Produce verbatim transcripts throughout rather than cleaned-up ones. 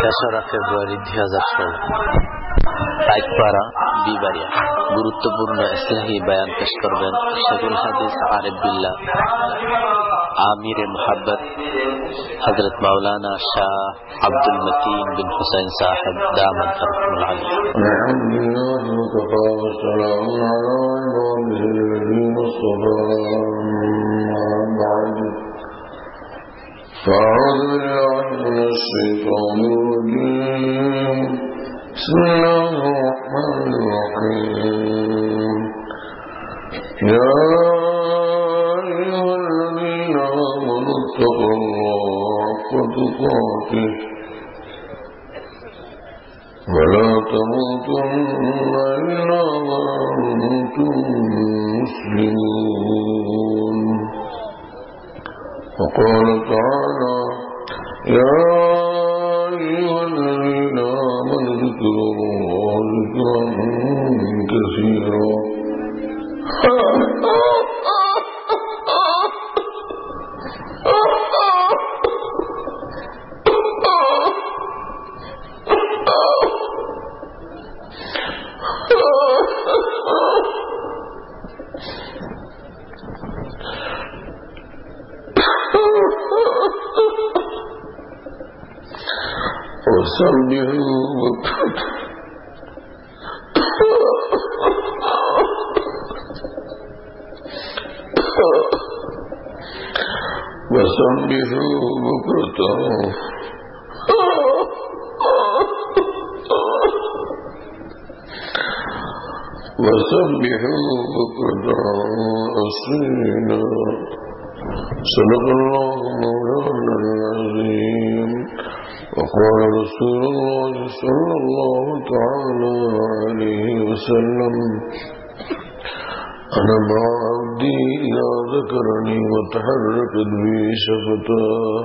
তেসরা ফেব্রুয়ারি দুই হাজার ষোলো পাইকপাড়া বিবাড়িয়া গুরুত্বপূর্ণ ইসলাহি বয়ান পেশ করবেন শেখুল হাদিস আরিফ বিল্লাহ আমিরে মুহাব্বত হযরত মাওলানা শাহ আব্দুল মতিন বিন হুসাইন সাহেব দামান ফরহুল আলী। أعوذ بالله من الشيطان الرجيم بسم الله الرحمن الرحيم يا أيها الذين آمنوا اتقوا الله حق تقاته ولا تموتن إلا وأنتم مسلمون. وقال تعالى يا أيها الذين آمنوا اذكروا الله ذكرا كثيرا وسبحوا بكرة وسبحوا بكرة وسبحوا بكرة أصيلا. صدق الله مولانا العظيم. وقال رسول الله صلى الله تعالى عليه وسلم أنا مع عبدي إذا ذكرني وتحركت بي شفتاه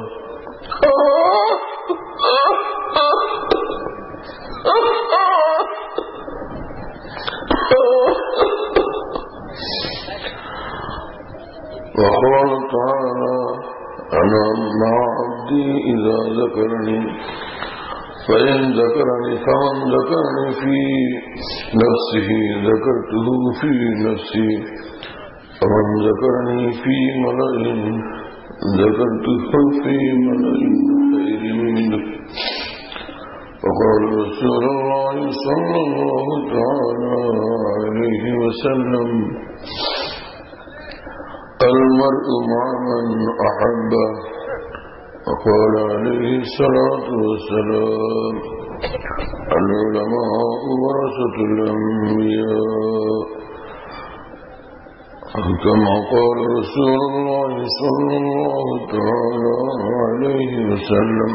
وقال تعالى أنا مع عبدي إذا ذكرني فإن ذكرني فمن ذكرني في نفسه ذكرته في نفسي ومن ذكرني في ملأ ذكرته في ملأ خير منه. وقال رسول الله صلى الله تعالى عليه وسلم المرء مع من أحبه. وقال عليه الصلاة والسلام العلماء ورثة الأنبياء. كما قال رسول الله صلى الله تعالى عليه وسلم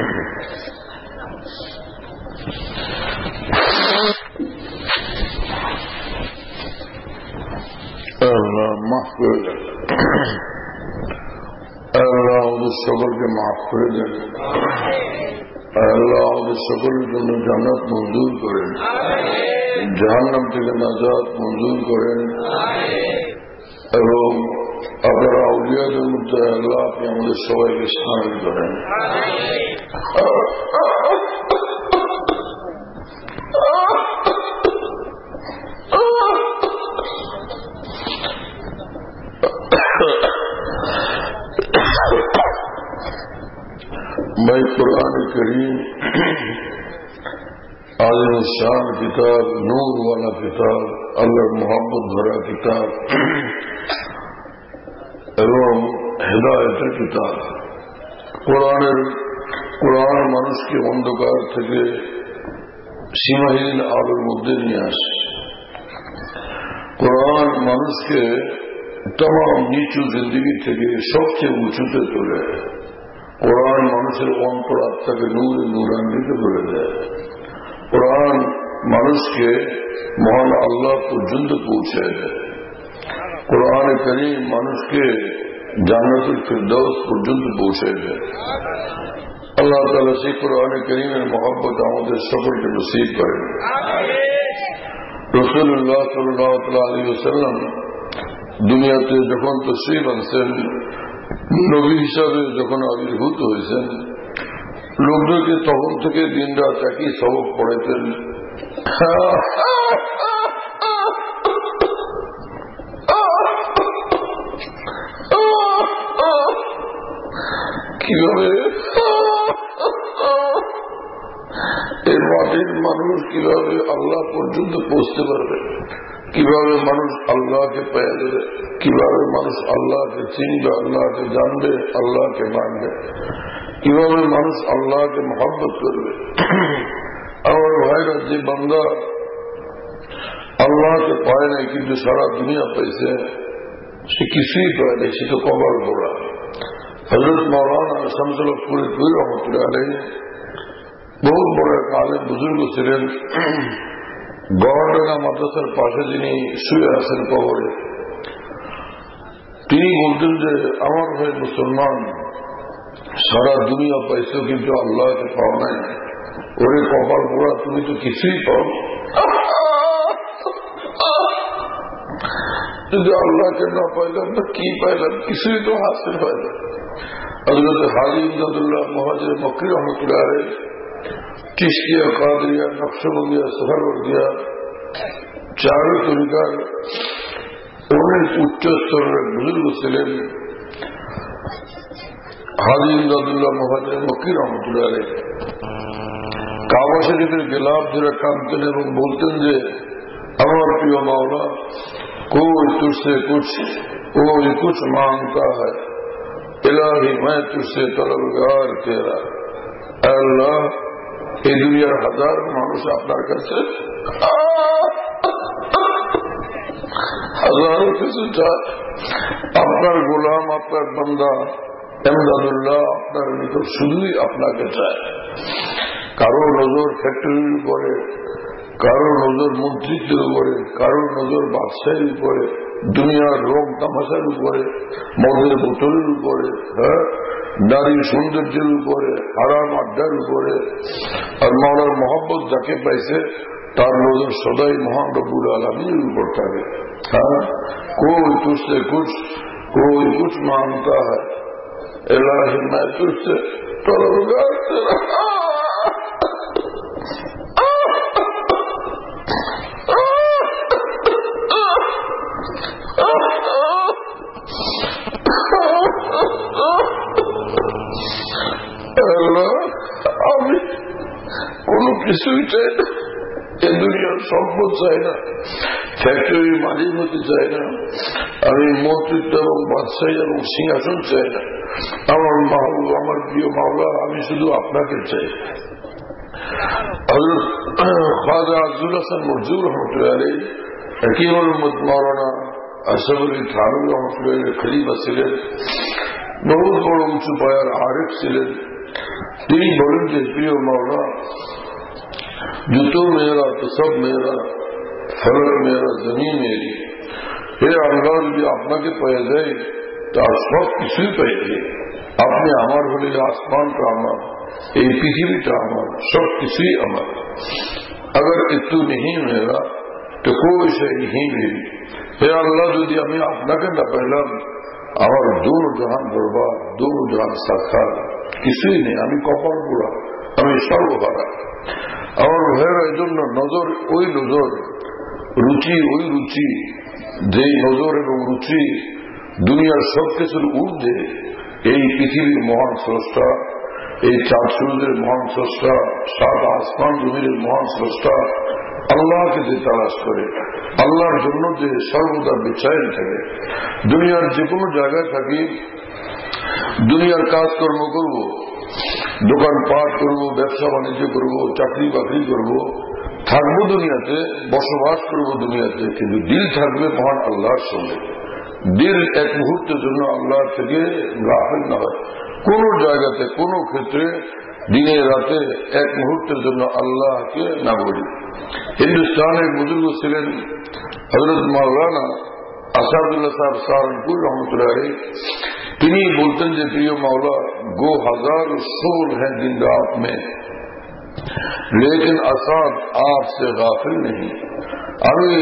الله محفوظ اللہ اور شکر کے محفوظ ہے. اللہ اور شکر کے جنت منظور کریں, جہنم থেকে নাজাত মঞ্জুর করেন এবং আপনার আউলিয়াদের মধ্যে আল্লাহ আপনি আমাদের সবাইকে শামিল করেন. मैं कुरान करीम आज़िम शान किताब, नूर वाला किताब, अल्लाह मोहब्बत भरा किताब एवं हिदायतेर किताब. कुरानेर कुरान মানুষকে অন্ধকার থেকে সীমাহীন আলোর মধ্যে নিয়ে আসে. কুরআন মানুষকে तमाम नीचू जिंदगी থেকে সবচেয়ে উঁচুতে তোলে. কোরআন মানুষের অন্তর আত্মাকে নূরে নূরান্বিত করে দেয়. কোরআন মানুষকে মহান আল্লাহ পর্যন্ত পৌঁছায় দেয়. কোরআন কারীম মানুষকে জান্নাতুল ফিরদাউস পর্যন্ত পৌঁছায় দেয়. আল্লাহ তাআলা সেই কোরআন কারীমের মহব্বত আমাদের সকলকে নসিব করেন. রাসূলুল্লাহ সাল্লাল্লাহু আলাইহি ওয়াসাল্লাম দুনিয়াতে যখন তশরীফ আনছেন, নবী হিসাবে যখন আবির্ভূত হয়েছেন, লোকদেরকে তখন থেকে দিন রাত একই সবক পড়াইতেন। কিভাবে এই মাটির মানুষ কিভাবে আল্লাহ পর্যন্ত পৌঁছতে পারবে, কিভাবে মানুষ আল্লাহকে পেয়ে দেবে, কিভাবে মানুষ আল্লাহকে চিনবে, আল্লাহকে জানবে, আল্লাহকে মানবে, কিভাবে মানুষ আল্লাহকে মহব্বত করবে। আমার ভাইরা, যে বান্দা আল্লাহকে পায় নাই কিন্তু সারা দুনিয়া পাইছে, সে কিছুই পায় নাই, সে তো কপাল পোড়া। হযরত মাওলানা শামসুল হক ফরিদপুর রহমতুল্লাহ আলাইহি বহু বড় এক আলেম বুজুর্গ ছিলেন। গড়ডাঙ্গা মাদ্রাসার পাশে যিনি শুয়ে আছেন কবরে, তিনি বলতেন যে আমার ভাই মুসলমান, সারা দুনিয়া পাইছো কিন্তু আল্লাহকে পাও নাই। ওরে কপাল পোড়া, তুমি তো কিছুই পাও। যদি আল্লাহকে না পাইলাম তো কি পাইলাম, কিছুই তো হাসিল পাইলাম। হযরত হাজী ইমদাদুল্লাহ মুহাজির মক্কি রহমতুল্লাহ আলাইহি চিশতিয়া, কাদরিয়া, নকশবন্দিয়া, সোহরাওয়ার্দিয়া চারু তরিকার অনেক উচ্চ স্তরের বুজুর্গ ছিলেন। হাজী ইমদাদুল্লাহ মুহাজির মক্কি রহমতুল্লাহ আলাইহি কাবা শরীফের গেলাফ ধরে কাঁদতেন এবং বলতেন যে আমার প্রিয় মাওলা, कोई तुझसे कुछ कोई कुछ मांगता है, इलाही मैं तुझसे तलबगार तेरा। अल्लाह, এই দুনিয়ার হাজার মানুষ আপনার কাছে হাজারো কিছু চায়, আপনার গোলাম, আপনার বান্দা ইমদাদুল্লাহ আপনার নিকট শুধুই আপনাকে চায়। কারো নজর ফ্যাক্টরির উপরে, কারো নজর মন্ত্রিত্বের উপরে, কারো নজর বাদশাহীর উপরে, দুনিয়ার রং তামাশার উপরে, মদের বোতলের উপরে, হ্যাঁ, নারীর সৌন্দর্যের উপরে, হারাম আড্ডার উপরে। আর মাওলার মহব্বত যাকে পাইছে তার নজর সদাই মহান রব্বুল আলামিনের উপর থাকে। হ্যাঁ, कोई तुझसे कुछ कोई कुछ मांगता है, इलाही मैं तुझसे तलबगार तेरा। আমি কোন কিছুই চাই না, এ দুনিয়ার সম্পদ চাই না, ফ্যাক্টরির মালিক হতে চাই না, আমি মন্ত্রিত্ব এবং বাদশাহী এবং সিংহাসন চাই না। আমার মাওলা, আমার প্রিয় মাওলা, আমি শুধু আপনাকে চাই। হযরত খাজা আব্দুল হাসান মরজুর রহমতুল্লাহ আলাইহি হাকিমুল উম্মত মাওলানা আশরাফ আলী থানভী রহমতুল্লাহ আলাইহির খলিফা ছিলেন, बहुत बड़ उंचू पायार आरिफ ছিলেন। তিনি বলেন যে প্রিয় মাওলা, জুতো মেরা তো সব মেরা, ফলক মেরা, জমিন মেরি। হে আল্লাহ, যদি আপনাকে পেয়ে যায় তার সব কিছুই পেয়ে যায়। আপনি আমার হলে আসমানটা আমার, এই পৃথিবীটা আমার, সব কিছুই আমার। अगर तू नहीं मेरा तो कोई शय नहीं मेरी। হে আল্লাহ, যদি আমি আপনাকে না পেলাম আমার দূর জাহান বরবাদ, দূর জাহান সাক্ষাৎ, কিছুই নেই, আমি কপাল পোড়া, আমি সর্বহারা। আমার ভাইয়েরা, এই জন্য নজর ওই নজর, রুচি ওই রুচি, যে নজর এবং রুচি দুনিয়ার সব কিছুর ঊর্ধ্বে এই পৃথিবীর মহান স্রষ্টা, এই চাঁদ সূর্যের মহান স্রষ্টা, সাত আসমান জমিনের মহান স্রষ্টা আল্লাহকে যে তালাশ করে, আল্লাহর জন্য যে সর্বদা বেচাইন থাকে। দুনিয়ার যে কোনো জায়গায় থাকি, দুনিয়ার কাজকর্ম করব, দোকানপাট করব, ব্যবসা বাণিজ্য করব, চাকরি বাকরি করব, থাকবো দুনিয়াতে, বসবাস করব দুনিয়াতে, কিন্তু দিল থাকবে মহান আল্লাহর সঙ্গে। দিল এক মুহূর্তের জন্য আল্লাহর থেকে গাফিল না হয়। কোন জায়গাতে, কোন ক্ষেত্রে, দিনে রাতে এক মুহূর্তের জন্য আল্লাহকে না বলি। হিন্দুস্তানের বুজুর্গ ছিলেন হযরত মাওলানা আসাদুল্লাহ সাহেব সাহারানপুর রহমতুল্লাহ আলাইহি। তিনি বলতেন যে প্রিয় মাওলা, গো হাজার শোর হ্যাঁ दिन रात में, लेकिन আসাদ आपसे गाफिल नहीं। আমি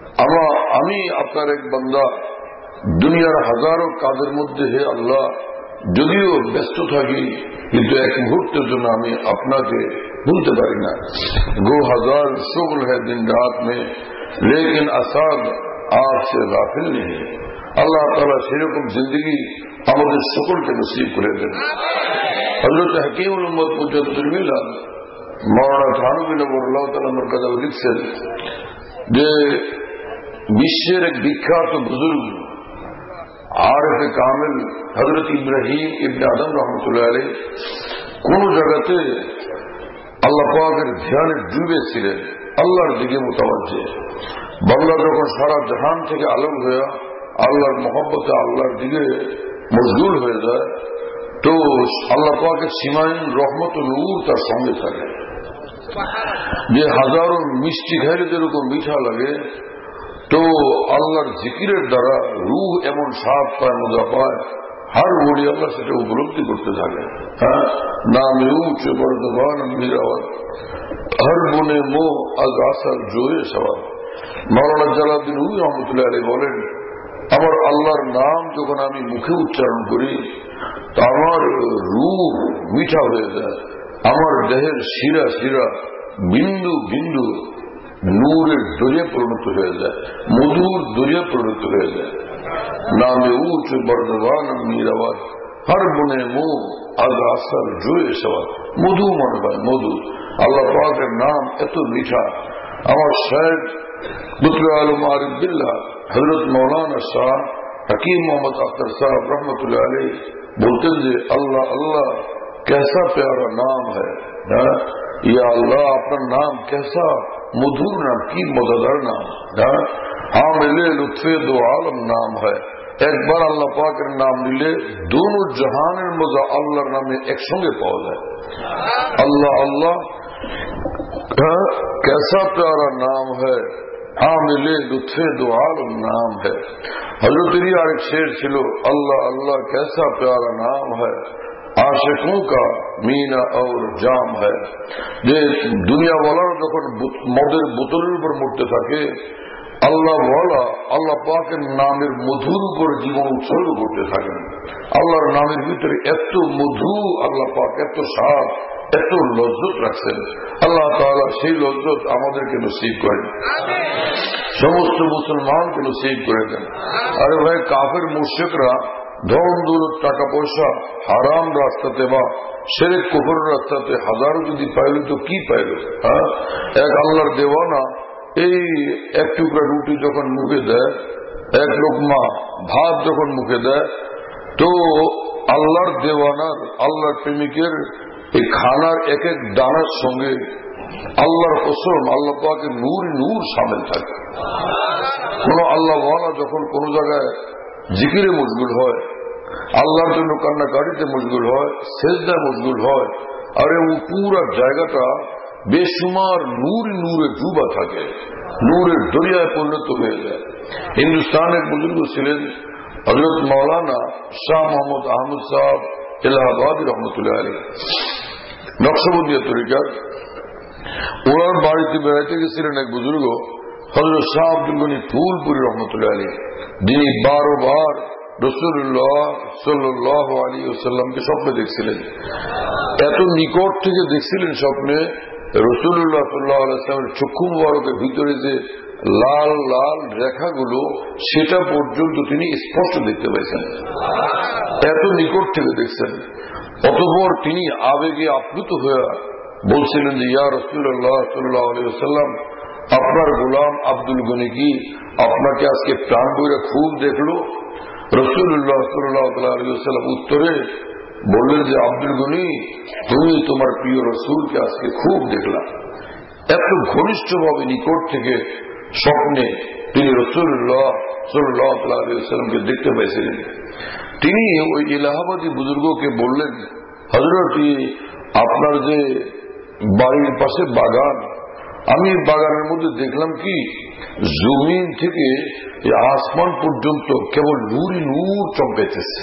আমি আপনার এক বান্দা, দুনিয়ার হাজারো কাজের মধ্যে হে আল্লাহ যদিও ব্যস্ত থাকি, কিন্তু এক মুহূর্তের জন্য আমি আপনাকে ভুলতে পারি না। গো হাজার শুগল है दिन रात में, लेकिन असाद आपसे गाफिल नहीं। আল্লাহ তাআলা সেরকম জিন্দগি আমাদের সকলকে নসিব করে দেন। হযরত হাকিমুল উম্মত মুজাদ্দিদ মিলাদ মাওলানা থানভী নবরুল্লাহ তাআলা মরকাদা লিখছেন যে বিশ্বের এক বিখ্যাত বুজুর্গ আরিফ কামিল হযরত ইব্রাহিম ইবনে আদম রহমতুল্লাহ আলাইহি কোন জায়গাতে আল্লাহ পাকের ধ্যানে ডুবে ছিলেন, আল্লাহর দিকে মুতাওয়াজ্জিহ। বান্দা যখন সারা জাহান থেকে আলম হয়ে আল্লাহর মহব্বতে আল্লাহর দিকে মশগুল হয়ে যায়, তো আল্লাহ পাকের সীমাহীন রহমত ও নূর তার সঙ্গে থাকে। যে হাজারো মিষ্টি খাইলে যেরকম মিঠা লাগে, তো আল্লাহর জিকিরের দ্বারা রূহ এমন স্বাদ পায়, মজা পায়, हर बोली अल्लाह से उपलब्धि करते থাকে। হ্যাঁ, নামে উঁচে বর্ধমান মিরাওয়াত হর বনে মো আজ আসার জোরে সওয়াল। মাওলানা জালালউদ্দিন রুমি রহমতুল্লাহ আলাইহি বলেন, আমার আল্লাহর নাম যখন আমি মুখে উচ্চারণ করি তা আমার রূহ মিঠা হয়ে যায়, আমার দেহের শিরা শিরা বিন্দু বিন্দু নূরের দরিয়া পরিণত হয়ে যায়, মধুর দরিয়া পরিণত হয়ে যায়। নামে উঁচু বর্ধমান মিরাওয়াত হর বনে মো আজ আসার জোরে সওয়াল। মধু মনে হয় মধু। আল্লাহ পাকের নাম এত মিঠা। আমার শায়েখ কুতুব আলম আরিফ বিল্লাহ হযরত মাওলানা শাহ হাকিম মোহাম্মদ আখতার সাহেব রহমতুল্লাহ আলাইহি বলতেন যে আল্লাহ আল্লাহ कैसा प्यारा नाम है, या अल्लाह अपना नाम कैसा मधुर नाम, की मजेदार नाम। हाँ मिले लुत्फे दो आलम नाम है। एक बार अल्लाह पाकेर नाम निले दोनों जहानेर मजा आल्लाहर नामे एकसंगे पाওয়া যায়। अल्लाह अल्लाह कैसा प्यारा नाम है, हाँ मिले लुत्फे दो आलम नाम है। हजरत आरेक शेर छिलो, अल्लाह अल्लाह कैसा प्यारा नाम है, आशिकों का मीना और जाम है। যে দুনিয়া বলার যখন মদের বোতলের উপর মরতে থাকে, আল্লাহ বলা আল্লাহ পাকের নামের মধুর উপর জীবন উৎসর্গ করতে থাকেন। আল্লাহর নামের ভিতরে এত মধু, আল্লাহ পাক এত স্বাদ, এত লজ্জত রাখছেন। আল্লাহ তাআলা সেই লজ্জত আমাদেরকে নসিব করেন, সমস্ত মুসলমানকে নসিব করে দেন। আরে ভাই, কাফের মুশরিকরা ধন দৌলত টাকা পয়সা হারাম রাস্তাতে বা শিরক কুফরের রাস্তাতে হাজারো যদি পাইল তো কি পাইল। হ্যাঁ, এক আল্লাহর দেওয়ানা এই এক টুকরা রুটি যখন মুখে দেয়, এক লোকমা ভাত যখন মুখে দেয়, তো আল্লাহর দেওয়ানার আল্লাহর প্রেমিকের এই খানার এক এক দানার সঙ্গে আল্লাহর কসম আল্লাহ পাকের নূর নূর শামিল থাকে। কোন আল্লাহওয়ালা যখন কোন জায়গায় জিকিরে মশগুল হয়, আল্লাহর জন্য কান্নাকাটিতে মশগুল হয়, সেজদায় মশগুল হয়, আরে ও পুরা জায়গাটা বেসুমার নূর নূরে ডুবা থাকে, নূরের দরিয়ায় পরিণত হয়ে যায়। হিন্দুস্তানের বুজুর্গ ছিলেন হযরত মাওলানা শাহ মোহাম্মদ আহমদ সাহেব এলাহাবাদী রহমতুল্লাহ আলাইহি, নকশবন্দিয়া তরিকার। ওনার বাড়িতে বেড়াইতে গেছিলেন এক বুজুর্গ হযরত শাহ আব্দুল গনি ফুলপুরি রহমতুল্লাহ আলাইহি, যিনি বারো বার রাসূলুল্লাহ সাল্লাল্লাহু আলাইহি ওয়াসাল্লামকে স্বপ্নে দেখছিলেন। এত নিকট থেকে দেখছিলেন স্বপ্নে, রাসূলুল্লাহ সাল্লাল্লাহু আলাইহি ওয়াসাল্লামের চক্ষু মুবারকের ভিতরে যে লাল লাল রেখাগুলো, সেটা পর্যন্ত তিনি স্পষ্ট দেখতে পাইছেন। এত নিকট থেকে দেখছেন। অতঃপর তিনি আবেগে আপ্লুত হয়ে বলছিলেন যে ইয়া রাসূলুল্লাহ সাল্লাল্লাহু আলাইহি ওয়াসাল্লাম, আপনার গোলাম আব্দুল গনি কি আপনাকে আজকে প্রাণ বইরা খুব দেখলো? রাসূলুল্লাহ সাল্লাল্লাহু আলাইহি ওয়াসাল্লাম উত্তরে বললেন যে আব্দুল গনি, তুমি তোমার প্রিয় রাসূলকে আজকে খুব দেখলাম। এত ঘনিষ্ঠভাবে নিকট থেকে স্বপ্নে তিনি রাসূলুল্লাহ সাল্লাল্লাহু আলাইহি ওয়াসাল্লামকে দেখতে পাইছিলেন। তিনি ওই এলাহাবাদী বুজুর্গকে বললেন, হযরত আপনার যে বাড়ির পাশে বাগান, আমি বাগানের মধ্যে দেখলাম কি জমিন থেকে আসমান পর্যন্ত কেবল নূরই নূর চমকাইতেছে।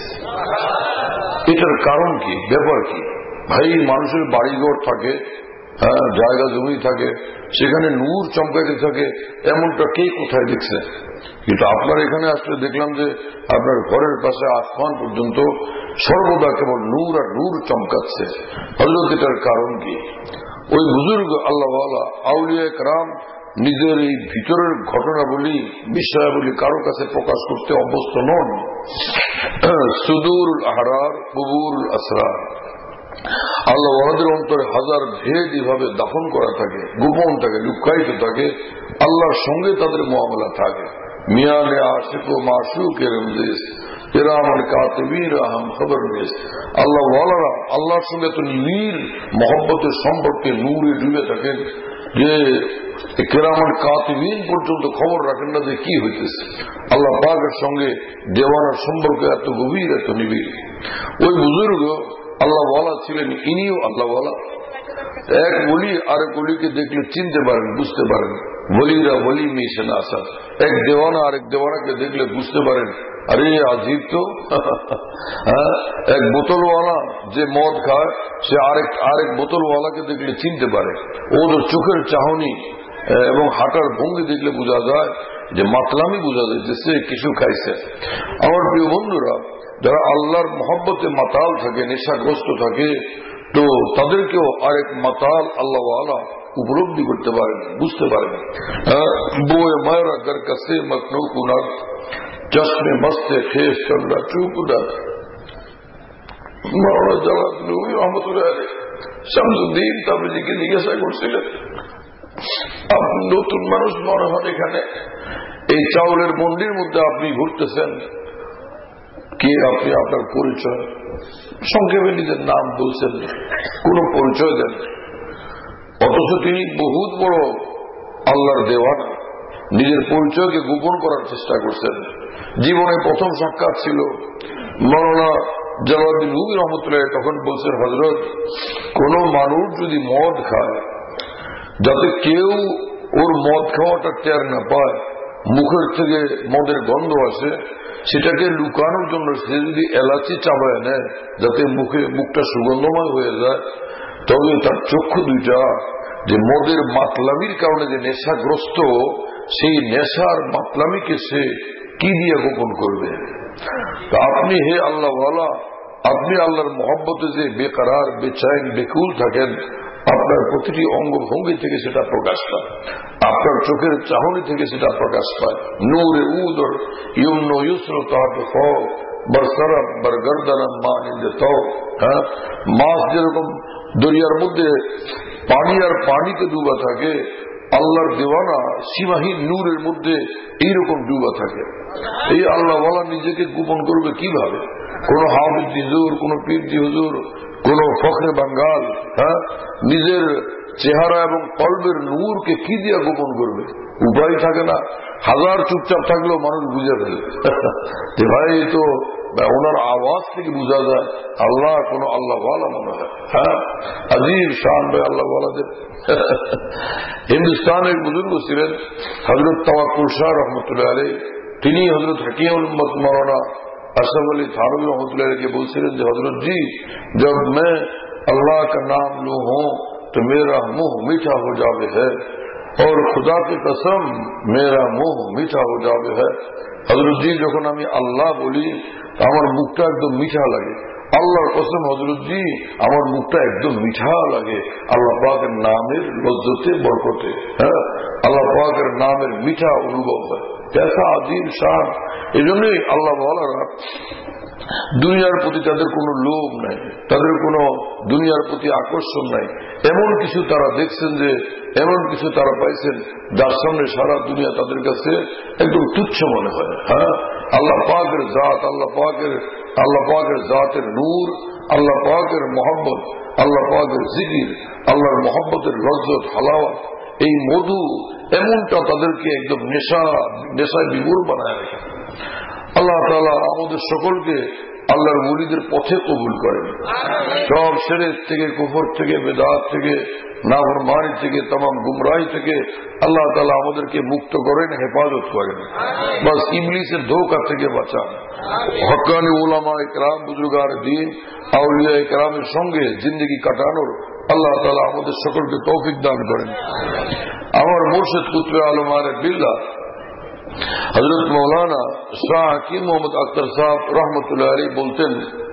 এটার কারণ কি, ব্যাপার কি? ভাই, মানুষের বাড়িঘর থাকে, হ্যাঁ, জায়গা জমি থাকে, সেখানে নূর চমকাইতে থাকে, এমনটা কে কোথায় দেখছে? কিন্তু আপনার এখানে আসলে দেখলাম যে আপনার ঘরের পাশে আসমান পর্যন্ত সর্বদা কেবল নূর আর নূর চমকাচ্ছে। হযরত এটার কারণ কি? ওই বুজুর্গ আল্লাহওয়ালা আউলিয়া کرام নিজের এই ভিতরের ঘটনাবলী বিষয়াবলী কারো কাছে প্রকাশ করতে অভ্যস্ত নন। সুদূর আহরার কুবুর আসরার, আল্লাহ ওয়ালাদের অন্তরে হাজার ভেদ এভাবে দাফন করা থাকে, গোপন থাকে, লুকায়িত থাকে। আল্লাহর সঙ্গে তাদের মুআমালা থাকে। মিয়ানে আশিক ও মাশুকের রমজিস কিরামান কাতিবিন আহম খবর নিস। আল্লাহ ওয়ালারা আল্লাহর সঙ্গে তো নিবিড় মহব্বতের সম্পর্কে নূরে ডুবে থাকেন যে কিরামান কাতিবিন পর্যন্ত খবর রাখেন না যে কি হইতেছে। আল্লাহ পাকের সঙ্গে দেওয়ানার সম্পর্ক এত গভীর, এত নিবিড়। ওই বুজুর্গ আল্লাহ ওয়ালা ছিলেন, ইনিও আল্লাহ ওয়ালা। এক বলি আরেক বলিকে দেখলে চিনতে পারেন, বুঝতে পারেন। বলিরা বলি মিশে না আসা। এক দেওয়ানা আরেক দেওয়ানাকে দেখলে বুঝতে পারেন, আরে আজিব তো। এক বোতলওয়ালা যে মদ খায় সে আরেক আরেক বোতলওয়ালাকে দেখলে চিনতে পারে। ওদের চোখের চাহনি এবং হাঁটার ভঙ্গি দেখলে বোঝা যায় যে মাতলামি বোঝা যায় যে সে কিছু খাইছে। আমার প্রিয় বন্ধুরা, যারা আল্লাহর মহব্বতে মাতাল থাকে, নেশাগ্রস্ত থাকে, তো তাদেরকেও আরেক মাতাল আল্লাহওয়ালা উপলব্ধি করতে পারেন, বুঝতে পারেন। বয়ে মায়েরা ঘর কাছে মকনু কুনার চশমে মস্তে শেষ চন্দ্রা চুকুদার মৌলানা জালালউদ্দিন রহমতুল্লাহ আলাইহি শামসুদ্দিন তাবরিজিকে জিজ্ঞাসা করছিলেন, আপনি নতুন মানুষ মনে হন, এখানে এই চাউলের মন্ডির মধ্যে আপনি ঘুরতেছেন, কি আপনি আপনার পরিচয়? সংক্ষেপে নিজের নাম বলছেন, কোন পরিচয় দেন। অথচ তিনি বহুত বড় আল্লাহর দেওয়ানা, নিজের পরিচয়কে গোপন করার চেষ্টা করছেন। জীবনে প্রথম সাক্ষাৎ ছিল মৌলানা জালালউদ্দিন রুমি রহমতুল্লাহ, তখন বলছেন, হযরত, কোন মানুষ যদি মদ খায়, যাতে কেউ ওর মদ খাওয়াটা টের না পায়, মুখের থেকে মদের গন্ধ আসে, সেটাকে লুকানোর জন্য সে যদি এলাচি চাবায় নেয় যাতে মুখে মুখটা সুগন্ধময় হয়ে যায়, তবে তার চক্ষু দুইটা যে মদের মাতলামির কারণে যে নেশাগ্রস্ত, সেই নেশার মাতলামিকে সে কি দিয়ে গোপন করবে? তা আপনি হে আল্লাহ ওয়ালা, আপনি আল্লাহর মহব্বতে যে বেকারার, বেচাইন, বেকুল থাকেন, আপনার প্রতিটি অঙ্গভঙ্গি থেকে সেটা প্রকাশ পায়, আপনার চোখের চাহনি থেকে সেটা প্রকাশ পায়। নূরে উদর ইউন্ন ইউসর তাহাত বরসরব বরগর্দনম মানিন্দে তাও। হ্যাঁ, মাছ যেরকম দরিয়ার মধ্যে পানি আর পানিতে ডুবা থাকে, আল্লাহর দেওয়ানা সীমাহীন নূরের মধ্যে এইরকম ডুবা থাকে। এই আল্লাহ ওয়ালা নিজেকে গোপন করবে কিভাবে? কোন হাফিজ হুজুর, কোন পীরজি হুজুর, কোন ফখরে বাঙ্গাল হ্যাঁ নিজের চেহারা এবং কলবের নূরকে কি দিয়ে গোপন করবে? উপায় থাকে না। হাজার চুপচাপ থাকলেও মানুষ বুঝে ফেলে যে ভাই তো ওনার আওয়াজ থেকে বোঝা যায় আল্লাহ কোন আল্লাহ ওয়ালা মনে হয়। হ্যাঁ, আজিব শান ভাই আল্লাহ ওয়ালাদের। হিন্দুস্তানের বুজুর্গ ছিলেন হযরত তাওয়াক্কুল শাহ রহমতুল্লাহ আলাইহি। তিনি হযরত হাকিমুল উম্মত মৌলানা अशरफ अली थानवी रहमतुल्लाह अलैह के बोलते थे, हजरत जी जब मैं अल्लाह का नाम लूं हूं तो मेरा मुंह मीठा हो जावे है, और खुदा की कसम मेरा मुंह मीठा हो जावे है। हजरत जी যখন আমি আল্লাহ বলি আমার মুখটা একদম মিঠা লাগে। আল্লাহর কসম হযরত জি আমার মুখটা একদম মিঠা লাগে আল্লাহ পাকের নামের লজ্জতে বরকতে। হ্যাঁ, আল্লাহ পাকের নামের মিঠা অনুভব হয়। कैसा अजीब शान। এই জন্যই আল্লাহ ওয়ালারা দুনিয়ার প্রতি তাদের কোনো লোভ নাই, তাদের কোনো দুনিয়ার প্রতি আকর্ষণ নাই। এমন কিছু তারা দেখছেন যে এমন কিছু তারা পাইছেন যার সামনে সারা দুনিয়া তাদের কাছে একদম তুচ্ছ মনে হয়। হ্যাঁ, আল্লাহ পাকের জাত, আল্লাহ পাকের আল্লাহ পাকের জাতের নূর, আল্লাহ পাকের মহব্বত, আল্লাহ পাকের জিকির, আল্লাহর মহব্বতের লজ্জত, হালাওয়াত, এই মধু এমনটা তাদেরকে একদম নেশা নেশায় বিভোর বানায় রাখে। আল্লাহ তাআলা আমাদের সকলকে আল্লাহর ওলিদের পথে কবুল করেন। সব শিরক থেকে, কুফর থেকে, বিদআত থেকে, নাফরমানি থেকে, तमाम গুমরাহি থেকে আল্লাহ তাআলা আমাদেরকে মুক্ত করেন, হেফাজত করেন। বাস ইবলিসের ধোঁকা থেকে বাঁচান। হক্কানি উলামা ইকরাম, বুজুর্গান দ্বীন, আউলিয়া ইকরামের সঙ্গে জিন্দেগি কাটানোর আল্লাহ তাআলা আমাদের সকলকে তৌফিক দান করেন। আমার মুর্শিদ কুতবে আলম আরিফ বিল্লাহ হযরত মৌলানা শাহ হাকিম মোহাম্মদ আখতার সাহেব রহমতুল্লাহ আলাইহি বলতেন,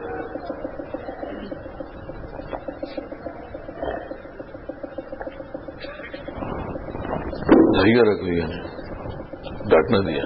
धैर्य रखिए, डांट न दिया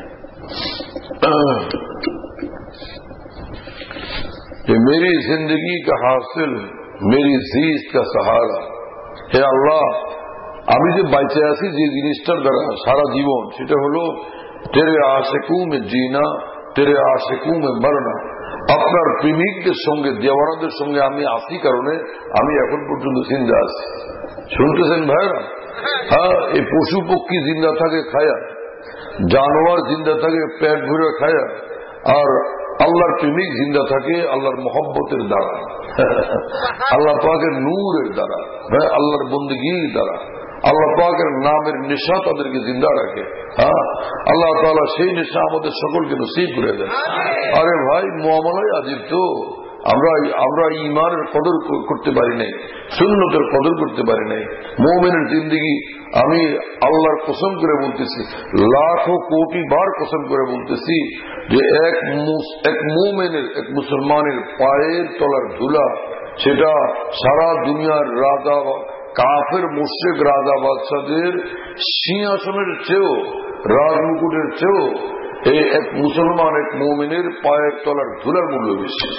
कि मेरी जिंदगी का हासिल, मेरी जीत का सहारा, हे আল্লাহ আমি যে বাইচে আছি যে জিনিসটার দ্বারা সারা জীবন, সেটা হলো তেরে আশিকু মে জিনা, তেরে আশিকু মে মরনা। আপনার প্রেমিকদের সঙ্গে, দেওয়ানাদের সঙ্গে আমি আছি কারণে আমি এখন পর্যন্ত জিন্দা আছি। শুনতেছেন ভাইরা? হ্যাঁ, এই পশু পক্ষী জিন্দা থাকে খায়া, জানোয়ার জিন্দা থাকে পেট ভরে খায়া, আর আল্লাহর প্রেমিক জিন্দা থাকে আল্লাহর মহব্বতের দ্বারা, আল্লাহ পাকের নূরের দ্বারা, হ্যাঁ, আল্লাহর বন্দেগীর দ্বারা। আল্লাহ পাকের নামের নেশা তাদেরকে জিন্দা রাখে। হ্যাঁ, আল্লাহ তাআলা সেই নেশা আমাদের সকলকে নসিব করে দেন। আরে ভাই, মুআমালায় আজিব তো। আমরা আমরা ঈমানের কদর করতে পারি নাই, সুন্নতের কদর করতে পারি নাই। মুমিনের জিন্দেগি, আমি আল্লাহর কসম করে বলতেছি, লাখো কোটি বার কসম করে বলতেছি যে এক এক মুমিনের, এক মুসলমানের পায়ের তলার ধুলা, সেটা সারা দুনিয়ার রাজা, কাফের মুশরিক রাজা বাদশাদের সিংহাসনের চেয়েও, রাজমুকুটের চেয়েও এই এক মুসলমান, এক মুমিনের পায়ের তলার ধুলার মূল্য বেশি।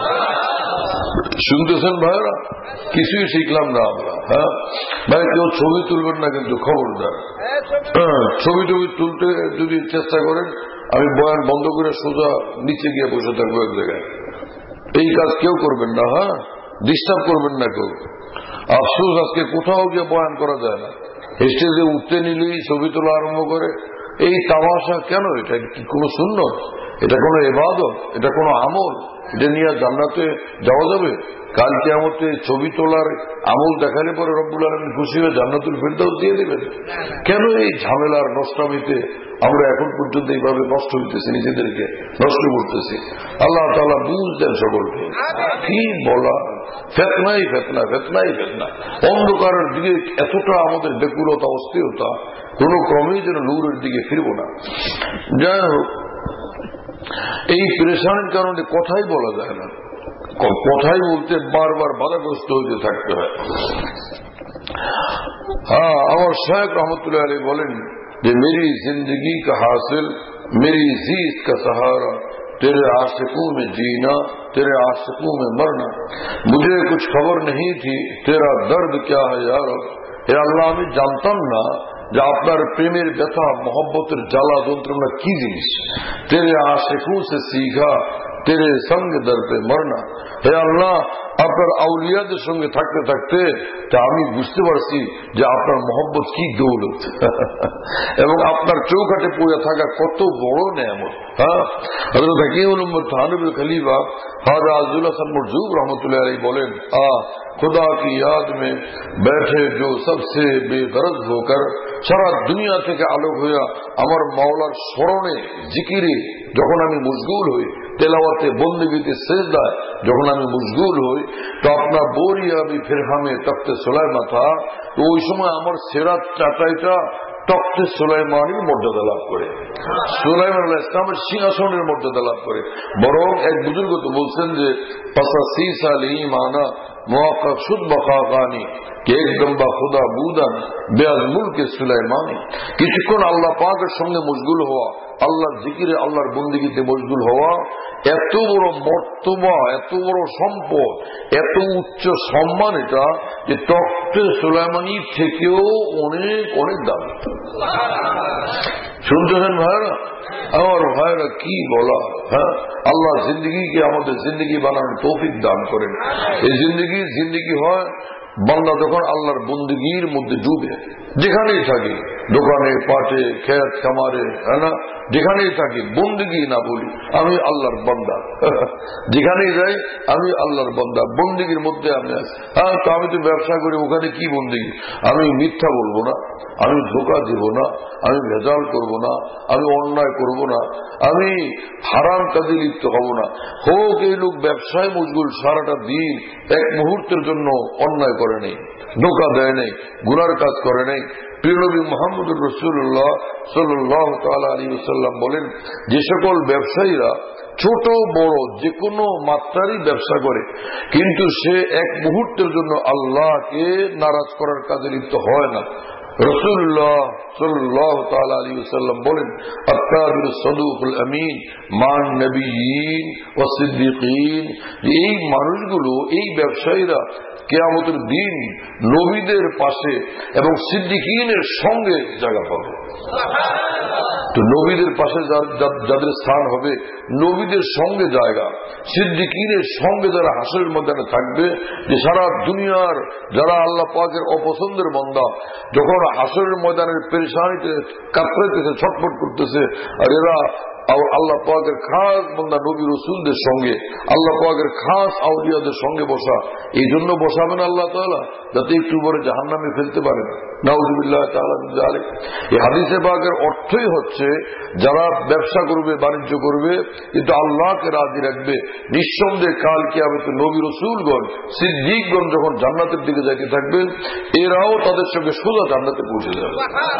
শুনতেছেন ভাইরা? কিছুই শিখলাম না আমরা। হ্যাঁ ভাই, কেউ ছবি তুলবেন না কিন্তু, খবরদার। ছবি টবি তুলতে যদি চেষ্টা করেন, আমি বয়ান বন্ধ করে সোজা নিচে গিয়ে বসে থাকবো এক জায়গায়। এই কাজ কেউ করবেন না। হ্যাঁ, ডিস্টার্ব করবেন না কেউ। আফসোস, আজকে কোথাও গিয়ে বয়ান করা যায় না। স্টেজে উঠতে নিলেই ছবি তোলা আরম্ভ করে। এই তামাশা কেন? এটা কি কোনো সুন্নত? এটা কোনো ইবাদত? এটা কোনো আমল? এটা নিয়ে জান্নাতে যাওয়া যাবে? কাল কিয়ামতে ছবি তোলার আমল দেখালে পরে রব্বুল আলামিন খুশি হয়ে জান্নাতুল ফিরদাউস দিয়ে দেবেন। কেন এই ঝামেলার নষ্টামিতে আমরা এখন পর্যন্ত এইভাবে নষ্ট হইতেছি, নিজেদেরকে নষ্ট করতেছি? আল্লাহ তাআলা বুঝ দেন সকলকে। কি বলা, ফেতনাই ফেতনা, ফেতনাই ফেতনা। অন্ধকারের দিকে এতটা আমাদের ব্যাকুলতা, অস্থিরতা, কোন ক্রমেই যেন নূরের দিকে ফিরবো না। যাই হোক, এই পেরেশানির কারণে কথাই বলা যায় না, কথাই বলতে বারবার বাধাগ্রস্ত হইতে থাকতে হয়। হ্যাঁ, আমার শায়েখ রহমতুল্লাহ আলাইহি বলেন যে मेरी जिंदगी का हासिल, मेरी जीत का सहारा, तेरे आशिकों में जीना, तेरे आशिकों में मरना। मुझे कुछ खबर नहीं थी तेरा दर्द क्या है यार। हे আল্লাহ, আমি জানতাম না যে আপনার প্রেমের ব্যথা, মহব্বতের জ্বালা যন্ত্রণা কি জিনিস। তেরে আশিকোं से सीखा, तेरे संग दर पे मरना। হে আল্লাহ, আপনার আউলিয়াদের সঙ্গে থাকতে থাকতে তা আমি বুঝতে পারছি যে আপনার মহব্বত কি দৌলত, এবং আপনার চৌকাঠে পড়ে থাকা কত বড় নেয়ামত। হ্যাঁ, হযরত হাকিমুল উম্মত থানবী খলিফা হাজা আব্দুল হাসান মরজুব রহমতুল্লাহ আলাইহি বলেন, আ खुदा की याद में बैठे जो सबसे बेगरज होकर, সারা দুনিয়া থেকে আলোক হইয়া আমার মাওলার স্মরণে, জিকিরে যখন আমি মশগুল হই, তেলাওয়াতে, বন্দেগীতে, সেজদায় যখন আমি মশগুল হই, তো আপনার বোরিয়া বি ফির হামে তখতে সুলাইমা থা, তো ওই সময় আমার সেরাত চাটাইটা তখতে সুলাইমানের মর্যাদা লাভ করে, সুলাইমান আলাইহিস সালামের সিংহাসনের মর্যাদা লাভ করে। বরং এক বুজুর্গ তো বলছেন যে পঁচাশি সাল ইমানা মওয়াক্কা শুদ বখাগানি কে একদম বা খুদা বুদান বেয়াজ মুলকে সুলাইমানি। কিছুক্ষণ আল্লাহ পাকের সঙ্গে মশগুল হওয়া, আল্লাহর জিকিরে, আল্লাহর বন্দেগীতে মশগুল হওয়া, এত বড় মর্তবা, এত বড় সম্পদ, এত উচ্চ সম্মান, এটা যে তখতে সুলাইমানি থেকেও অনেক অনেক দাম। শুনতেছেন ভাইরা? আমার ভাইরা, কি বলা। হ্যাঁ, আল্লাহ জিন্দগিকে আমাদের জিন্দগি বানানোর তৌফিক দান করেন। এই জিন্দগি জিন্দগি হয় বান্দা যখন আল্লাহর বন্দেগীর মধ্যে ডুবে, যেখানেই থাকি, দোকানে, পাটে, খেত খামারে, হ্যাঁ না, যেখানেই থাকি, বন্দেগী না বলি আমি আল্লাহর বান্দা, যেখানেই যাই আমি আল্লাহর বান্দা, বন্দেগীর মধ্যে আমি আছি। হ্যাঁ, তো আমি তো ব্যবসা করি, ওখানে কি বন্দেগী? আমি মিথ্যা বলবো না, আমি ধোঁকা দিব না, আমি ভেজাল করব না, আমি অন্যায় করব না, আমি হারাম কাজে লিপ্ত হব না। হোক এই লোক ব্যবসায় মশগুল, সারাটা দিন এক মুহূর্তের জন্য অন্যায় করে নেই, ধোঁকা দেয় নেই, গুনার কাজ করে নেই, প্রিয় নবী মুহাম্মদুর রাসূলুল্লাহ সাল্লাল্লাহু তাআলা আলাইহি ওয়াসাল্লাম বলেন, যে সকল ব্যবসায়ীরা ছোট বড় যে কোনো মাত্রারই ব্যবসা করে কিন্তু সে এক মুহূর্তের জন্য আল্লাহকে নারাজ করার কাজে লিপ্ত হয় না, রাসূলুল্লাহ সাল্লাল্লাহু তাআলা আলাইহি ওয়াসাল্লাম বলেন, আত-তাজিরু সাদুকুল আমিন মান নবিয়্যিন ওয়া সিদ্দিকিন, এই মানুষগুলো, এই ব্যবসায়ীরা কিয়ামতের দিন নবীদের পাশে এবং সিদ্দিকিনের সঙ্গে জায়গা পাবে। তো নবীদের পাশে যাদের স্থান হবে, নবীদের সঙ্গে জায়গা, সিদ্দিকিনের সঙ্গে যারা হাসরের ময়দানে থাকবে, যে সারা দুনিয়ার যারা আল্লাহ পাকের অপছন্দের বান্দা যখন হাসরের ময়দানের পেরেশানিতে কাতরাইতেছে, ছটফট করতেছে, আর এরা আল্লাহ পাকের খাস বান্দা নবী রসুলদের সঙ্গে, আল্লাহ পাকের খাস আউলিয়াদের সঙ্গে বসা, এই জন্য বসাবেন আল্লাহ তাআলা যাতে একটু পরে জাহান্নামে ফেলতে পারেন। নাউযুবিল্লাহ তাআলা মিন যালিক। এই হাদিসে পাকের অর্থই হচ্ছে যারা ব্যবসা করবে, বাণিজ্য করবে কিন্তু আল্লাহকে রাজি রাখবে, নিঃসন্দেহে কাল কিয়ামতে নবী রসুলগণ, সিদ্দিকগণ যখন জান্নাতের দিকে যাইতে থাকবেন, এরাও তাদের সঙ্গে সোজা জান্নাতে পৌঁছে যাবে।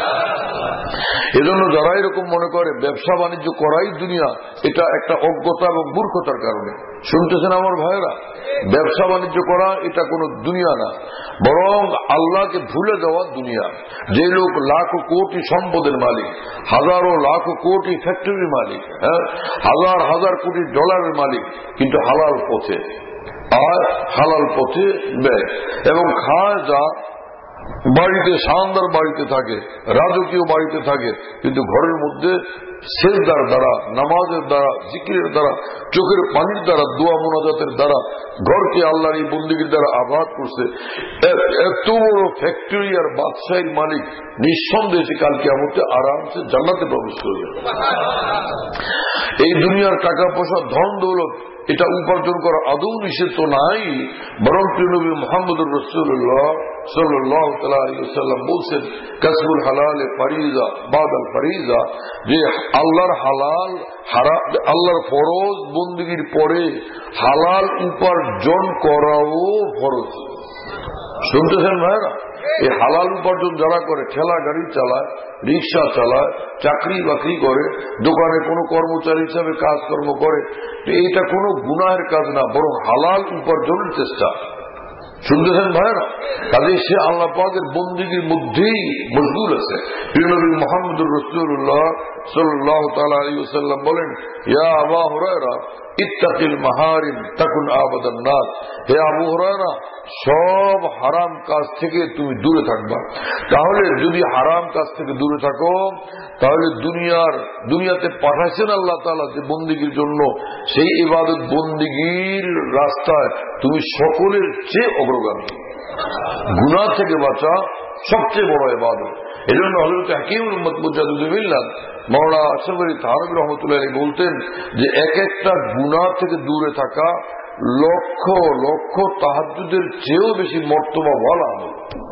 এজন্য যারা এরকম মনে করে ব্যবসা বাণিজ্য করাই দুনিয়া, এটা একটা অজ্ঞতা এবং মূর্খতার কারণে। শুনতেছেন আমার ভাইয়েরা, ব্যবসা বাণিজ্য করা এটা কোনো দুনিয়া না, বরং আল্লাহকে ভুলে যাওয়া দুনিয়া। যে লোক লাখ কোটি সম্পদের মালিক, হাজারো লাখ কোটি ফ্যাক্টরির মালিক, হ্যাঁ, হাজার হাজার কোটি ডলারের মালিক, কিন্তু হালাল পথে আর হালাল পথে ব্যয় এবং খায় যা, বাড়িতে শানদার বাড়িতে থাকে, রাজকীয় বাড়িতে থাকে, কিন্তু ঘরের মধ্যে সেজদার দ্বারা, নামাজের দ্বারা, জিকিরের দ্বারা, চোখের পানির দ্বারা, দোয়া মোনাজাতের দ্বারা ঘরকে আল্লাহর এই বন্দেগীর দ্বারা আবাদ করছে, এত বড় ফ্যাক্টরি আর বাদশাহীর মালিক নিঃসন্দেহে কাল কিয়ামতে আরামসে জান্নাতে প্রবেশ করবে। এই দুনিয়ার টাকা পয়সা, ধন দৌলত, এটা উপার্জন করা আদৌ নিষেধ তো নাই, বরং প্রিয় নবী মুহাম্মদুর রাসূলুল্লাহ সাল্লাল্লাহু তাআলা আলাইহি ওয়াসাল্লাম বলছেন, কাসবুল হালাল ফারিজা বাদাল ফারিজা, যে আল্লাহর হালাল হারাম, আল্লাহর ফরজ বন্দেগীর পরে হালাল উপার্জন করাও ফরজ। শুনতেছেন ভাইরা, এই হালাল উপার্জন যারা করে, ঠেলা গাড়ি চালায়, রিক্সা চালায়, চাকরি বাকরি করে, দোকানে কোনো কর্মচারী হিসাবে কাজকর্ম করে, এইটা কোনো গুনাহের কাজ না, বরং হালাল উপার্জনের চেষ্টা। শুনতেছেন ভাইরা, কাজে সে আল্লাহ পাকের বন্দেগীর মধ্যেই মশগুল আছে। প্রিয় নবী মুহাম্মদুর রাসূলুল্লাহ সাল্লাল্লাহু তাআলা আলাইহি ওয়াসাল্লাম বলেন, ইয়া আবু হুরায়রা ইত্তাকিল মাহারিম তাকুন আবাদান নাস, হে আবু হুরায়রা, সব হারাম কাজ থেকে তুমি দূরে থাকবা। তাহলে যদি হারাম কাজ থেকে দূরে থাকো, তাহলে দুনিয়ার দুনিয়াতে পাঠাইছেন আল্লাহ তাআলা যে বন্দেগীর জন্য, সেই ইবাদত বন্দেগীর রাস্তায় তুমি সকলের চেয়ে অগ্রগামী। গুনাহ থেকে বাঁচা সবচেয়ে বড় ইবাদত। এই জন্য হযরত হাকিমুল উম্মত মুজাদ্দিদুল মিল্লাত মাওলানা আশরাফ আলী থানভী রাহমাতুল্লাহ আলাইহি বলতেন যে এক একটা গুনাহ থেকে দূরে থাকা লক্ষ লক্ষ তাহাজ্জুদের চেয়েও বেশি মর্তবা বলা আমল।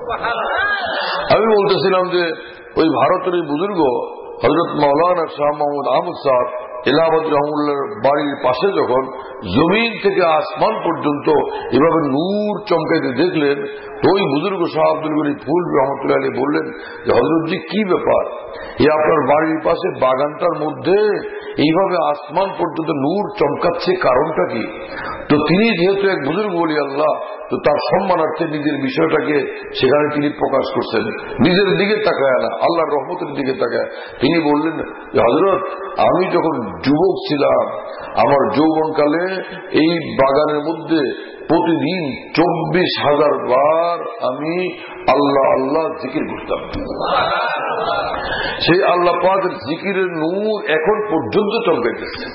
আমি বলতেছিলাম যে ওই ভারতের এই বুজুর্গ হযরত মাওলানা শাহ মোহাম্মদ আহমদ সাহেব এলাহাবাদ রহমতুল্লাহর বাড়ির পাশে যখন জমিন থেকে আসমান পর্যন্ত এভাবে নূর চমকাইতে দেখলেন, তো ওই বুজুর্গ শাহ আব্দুল গনি ফুল রহমতুল্লাহ আলাইহি বললেন যে হযরতজি কি ব্যাপার, এই আপনার বাড়ির পাশে বাগানটার মধ্যে এইভাবে আসমান পর্যন্ত নূর চমকাচ্ছে, কারণটা কি? তো তিনি যেহেতু এক বুজুর্গ বলি আল্লাহ, তো তার সম্মানার্থে নিজের বিষয়টাকে সেখানে তিনি প্রকাশ করছেন, নিজের দিকে তাকায় না, আল্লাহর রহমতের দিকে তাকায়। তিনি বললেন যে হযরত, আমি যখন যুবক ছিলাম, আমার যৌবনকালে এই বাগানের মধ্যে প্রতিদিন চব্বিশ হাজার বার আমি আল্লাহ আল্লাহ জিকির করতাম। সেই আল্লাহ পাকের জিকিরের নূর এখন পর্যন্ত চমকাইতেছে।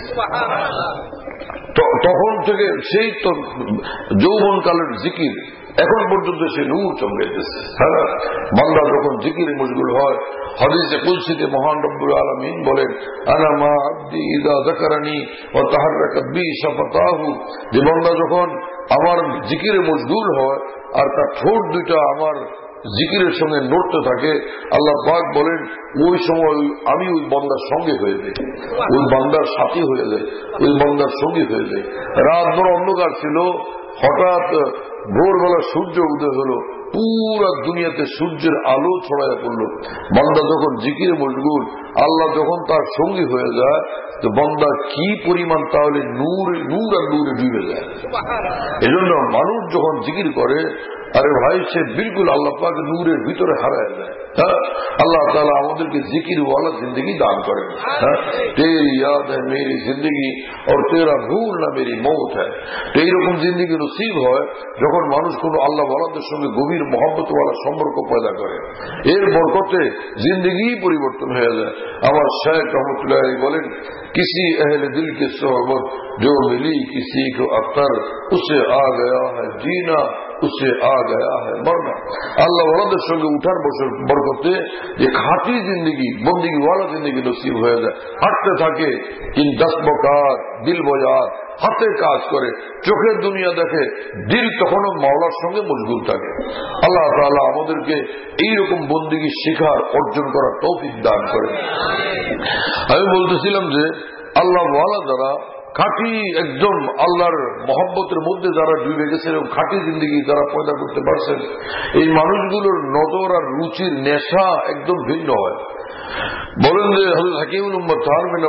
তখন থেকে সেই যৌবনকালের জিকির এখন পর্যন্ত সে নূর চমকাইতেছে। হ্যাঁ, বান্দা যখন জিকিরে মশগুল হয়, হাদিসে কুদসিতে মহান রব্বুল আলামিন বলেন, আনা মা আবদি ইযা যাকারানি ওয়া তাহাররাকাত বি শাফাতাহু, যে বান্দা যখন আমার জিকিরে মশগুল হয় আর তার ঠোঁট দুইটা আমার জিকিরের সঙ্গে নড়তে থাকে, আল্লাহ পাক বলেন ওই সময় আমি ওই বান্দার সঙ্গে হয়ে যাই, ওই বান্দার সাথী হয়ে যায়, ওই বান্দার সঙ্গী হয়ে যায়। রাত বড় অন্ধকার ছিল, হঠাৎ ভোরবেলা সূর্য উদয় হলো, পুরা দুনিয়াতে সূর্যের আলো ছড়াইয়া পড়ল। বান্দা যখন জিকিরে মশগুল, আল্লাহ যখন তার সঙ্গী হয়ে যায়, তো বান্দা কি পরিমাণ তাহলে নূর নূর আর নূরে ডুবে যায়। এজন্য মানুষ যখন জিকির করে, আরে ভাই, সে বিলকুল আল্লাহ পাক নূরের ভিতরে হারায় যায়। হ্যাঁ, আল্লাহ তাআলা আমাদেরকে জিকির ওয়ালা জিন্দগি দান করেন। হ্যাঁ, তেরি ইয়াদ है मेरी जिंदगी और तेरा भूल ना मेरी मौत है। তো এইরকম জিন্দগি নসিব হয় যখন মানুষ কোন আল্লাহ ওয়ালাদের সঙ্গে গভীর মহব্বত ওয়ালা সম্পর্ক পয়দা করে। এর বরকতে জিন্দগি পরিবর্তন হয়ে যায়। আমার শেখ রহমতুল্লাহ বলেন, किसी अहले दिल की सोहबत जो मिली किसी को अख्तर उसे आ गया है जीना उसे आ गया है मरना। আল্লাহ ওয়ালাদের সঙ্গে উঠার বছর বরকতে যে খাঁটি জিন্দগি বন্দিগি ওয়ালা জিন্দগি নসিব হয়ে যায়। হাঁটতে থাকে ইন দস্তবকার দিল বজার, হাতে কাজ করে, চোখের দুনিয়া দেখে, দিল তখনও মাওলার সঙ্গে মশগুল থাকে। আল্লাহ তাআলা আমাদেরকে এইরকম বন্দিগি শিখার অর্জন করার তৌফিক দান করেন। আমি বলতেছিলাম যে আল্লাহ ওয়ালা যারা খাঁটি একদম আল্লাহর মহব্বতের মধ্যে যারা ডুবে গেছে, এবং খাঁটি জিন্দগি যারা পয়দা করতে পারছেন, এই মানুষগুলোর নজর আর রুচির নেশা একদম ভিন্ন হয়। বলেন যে হযরত হাকিমুল উম্মত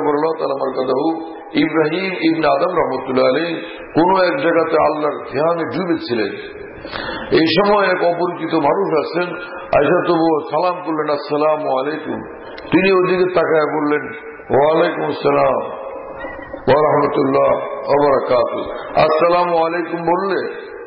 ইব্রাহিম ইবনে আদম রহমতুল্লাহ আলাইহি কোন এক জায়গাতে আল্লাহর ধ্যানে ডুবেছিলেন। এই সময় এক অপরিচিত মানুষ আছেন, আয়েশা তবু সালাম করলেন, আসসালামু আলাইকুম। তিনি ওদিকে তাকায় বললেন, ওয়ালাইকুম আসসালাম ওয়া রাহমাতুল্লাহ ওয়া বারাকাতুহু। আসসালামু আলাইকুম বললে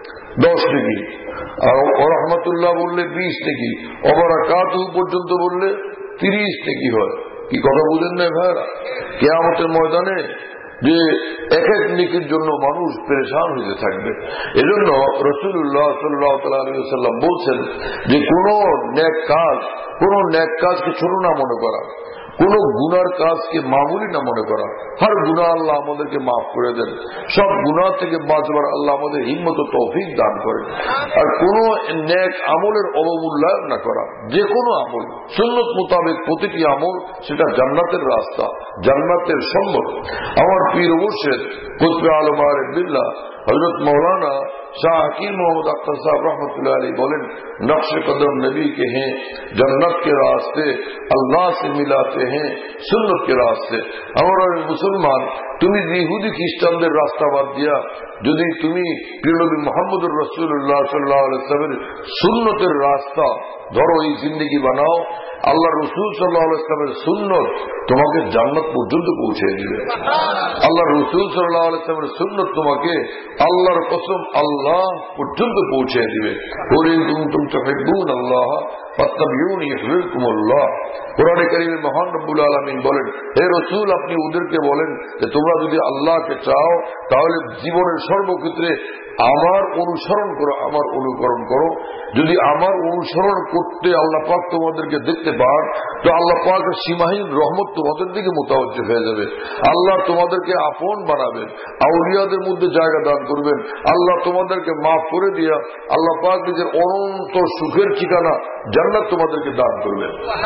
দশ নেকি, আর ওয়া রাহমাতুল্লাহ বললে বিশ নেকি, ওয়া বারাকাতুহু পর্যন্ত বললে তিরিশ নেকি হয়। কি কথা বুঝেন না ভাইরা? কিয়ামতের ময়দানে যে এক এক নেকির জন্য মানুষ পেরেশান হতে থাকবে। এজন্য রাসূলুল্লাহ সাল্লাল্লাহু আলাইহি ওয়াসাল্লাম বলছেন যে কোন নেক কাজ কোন নেক কাজকে ছোট না মনে করা, কোন গুনার কাজকে মামুলি না মনে করা। হর গুনাহ আল্লাহ আমাদেরকে মাফ করে দেন। সব গুনাহ থেকে বাঁচবার আল্লাহ আমাদের হিম্মত ও তৌফিক দান করেন। আর কোন নেক আমলের অবমূল্যায়ন না করা। যে কোনো আমল সুন্নত মোতাবেক প্রতিটি আমল সেটা জান্নাতের রাস্তা, জান্নাতের সম্বল। আমার পীর মুর্শিদ কুতবে আলম আরিফ বিল্লাহ হযরত मौलाना शाह हकीम मोहम्मद अख्तर साहब रहमतुल्लाह अलैह बोलें, नक्शे कदम नबी के हैं, जन्नत के रास्ते अल्लाह से मिलाते हैं सुन्नत के रास्ते। हमारा मुसलमान তুমি ইহুদি খ্রিস্টানদের রাস্তা বাদ দিয়া যদি তুমি প্রিয় নবী মুহাম্মদুর রাসূলুল্লাহ সাল্লাল্লাহু আলাইহি ওয়াসাল্লামের সুন্নতের রাস্তা ধরো, এই জিন্দেগি বানাও, আল্লাহ রসুল সাল্লাল্লাহু আলাইহি ওয়াসাল্লামের সুন্নত তোমাকে জান্নাত পর্যন্ত পৌঁছে দিবে। আল্লাহ রসুল সাল্লাল্লাহু আলাইহি ওয়াসাল্লামের সুন্নত তোমাকে আল্লাহর কসম আল্লাহ পর্যন্ত পৌঁছে দিবে। কুল ইন কুনতুম তুহিব্বুনাল্লাহ ফাত্তাবিউনি ইউহিব্বুকুমুল্লাহ। কোরআনে কারীমে মহান রব্বুল আলামিন বলেন, হে রসুল আপনি ওদেরকে বলেন যে তোমরা যদি আল্লাহকে চাও তাহলে জীবনের সর্বক্ষেত্রে আমার অনুসরণ করো, আমার অনুকরণ করো। যদি আমার অনুসরণ করতে আল্লাহ পাক তোমাদেরকে দেখতে পান তো আল্লাহ পাকের সীমাহীন রহমত তোমাদের দিকে মোতাবজ্জহ হয়ে যাবে। আল্লাহ তোমাদেরকে আপন বানাবেন, আউলিয়াদের মধ্যে জায়গা দান করবেন। আল্লাহ তোমাদেরকে মাফ করে দিয়া আল্লাহ পাক নিজের অনন্ত সুখের ঠিকানা জান্নাত তোমাদেরকে দান করবেন।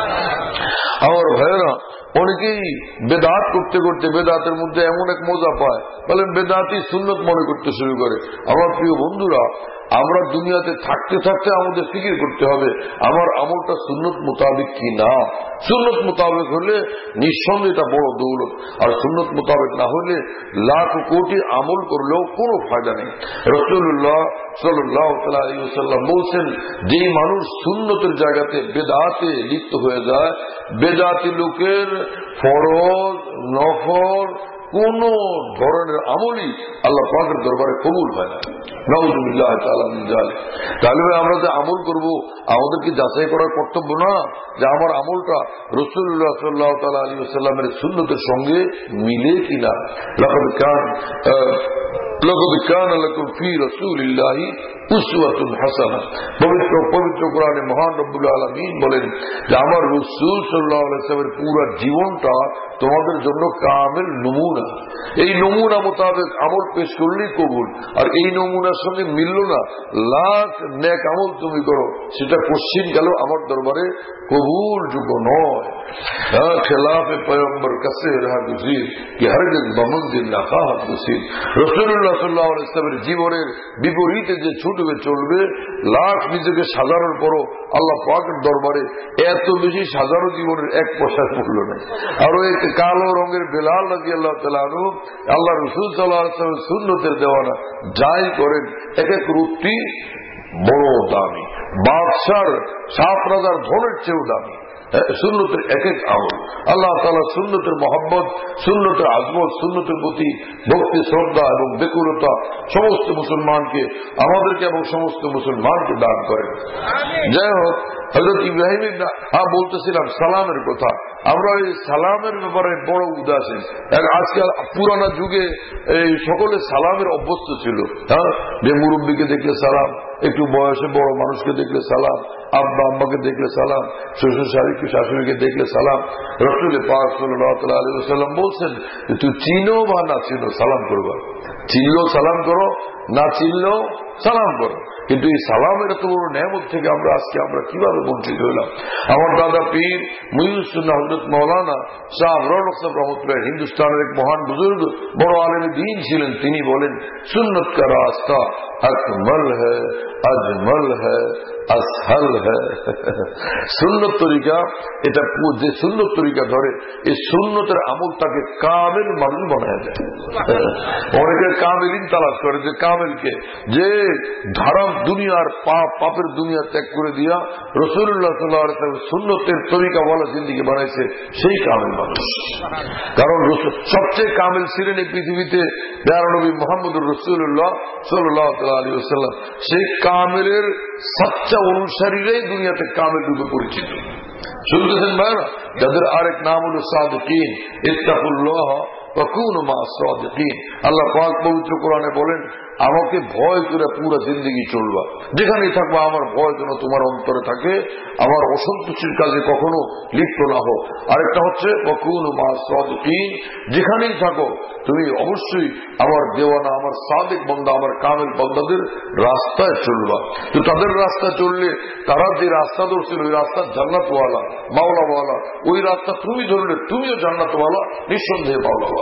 আমার ভাইয়েরা, অনেকেই বেদাত করতে করতে বেদাতের মধ্যে এমন এক মজা পায়, বলেন বেদাতই সুন্নত মনে করতে শুরু করে। আমার প্রিয় বন্ধুরা, আমরা দুনিয়াতে থাকতে থাকতে আমাদের ফিকির করতে হবে আমার আমলটা সুন্নত মোতাবেক কি না। সুন্নত মোতাবেক হলে নিঃসন্দেহে এটা বড় দৌলত, আর সুন্নত মোতাবেক না হলে লাখ কোটি আমল করলেও কোনো ফায়দা নেই। রাসূলুল্লাহ সাল্লাল্লাহু আলাইহি ওয়াসাল্লাম বলছেন, যে মানুষ সুন্নতের জায়গাতে বেদাতে লিপ্ত হয়ে যায়, বেদাতি লোকের ফরজ নফল কোন ধরনের আমলই আল্লাহ পাকের দরবারে কবুল হয় না। নাউযুবিল্লাহ তাআলা মিন যালিক। তাহলে আমরা যে আমল করব আমাদেরকে যাচাই করার কর্তব্য না যে আমার আমলটা রাসূলুল্লাহ সাল্লাল্লাহু তাআলা আলাইহি ওয়াসাল্লামের সুন্নতের সঙ্গে মিলে কিনা। লাকাদ কান লাকাদ কান লাকুম ফি রাসূলিল্লাহি উসওয়াতুন হাসানাহ। পবিত্র পবিত্র কোরআনে মহান রব্বুল আলামিন বলেন যে আমার রাসূল সাল্লাল্লাহু আলাইহি ওয়াসাল্লামের পুরো জীবনটা তোমাদের জন্য কামিল নমুনা। এই নমুনা মোতাবেক আমল পেশ করলেই কবুল। আর এই নমুনার সঙ্গে মিলল না, লাখ নেক আমল তুমি করো, সেটা কোশ্চিন গেল আমার দরবারে কবুল যোগ্য নয়। खिलाफ पैगंबर कसे रहा गुजीर कि हरगिज बमंजिल ना खाहत गुसीर রাসূলুল্লাহ সাল্লাল্লাহু আলাইহি ওয়াসাল্লামের জীবনের বিপরীতে যে ছুটবে চলবে, লাখ নিজেকে সাজানোর পরও আল্লাহ পাকের দরবারে এত বেশি সাজানো জীবনের এক পয়সার মূল্য নেই। আর ওই কালো রঙের বেলাল রাদিয়াল্লাহু তাআলা আনহু আল্লাহ রাসূল সাল্লাল্লাহু আলাইহি ওয়াসাল্লামের সুন্নতের দেওয়ানা যাই করেন এক এক রূপটি বড় দামি, বাদশার সাত রাজার ধনের চেয়েও দামি। সুন্নতের এক এক আমল আল্লাহ তাআলা সুন্নতের মহব্বত, সুন্নতের আজমত, সুন্নতের প্রতি ভক্তি শ্রদ্ধা এবং বেকুলতা সমস্ত মুসলমানকে, আমাদেরকে এবং সমস্ত মুসলমানকে দান করেন। যাই হোক, হযরত ইব্রাহিম হ্যাঁ বলতেছিলাম সালামের কথা। আমরা এই সালামের ব্যাপারে বড় উদাসীন। আজকাল পুরানা যুগে এই সকলে সালামের অভ্যস্ত ছিল। হ্যাঁ, যে মুরব্বীকে দেখলে সালাম, একটু বয়সে বড় মানুষকে দেখলে সালাম, আব্বা আম্মাকে দেখলে সালাম, শ্বশুর শাশুড়ি শাশুড়িকে দেখলে সালাম। রাসূল পাক সাল্লাল্লাহু আলাইহি ওয়াসাল্লাম বলছেন তুই চিনো বা না চিনো সালাম করবা, চিনলেও সালাম করো, না চিনলেও সালাম করো। কিন্তু এই সালামের এত বড় নেয়ামত থেকে আমরা আজকে আমরা কিভাবে বঞ্চিত হইলাম। আমার দাদা পীর মুহিউস সুন্নাহ হযরত মাওলানা শাহ আবরার সাহেব রহমতুল্লাহ হিন্দুস্তানের এক মহান বুজুর্গ, বড় আলেমে দ্বীন ছিলেন। তিনি বলেন সুন্নত কা রাস্তা আকমল হ্যায়, আজমল হ্যায়, আসহাল হ্যায়। সুন্নত তরিকা, এটা যে সুন্নত তরিকা ধরে এই সুন্নতের আমল তাকে কামেল মানুষ বানায় দেয়। অনেকে কামেলিন তালাশ করে, যে কামেলকে, যে ধারাম দুনিয়ার পাপ পাপের দুনিয়া ত্যাগ করে দিয়া রাসূলুল্লাহ সাল্লাল্লাহু আলাইহি ওয়াসাল্লাম সুন্নতের তরিকা ওয়ালা জিন্দেগি বানাইছে, সেই কামেল মানুষ। কারণ সবচেয়ে কামেল ছিলেন এই পৃথিবীতে প্যারা নবী মুহাম্মদুর রাসূলুল্লাহ সাল্লাল্লাহু আলাইহি ওয়াসাল্লাম। সেই কামেলের সচ্চা অনুসারীরাই দুনিয়াতে কামেল রূপে পরিচিত। শুনতেছেন ভাইরা, যাদের আরেক নাম হল সাদিকিন, ইত্তাকুল্লাহ ওয়া কুনু মা'আস সাদিকিন। আল্লাহ পাক পবিত্র কোরআনে বলেন আমাকে ভয় করে পুরো জিন্দগি চলবা, যেখানেই থাকবা আমার ভয় যেন তোমার অন্তরে থাকে, আমার অসন্তুষ্টির কাজে কখনো লিপ্ত না হো। আরেকটা হচ্ছে ওয়া কুনু মা'আস সাদিকিন, যেখানেই থাকো তুমি অবশ্যই আমার দেওয়ানা, আমার সাদিক বান্দা, আমার কামেল বান্দাদের রাস্তায় চলবা। তো তাদের রাস্তায় চললে তারা যে রাস্তা ধরছিল ওই রাস্তা জান্নাতওয়ালা, মাওলাওয়ালা। ওই রাস্তা তুমি ধরলে তুমিও জান্নাতওয়ালা, নিঃসন্দেহে মাওলাওয়ালা।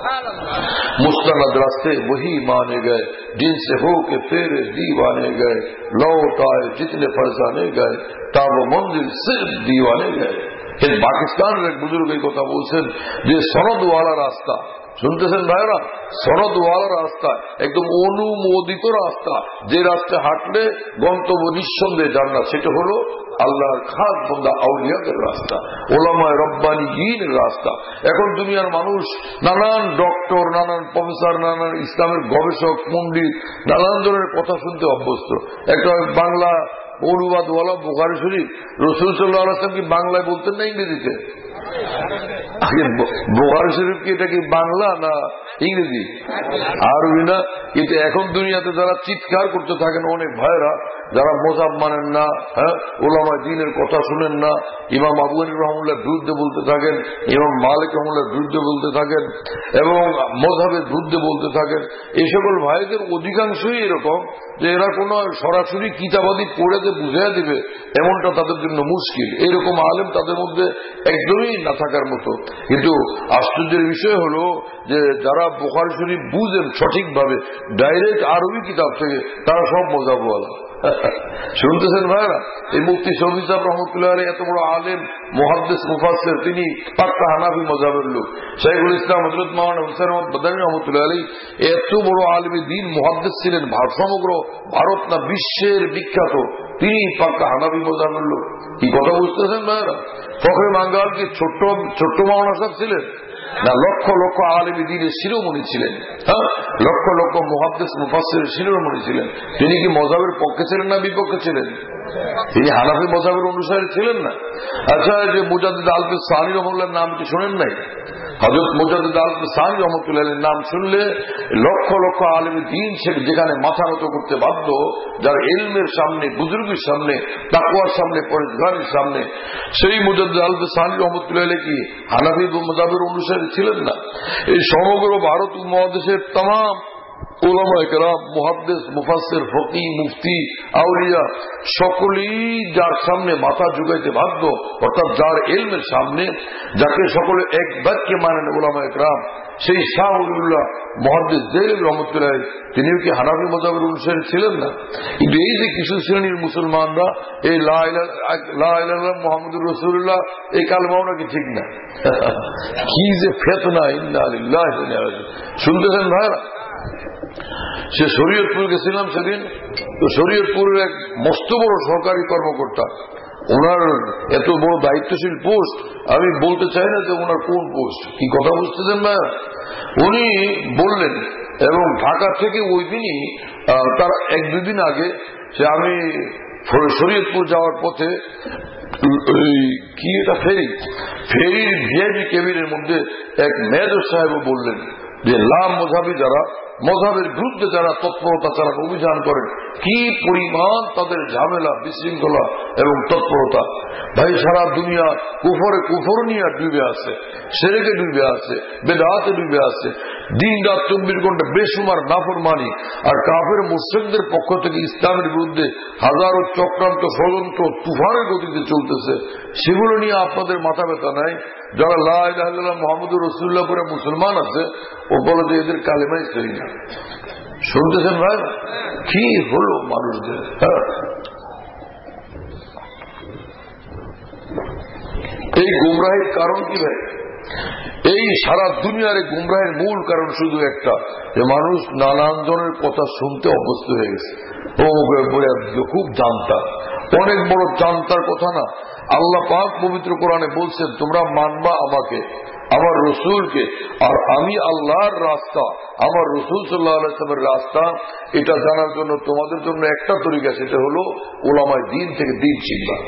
मुस्तनद रास्ते वही माने गए जिनसे हो के तेरे दीवाने गए, लौट आए जितने फरजाने गए तब मंजिल सिर्फ दीवाने गए। পাকিস্তানের এক বুজুর্গ এই কথা বলছেন যে সনদওয়ালা রাস্তা, শুনতেছেন ভাইরা, সনদওয়ালা রাস্তা, একদম অনুমোদিত রাস্তা, যে রাস্তা হাঁটলে গন্তব্য নিঃসন্দেহে জান্নাত, সেটা হলো আল্লাহর খাস বান্দা আউলিয়াদের রাস্তা, ওলামায়ে রব্বানিয়িনের রাস্তা। এখন দুনিয়ার মানুষ নানান ডক্টর, নানান প্রফেসর, নানান ইসলামের গবেষক, পণ্ডিত, নানান ধরনের কথা শুনতে অভ্যস্ত। একটা বাংলা অনুবাদওয়ালা বুখারী শরীফ, রাসূল সাল্লাল্লাহু আলাইহি ওয়াসাল্লাম কি বাংলায় বলতেন না ইংরেজিতে? বুখারী শরীফ কি এটা কি বাংলা না ইংরেজি? আরবি না? কিন্তু এখন দুনিয়াতে যারা চিৎকার করতে থাকেন অনেক ভাইরা, যারা মজাব মানেন না, হ্যাঁ, ওলামায়ে দ্বীনের কথা শুনেন না, ইমাম আবু হানিফা রাহমাতুল্লাহর বিরুদ্ধে বলতে থাকেন, ইমাম মালিক রাহমাতুল্লাহর বিরুদ্ধে বলতে থাকেন এবং মযহাবের বিরুদ্ধে বলতে থাকেন, এই সকল ভাইদের অধিকাংশই এরকম যে এরা কোন সরাসরি কিতাবাদি পড়ে যে বুঝিয়ে দিবে এমনটা তাদের জন্য মুশকিল। এইরকম আলেম তাদের মধ্যে একদমই না থাকার মতো। কিন্তু আশ্চর্যের বিষয় হলো যে যারা বুখারী শরীফ বুঝেন সঠিকভাবে ডাইরেক্ট আরবি কিতাব থেকে, তারা সব মজাবওয়ালা। শুনতেছেন ভাইরা, এই মুফতি শফি সাহেব রহমতুল্লাহ আলাইহি এত বড় আলেম, মুহাদ্দিস, মুফাসসির, তিনি পাক্কা হানাফি মাযহাবের লোক। শাইখুল ইসলাম হযরত মাওলানা হুসাইন আহমদ মাদানী রহমতুল্লাহ আলাইহি এত বড় আলেমে দ্বীন, মুহাদ্দিস ছিলেন, সমগ্র ভারত না বিশ্বের বিখ্যাত, তিনি পাক্কা হানাফি মাযহাবের লোক। কি কথা বুঝতেছেন ভাইরা? ফখরে মাঙ্গাল কি ছোট্ট ছোট্ট মাওলানা সাহেব ছিলেন না? লক্ষ লক্ষ আলেমে দ্বীনের শিরোমণি ছিলেন, হ্যাঁ, লক্ষ লক্ষ মুহাদ্দিস মুফাসসিরের শিরোমণি ছিলেন। তিনি কি মযহাবের পক্ষে ছিলেন না বিপক্ষে ছিলেন? তিনি হানাফি মযহাবের অনুসারী ছিলেন না? আচ্ছা, যে মুজাদ্দিদ আল-ফিস সানি রহমাতুল্লাহর নাম কি শোনেন নাই? হযরত মুজাদ্দিদ আল-ফিস সানি রহমাতুল্লাহর নাম শুনলে লক্ষ লক্ষ আলেমে দ্বীন যেখানে মাথা নত করতে বাধ্য, যার ইলমের সামনে, বুজুর্গের সামনে, তাকওয়ার সামনে, পরহেজগারির সামনে, সেই মুজাদ্দিদ আল-ফিস সানি রহমাতুল্লাহ কি হানাফি মযহাবের অনুসারী ছিলেন না? এই সমগ্র ভারত উপমহাদেশের तमाम উলামায়ে কেরাম, মুহাদ্দিস, মুফাসসির, ফকিহ, মুফতি, আউলিয়া সকলেই যার সামনে মাথা ঝুঁকাইতে বাধ্য, অর্থাৎ যার ইলমের সামনে, যাকে সকলে এক বাক্যে মানেন উলামায়ে কেরাম, সেই শাহ ওলিউল্লাহ মুহাদ্দিস দেহলভী রহমতুল্লাহ, তিনিও কি হানাফি মাযহাবের অনুসারী ছিলেন না? কিন্তু এই যে কিছু শ্রেণীর মুসলমানরা এই লা ইলাহা ইল্লাল্লাহ মুহাম্মাদুর রাসূলুল্লাহ এই কালেমাও নাকি ঠিক না, কি যে ফিতনা! ইন্না লিল্লাহি ওয়া ইন্না ইলাইহি রাজিউন। শুনতেছেন ভাইরা? সে শরীয়তপুর গেছিলাম সেদিন, তো শরীয়তপুরের এক মস্ত বড় সরকারি কর্মকর্তা, ওনার এত বড় দায়িত্বশীল পোস্ট, আমি বলতে চাই না যে ওনার কোন পোস্ট, কি কথা বুঝতেছেন না? উনি বললেন, এবং ঢাকা থেকে ওই দিনই তার এক দুদিন আগে সে আমি শরীয়তপুর যাওয়ার পথে কি এটা ফেরি ফেরির ভিআইপি কেবিনের মধ্যে এক মেজর সাহেব বললেন যে লাম মযহাবী যারা, মযহাবের বিরুদ্ধে যারা তৎপরতা চালান, অভিযান করেন, কি পরিমাণ তাদের ঝামেলা, বিশৃঙ্খলা এবং তৎপরতা। ভাই সারা দুনিয়া কুফরে কুফর নিয়ে ডুবে আছে, শিরকে ডুবে আছে, বেদাতে ডুবে আছে, দিন রাত চব্বিশ ঘন্টা বেসুমার নাফরমানি আর কাফের মুশরিকদের পক্ষ থেকে ইসলামের বিরুদ্ধে হাজারো চক্রান্ত ষড়যন্ত্র তুফানের গতিতে চলতেছে। সেগুলো নিয়ে আপনাদের মাথা ব্যথা নাই? যারা লা ইলাহা ইল্লাল্লাহ মুহাম্মাদুর রাসূলুল্লাহ পরে মুসলমান আছে, ও বলে যে এদের কালেমাই সহি না। শুনতেছেন ভাই? কি হলো মানুষদের! এই গুমরাহির কারণ কি ভাই? এই সারা দুনিয়ার গুমরাহের মূল কারণ শুধু একটা, যে মানুষ নানান জনের কথা শুনতে অভ্যস্ত হয়ে গেছে। ও খুব জানতা, অনেক বড় জানতার কথা না। আল্লাহ পাক পবিত্র কোরআনে বলছেন, তোমরা মানবা আমাকে, আমার রসুলকে, আর আমি আল্লাহর রাস্তা, আমার রসুল সাল্লাল্লাহু আলাইহি ওয়াসাল্লামের রাস্তা, এটা জানার জন্য তোমাদের জন্য একটা তরিকা, সেটা হলো উলামায়ে দ্বীন থেকে দ্বীন শিখবা।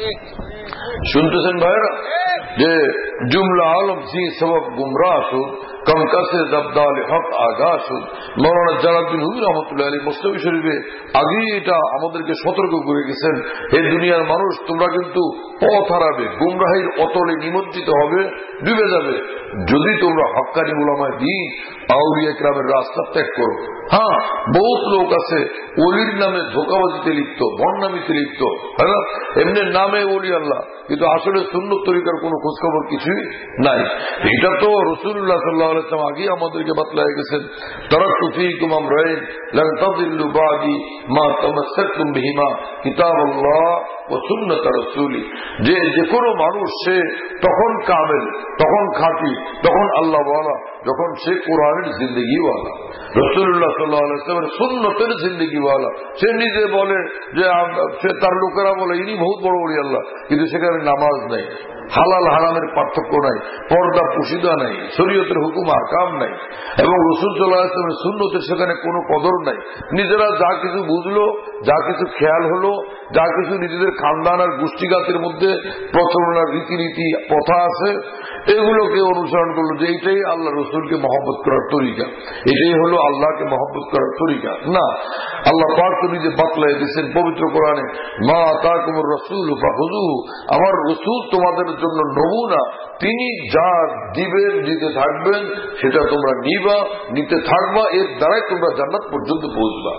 শুনতেছেন ভাইরা? যে জুমলা আলম সি সবব গুমরাহ শুদ, কম কাছে জবদাল হক আগা শুদ। মৌলানা জালালউদ্দিন হুজুর রহমতুল্লাহ আলাইহি মুসনদ শরীফে আগেই এটা আমাদেরকে সতর্ক করে গেছেন, এই দুনিয়ার মানুষ তোমরা কিন্তু পথ হারাবে, গুমরাহির অতলে নিমজ্জিত হবে, ডুবে যাবে, যদি তোমরা হক্কানি উলামায়ে দ্বীন আউলিয়া কেরামের রাস্তা ত্যাগ করো। হ্যাঁ, বহুত লোক আছে ওলির নামে ধোঁকাবাজিতে লিপ্ত, বন্যামিতে লিপ্ত, হ্যাঁ, এমনি নামে ওলি আল্লাহ, কিন্তু আসলে সুন্নত তরিকার কোন খোঁজখবর কিছুই নাই। এটা তো রাসূলুল্লাহ সাল্লাল্লাহু আলাইহি ওয়াসাল্লাম আগে আমাদেরকে বাতলায় গেছেন, তারাকতু ফীকুম আমরাইন লান তাযিল্লু বাদি মা তামাসসাকতুম বিহিমা কিতাবুল্লাহ ওয়া সুন্নাত রাসূলি। যে যে কোনো মানুষ সে তখন কামেল, তখন খাঁটি, তখন আল্লাহ ওয়ালা যখন সে কোরআনের জিন্দেগি ওয়ালা, রাসূলুল্লাহ সাল্লাল্লাহু আলাইহি ওয়াসাল্লামের সুন্নতের জিন্দেগি ওয়ালা। সে নিজে বলে যে তার লোকেরা বলে ইনি বহুত বড় ওলি আল্লাহ, কিন্তু সেখানে নামাজ নাই, হালাল হারামের পার্থক্য নাই, পর্দা পুশিদা নাই, শরীয়তের হুকুম আহকাম নাই, এবং রাসূল সাল্লাল্লাহু আলাইহি ওয়াসাল্লামের সুন্নতের সেখানে কোনো কদর নাই। নিজেরা যা কিছু বুঝলো, যা কিছু খেয়াল হলো, যা কিছু নিজেদের খানদান আর গোষ্ঠীঘাতের মধ্যে প্রচলনার রীতিনীতি প্রথা আছে, এগুলোকে অনুসরণ করলো যে এইটাই আল্লাহ রসুলকে মহব্বত করার তরিকা, এটাই হলো আল্লাহকে মহব্বত করার তরিকা। না, আল্লাহ পাক তো নিজে বাতলাই দিয়েছেন পবিত্র কোরআনে, মা আতাকুমুর রাসূল ফাখুযুহু, আমার রসুল তোমাদের জন্য নমুনা, তিনি যা দিবেন, দিতে থাকবেন, সেটা তোমরা নিবা, নিতে থাকবা, এর দ্বারাই তোমরা জান্নাত পর্যন্ত পৌঁছবা।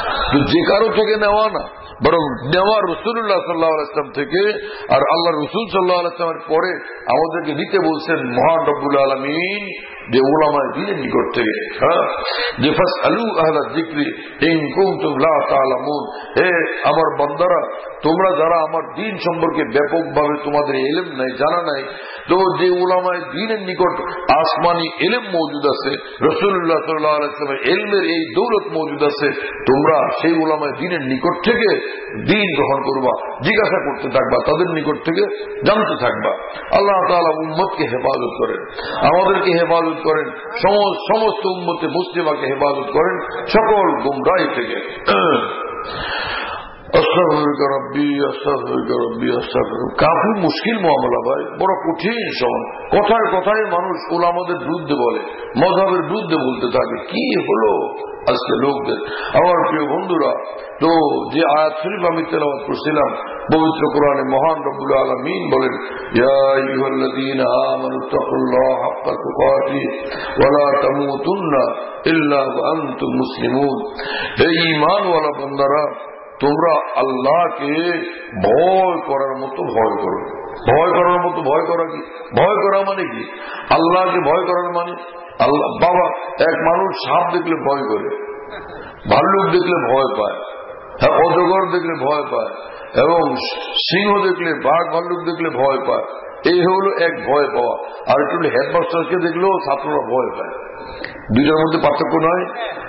যে কারো থেকে নেওয়া না, বরং নেওয়া রাসূলুল্লাহ সাল্লাল্লাহু আলাইহি ওয়াসাল্লাম থেকে। আর আল্লাহ রাসূল সাল্লাল্লাহু আলাইহি ওয়াসাল্লামের পরে আমাদেরকে নিতে বলছেন মহান রব্বুল আলামিন যে উলামায়ে দ্বীনের নিকট থেকে, হ্যাঁ, যে ফাসআলু আহলা যিকরি ইন কুনতুম লা তা'লামুন। হে আমার বান্দারা, তোমরা যারা আমার দ্বীন সম্পর্কে ব্যাপকভাবে তোমাদের ইলম নাই, জানা নাই, তো যে উলামায়ে দ্বীনের নিকট আসমানি ইলম মওজুদ আছে, রাসূলুল্লাহ সাল্লাল্লাহু আলাইহি ওয়াসাল্লামের ইলমের এই দৌলত মওজুদ আছে, তোমরা সেই উলামায়ে দ্বীনের নিকট থেকে দ্বীন গ্রহণ করবা, জিজ্ঞাসা করতে থাকবা, তাদের নিকট থেকে জানতে থাকবা। আল্লাহ তাআলা উম্মতকে হেফাজত করেন, আমাদেরকে হেফাজত করেন, সমস্ত উম্মতে মুসলিমাকে হেফাজত করেন সকল গুমরাহি থেকে। আস্তাগফিরুকা রব্বি আস্তাগফিরুকা রব্বি আস্তাগফিরুকা। কাফি মুশকিল মামলা ভাই, বড় কঠিন সময়। কথায় কথায় মানুষ উলামাদের বিরুদ্ধে বলে, মযহাবের বিরুদ্ধে বলতে থাকে। কি হলো আজকে লোকদের? আমার প্রিয় বন্ধুরা, তো যে আয়াত শরীফ আমি তেলাওয়াত করছিলাম পবিত্র কোরআনে মহান রব্বুল আলামিন বলেন, ইয়া আইয়ুহাল্লাযীনা আমানুত্তাকুল্লাহা হাক্কা তুকাতিহি ওয়া লা তামুতুন্না ইল্লা ওয়া আনতুম মুসলিমুন। হে ঈমানওয়ালা বান্দারা, তোমরা আল্লাহকে ভয় করার মতো ভয় করো। ভয় করার মতো ভয় করা কি? ভয় করা মানে কি? আল্লাহকে ভয় করার মানে, আল্লাহ বাবা, এক মানুষ সাপ দেখলে ভয় করে, ভাল্লুক দেখলে ভয় পায়, হ্যাঁ, অজগর দেখলে ভয় পায়, এবং সিংহ দেখলে, বাঘ ভাল্লুক দেখলে ভয় পায়। এই হলো এক ভয় পাওয়া। আর একটু হেডমাস্টারকে দেখলেও ছাত্ররা ভয় পায়। দুইটার মধ্যে পার্থক্য নয়?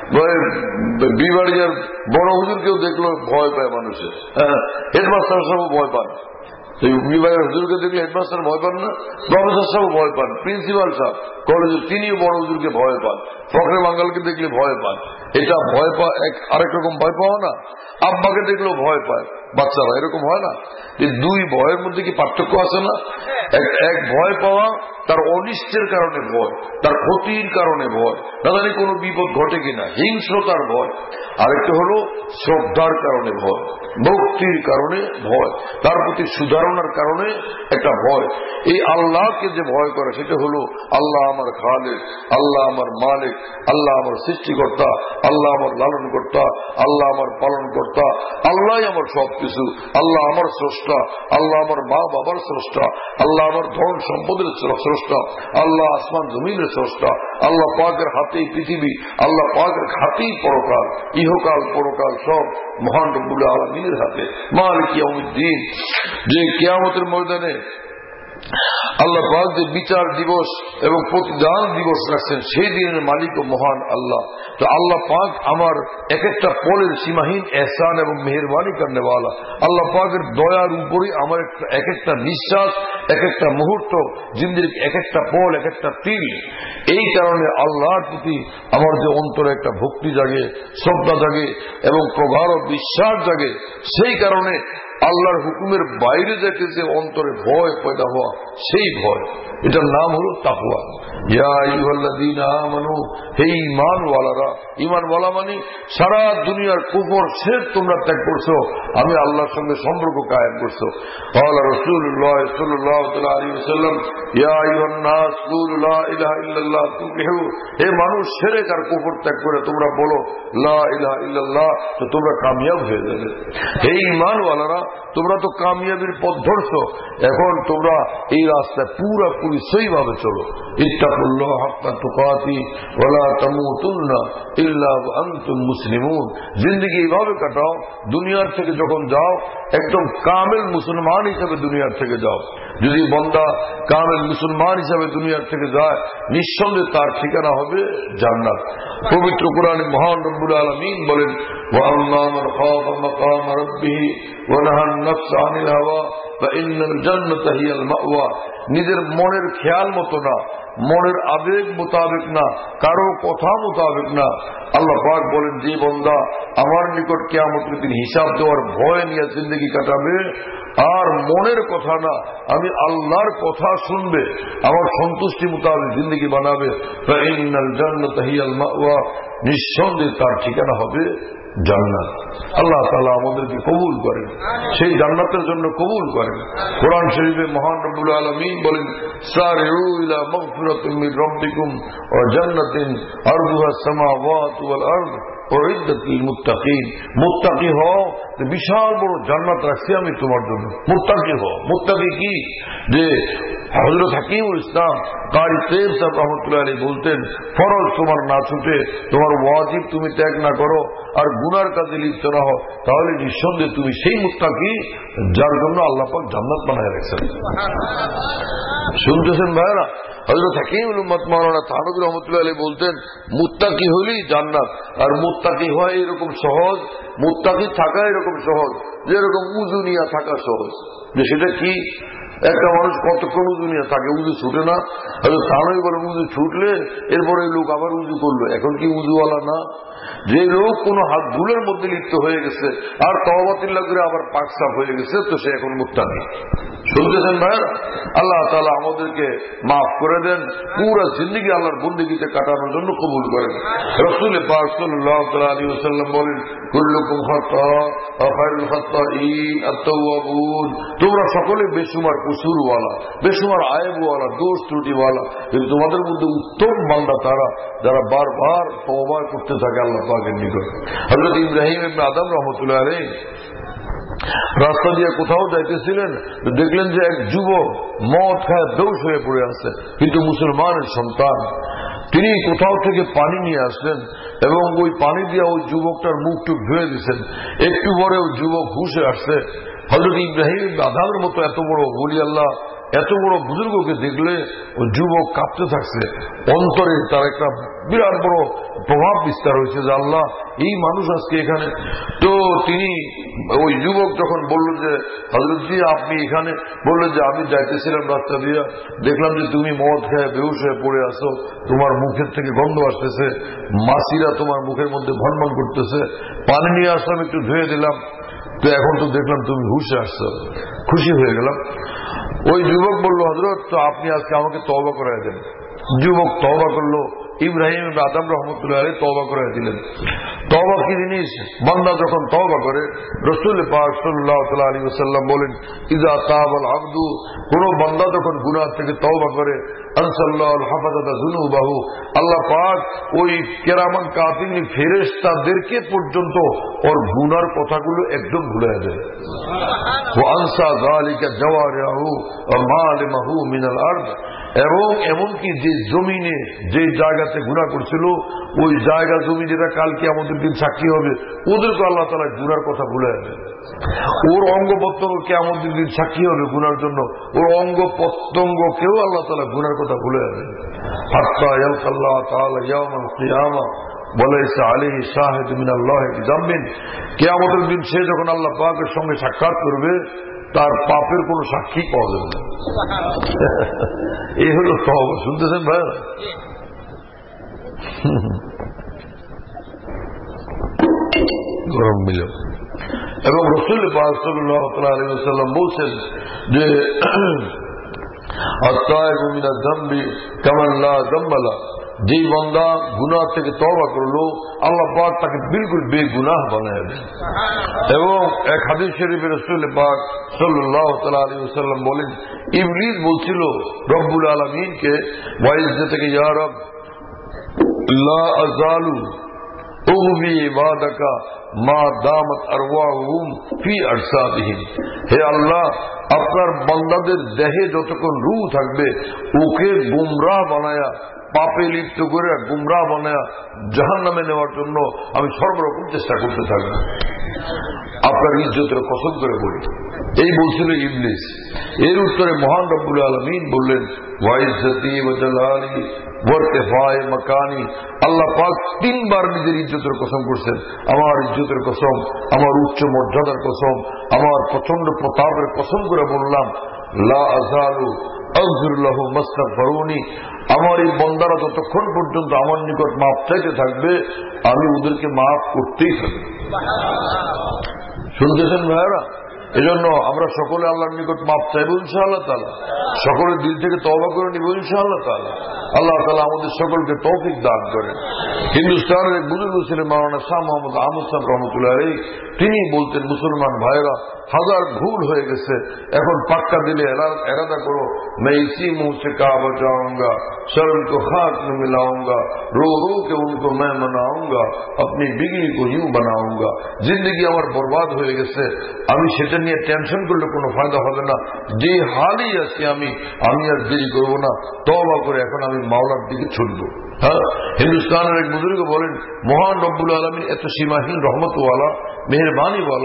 বিবাড়িয়ার বড় হুজুরকেও দেখলো ভয় পায় মানুষের, হ্যাঁ, হেডমাস্টার সব ভয় পান। বিবাহের হুজুরকে দেখলে হেডমাস্টার ভয় পান না, প্রফেসর সাহেব ভয় পান, প্রিন্সিপাল সাহেব কলেজের তিনিও বড় হুজুরকে ভয় পান, ফখরে বাঙ্গালকে দেখলে ভয় পান। এটা ভয় পাওয়া এক আরেক রকম ভয় পাওয়া না? আব্বাকে দেখলেও ভয় পায় বাচ্চারা, এরকম হয় না? এই দুই ভয়ের মধ্যে কি পার্থক্য আছে না? এক ভয় পাওয়া তার অনিষ্টের কারণে ভয়, তার ক্ষতির কারণে ভয়, না জানি কোনো বিপদ ঘটে কিনা, হিংস্রতার ভয়। আরেকটা হলো শ্রদ্ধার কারণে ভয়, ভক্তির কারণে ভয়, তার প্রতি সুধারণার কারণে একটা ভয়। এই আল্লাহকে যে ভয় করে সেটা হলো আল্লাহ আমার খালেক, আল্লাহ আমার মালিক, আল্লাহ আমার সৃষ্টিকর্তা, আল্লাহ আমার লালন কর্তা, আল্লাহ আমার পালন কর্তা, আল্লাহ আমার সবকিছু, আল্লাহ আমার স্রষ্টা, আল্লাহ আমার মা বাবার স্রষ্টা, আল্লাহ আমার ধন সম্পদের স্রষ্টা, আল্লাহ আসমান জমিনের স্রষ্টা, আল্লাহ পাকের হাতেই পৃথিবী, আল্লাহ পাকের হাতেই পরকাল, ইহকাল পরকাল সব মহান রব্বুল আলামিনের হাতে। মালিক ইয়াউমিদ্দিন, যে কিয়ামতের ময়দানে আল্লাহ পাক যে বিচার দিবস এবং প্রতিদান দিবস রাখছেন, সেই দিনের মালিক ও মহান আল্লাহ। তো আল্লাহ পাক আমার এক একটা পলের সীমাহীন এহসান এবং মেহেরবানি করনেওয়ালা। আল্লাহ পাকের দয়ার উপরে আমার এক একটা নিঃশ্বাস, এক একটা মুহূর্ত, জিন্দির এক একটা পল, এক একটা তিল। এই কারণে আল্লাহর প্রতি আমার যে অন্তরে একটা ভক্তি জাগে, শ্রদ্ধা জাগে এবং প্রগাঢ় বিশ্বাস জাগে, সেই কারণে আল্লাহর হুকুমের বাইরে যেতে যে অন্তরে ভয় পয়দা হওয়া, সেই ভয়, এটার নাম হলো তাকওয়া। ইয়া আইয়ুহাল্লাযীনা আমানু, হে ঈমানওয়ালারা। ঈমানওয়ালা মানে সারা দুনিয়ার কুফর শিরক তোমরা ত্যাগ করছো, আমি আল্লাহর সঙ্গে সম্পর্ক কায়েম করছো। ক্বালা রাসূলুল্লাহ সাল্লাল্লাহু আলাইহি ওয়াসাল্লাম, ইয়া আইয়ুহান নাস কুলু লা ইলাহা ইল্লাল্লাহ তুফলিহু। হে মানুষ, শিরক আর কুফর ত্যাগ করে তোমরা বলো লা ইলাহা ইল্লাল্লাহ, তো তোমরা কামিয়াব হয়ে যাবে। হে ঈমানওয়ালারা, তোমরা তো কামিয়াবির পথ ধরছো, এখন তোমরা এই রাস্তায় পুরোপুরি সহিভাবে চলো। ইত্তাকুল্লাহ হাক্কা তুকাতি ওয়া লা তামুতুন্না ইল্লা ওয়া আনতুম মুসলিমুন। জিন্দেগি এইভাবে কাটাও, দুনিয়ার থেকে যখন যাও একদম কামেল মুসলমান হিসেবে দুনিয়ার থেকে যাও। যদি বান্দা কামেল মুসলমান হিসেবে দুনিয়ার থেকে যায়, নিঃসন্দেহে তার ঠিকানা হবে জান্নাত। পবিত্র কোরআনে মহান রব্বুল আলামিন বলেন, ওয়া আম্মা মান খাফা মাকাম রাব্বিহি ওয়া নাহা আন-নাফসা আনিল হাওয়া ফাইন্নাল জান্নাতা হিয়াল মাওয়া। নিজের মনের খেয়াল মতো না, মনের আবেগ মোতাবেক না, কারো কথা মোতাবেক না। আল্লাহ পাক বলেন, যে বান্দা আমার নিকট কিয়ামতের দিন হিসাব দেওয়ার ভয় নিয়ে জিন্দগি কাটাবে, আর মনের কথা না, আমি আল্লাহর কথা শুনবে, আমার সন্তুষ্টি মোতাবেক জিন্দগি বানাবে, ফাইন্নাল জান্নাতা হিয়াল মাওয়া, নিঃসন্দেহে তার ঠিকানা হবে জান্নাত। আল্লাহ তাআলা আমাদেরকে কবুল করেন, সেই জান্নাতের জন্য কবুল করেন। কোরআন শরীফে মহান রব্বুল আলামিন বলেন, সারিউ ইলা মাগফিরাতিন মির রাব্বিকুম ওয়া জান্নাতিন আরদুহাস সামাওয়াতু ওয়াল আরদ উইদ্দাত লিল মুত্তাকিন। মুত্তাকি হও, বিশাল বড় জান্নাত রাখছি আমি তোমার জন্য। মুত্তাকি হও। মুত্তাকি কি? যে হযরত হাকিমুল ইসলাম কারি তেব সাহেব রহমতুল্লাহ আলাইহি বলতেন, ফরজ তোমার না ছুটে, তোমার ওয়াজিব তুমি ত্যাগ না করো, আর গুনার কাজে লিপ্ত না হও, তাহলে নিঃসন্দেহে তুমি সেই মুত্তাকি যার জন্য আল্লাহ পাক জান্নাত বানায় রেখেছেন। শুনতেছেন ভাইরা? হযরত হাকিমুল উম্মত মাওলানা তানভী রহমতুল্লাহ আলাইহি বলতেন, মুত্তাকি হলেই জান্নাত। আর মুত্তাকি হয় এরকম সহজ, মুত্তাকি থাকা এরকম সহজ, যেরকম উযু নিয়ে থাকা সহজ। যে সেটা কি? একটা মানুষ কতক্ষণ উজু নিয়ে থাকে, উজু ছুটে না, হয়তো তারাই বলেন উজু ছুটলে এরপরে লোক আবার উজু করলো, এখন কি উজুওয়ালা না? যে লোক কোন হাত ভুলের মধ্যে লিপ্ত হয়ে গেছে আর তওবাতিল্লাহ করে আবার পাক সাফ হয়ে গেছে, তো সে এখন মুত্তাকি। শুনতেছেন ভাইরা? আল্লাহ তাআলা আমাদেরকে মাফ করে দেন, পুরো জিন্দেগি আল্লাহর বন্দেগীতে কাটানোর জন্য কবুল করেন। রাসূল পাক সাল্লাল্লাহু আলাইহি ওয়াসাল্লাম বলেন, কুল্লুকুম খাতা ওয়া খায়রুল খাতাইন আত-তাওয়াবুন, তোমরা সকলে বেশুমার কুসুরওয়ালা, বেশুমার আয়েবওয়ালা, দোষ ত্রুটিওয়ালা, কিন্তু তোমাদের মধ্যে উত্তম বান্দা তারা যারা বারবার তওবা করতে থাকে আল্লাহ পাকের নিকট। হযরত ইব্রাহিম ইবনে আদম রাহমাতুল্লাহ আলাইহি রাস্তা দিয়ে কোথাও যাইতেছিলেন, দেখলেন যে এক যুবক মদ খায় বেহুশ হয়ে পড়ে আছে, কিন্তু মুসলমানের সন্তান। তিনি কোথাও থেকে পানি নিয়ে আসলেন এবং ওই পানি দিয়ে ওই যুবকটার মুখ টুক ধুয়ে দিচ্ছেন। একটু পরে ওই যুবক হুশে আসছে। হযরত ইব্রাহিম আদমের মতো এত বড় ওলি আল্লাহ, এত বড় বুজুর্গকে দেখলে ওই যুবক কাঁপতে থাকছে। অন্তরে তার একটা বিরাট বড় প্রভাব বিস্তার হয়েছে যে আল্লাহ, এই মানুষ আজকে এখানে। তো তিনি ওই যুবক যখন বলল যে হযরত জি আপনি এখানে, বললেন যে আমি যাইতেছিলাম রাস্তা দিয়ে, দেখলাম যে তুমি মদ খেয়ে বেহুশ হয়ে পড়ে আসো, তোমার মুখের থেকে গন্ধ আসতেছে, মাছিরা তোমার মুখের মধ্যে ভনভন করতেছে, পানি নিয়ে আসলাম একটু ধুয়ে দিলাম, তো এখন তো দেখলাম তুমি হুশে আসছো, খুশি হয়ে গেলাম। ওই যুবক বলল, হযরত তো আপনি আজকে আমাকে তওবা করায় দেন। যুবক তওবা করলো, ইব্রাহিম আদম রহমতুল্লাহ আলাইহি তওবা করে দিলেন। তওবা কি জিনিস? বান্দা যখন তওবা করে, রাসূল পাক সাল্লাল্লাহু আলাইহি ওয়াসাল্লাম বলেন, ইযা তাবাল আবদু, কোন বান্দা যখন গুনাহ থেকে তওবা করে, আনসাল্লাহুল হাফাযাতা যুনুবাহু, আল্লাহ পাক ওই কিরামান কাতিবিন ফেরেশতাদেরকে পর্যন্ত ওর গুনার কথাগুলো একদম ভুলে দেয়। ওয়া আনসা যালিকা জাওয়ারিহু ওয়া মালিমাহু মিনাল আরদ, এবং এমনকি যে জমিনে যে জায়গাতে গুনাহ করছিল ওই জায়গা জমি যেটা কালকে আমাদের দিন সাক্ষী হবে, ওদেরকে আল্লাহ তাআলা গুনার কথা ভুলে দেয়। ওর অঙ্গ প্রত্যঙ্গ কিয়ামতের দিন সাক্ষী হবে গুনার জন্য, ওর অঙ্গ প্রত্যঙ্গকেও আল্লাহ তাআলা গুনার কথা ভুলে দেয়। হাত্তা ইয়ালকাল্লাহ তাআলা ইয়াউমাল কিয়ামা ওয়ালাইসা আলাইহি শাহিদ মিনাল্লাহি বিযামবিন, কিয়ামতের দিন সে যখন আল্লাহ পাকের সঙ্গে সাক্ষাৎ করবে, তার পাপের কোন সাক্ষী পাওয়া যাবে না। এই হলো তওবা। শুনতেছেন ভাই? গরম মিল। এবং রাসূল পাক সাল্লাল্লাহু আলাইহি ওয়াসাল্লাম বলছেন যে আত-তায়িবু মিনাজ যামবি কামান লা যামবা লা, যে বান্দা গুনাহ থেকে তওবা করলো আল্লাহ পাক তাকে বিলকুল বেগুনাহ বানায় দেন। এবং এক হাদিস শরীফে রাসূল পাক সাল্লাল্লাহু আলাইহি ওয়াসাল্লাম বলেন, ইবলিস বলছিল রব্বুল আলামিনকে, ওয়া ইজ্জতিকা ইয়া রব লা আযালু উগবি ইবাদাকা মা দামাত আরওয়াহুম ফি আরসাদিহিম, হে আল্লাহ আপনার বান্দাদের দেহে যতক্ষণ রূহ থাকবে ওকে গুমরাহ বানায়া, পাপে লিপ্ত করে গুমরাহ বানায়া জাহান্নামে নেওয়ার জন্য আমি সর্বরকম চেষ্টা করতে থাকবো। আপনার ইজ্জতের কসম করে বলি, এই বলছিল ইবলিস। এর উত্তরে মহান রব্বুল আলামিন বললেন, ওয়া ইজ্জতি ওয়া জালালি ওয়া ইরতিফা'i মাকানি, আল্লাহ পাক তিনবার নিজের ইজ্জতের কসম করছেন। আমার ইজ্জতের কসম, আমার উচ্চ মর্যাদার কসম, আমার প্রচন্ড প্রতাপের কসম করে বললাম, লা আযালু আযকুরু লাহু মাস্তাগফিরুনি, আমার এই বান্দারা যতক্ষণ পর্যন্ত আমার নিকট মাফ চাইতে থাকবে আমি ওদেরকে মাফ করতেই থাকবো। শুনতেছেন ভাইরা? এজন্য আমরা সকলে আল্লাহর নিকট মাফ চাইবো ইনশাআল্লাহ তাআলা, সকলের দিল থেকে তওবা করে নিব ইনশাআল্লাহ তাআলা। আল্লাহ তাআলা আমাদের সকলকে তৌফিক দান করেন। হিন্দুস্তানের এক বুজুর্গ ছিলেন মাওলানা শাহ মোহাম্মদ আহমদ সাহেব রহমতুল্লাহ আলাইহি, তিনি বলতেন, মুসলমান ভাইরা হাজার ভুল হয়ে গেছে, এখন পাক্কা দিলে এরাদা করো, मैं इसी मुंह से काबा जाऊंगा, शर्म को खाक में मिलाऊंगा, रो रो के उनको मैं मनाऊंगा, अपनी बिगड़ी को यूं बनाऊंगा। जिंदगी আমার বরবাদ হয়ে গেছে, আমি সেটা নিয়ে টেনশন করলে কোনো ফায়দা হবে না, যে হালই আছি আমি আমি আর দেরি করবো না, তওবা করে এখন আমি মাওলার দিকে ছুটবো। হ্যাঁ, হিন্দুস্তানের এক বুজুর্গ বলেন, মহান রব্বুল আলামিন এত সীমাহীন রহমতওয়ালা, মেহেরবানিওয়ালা,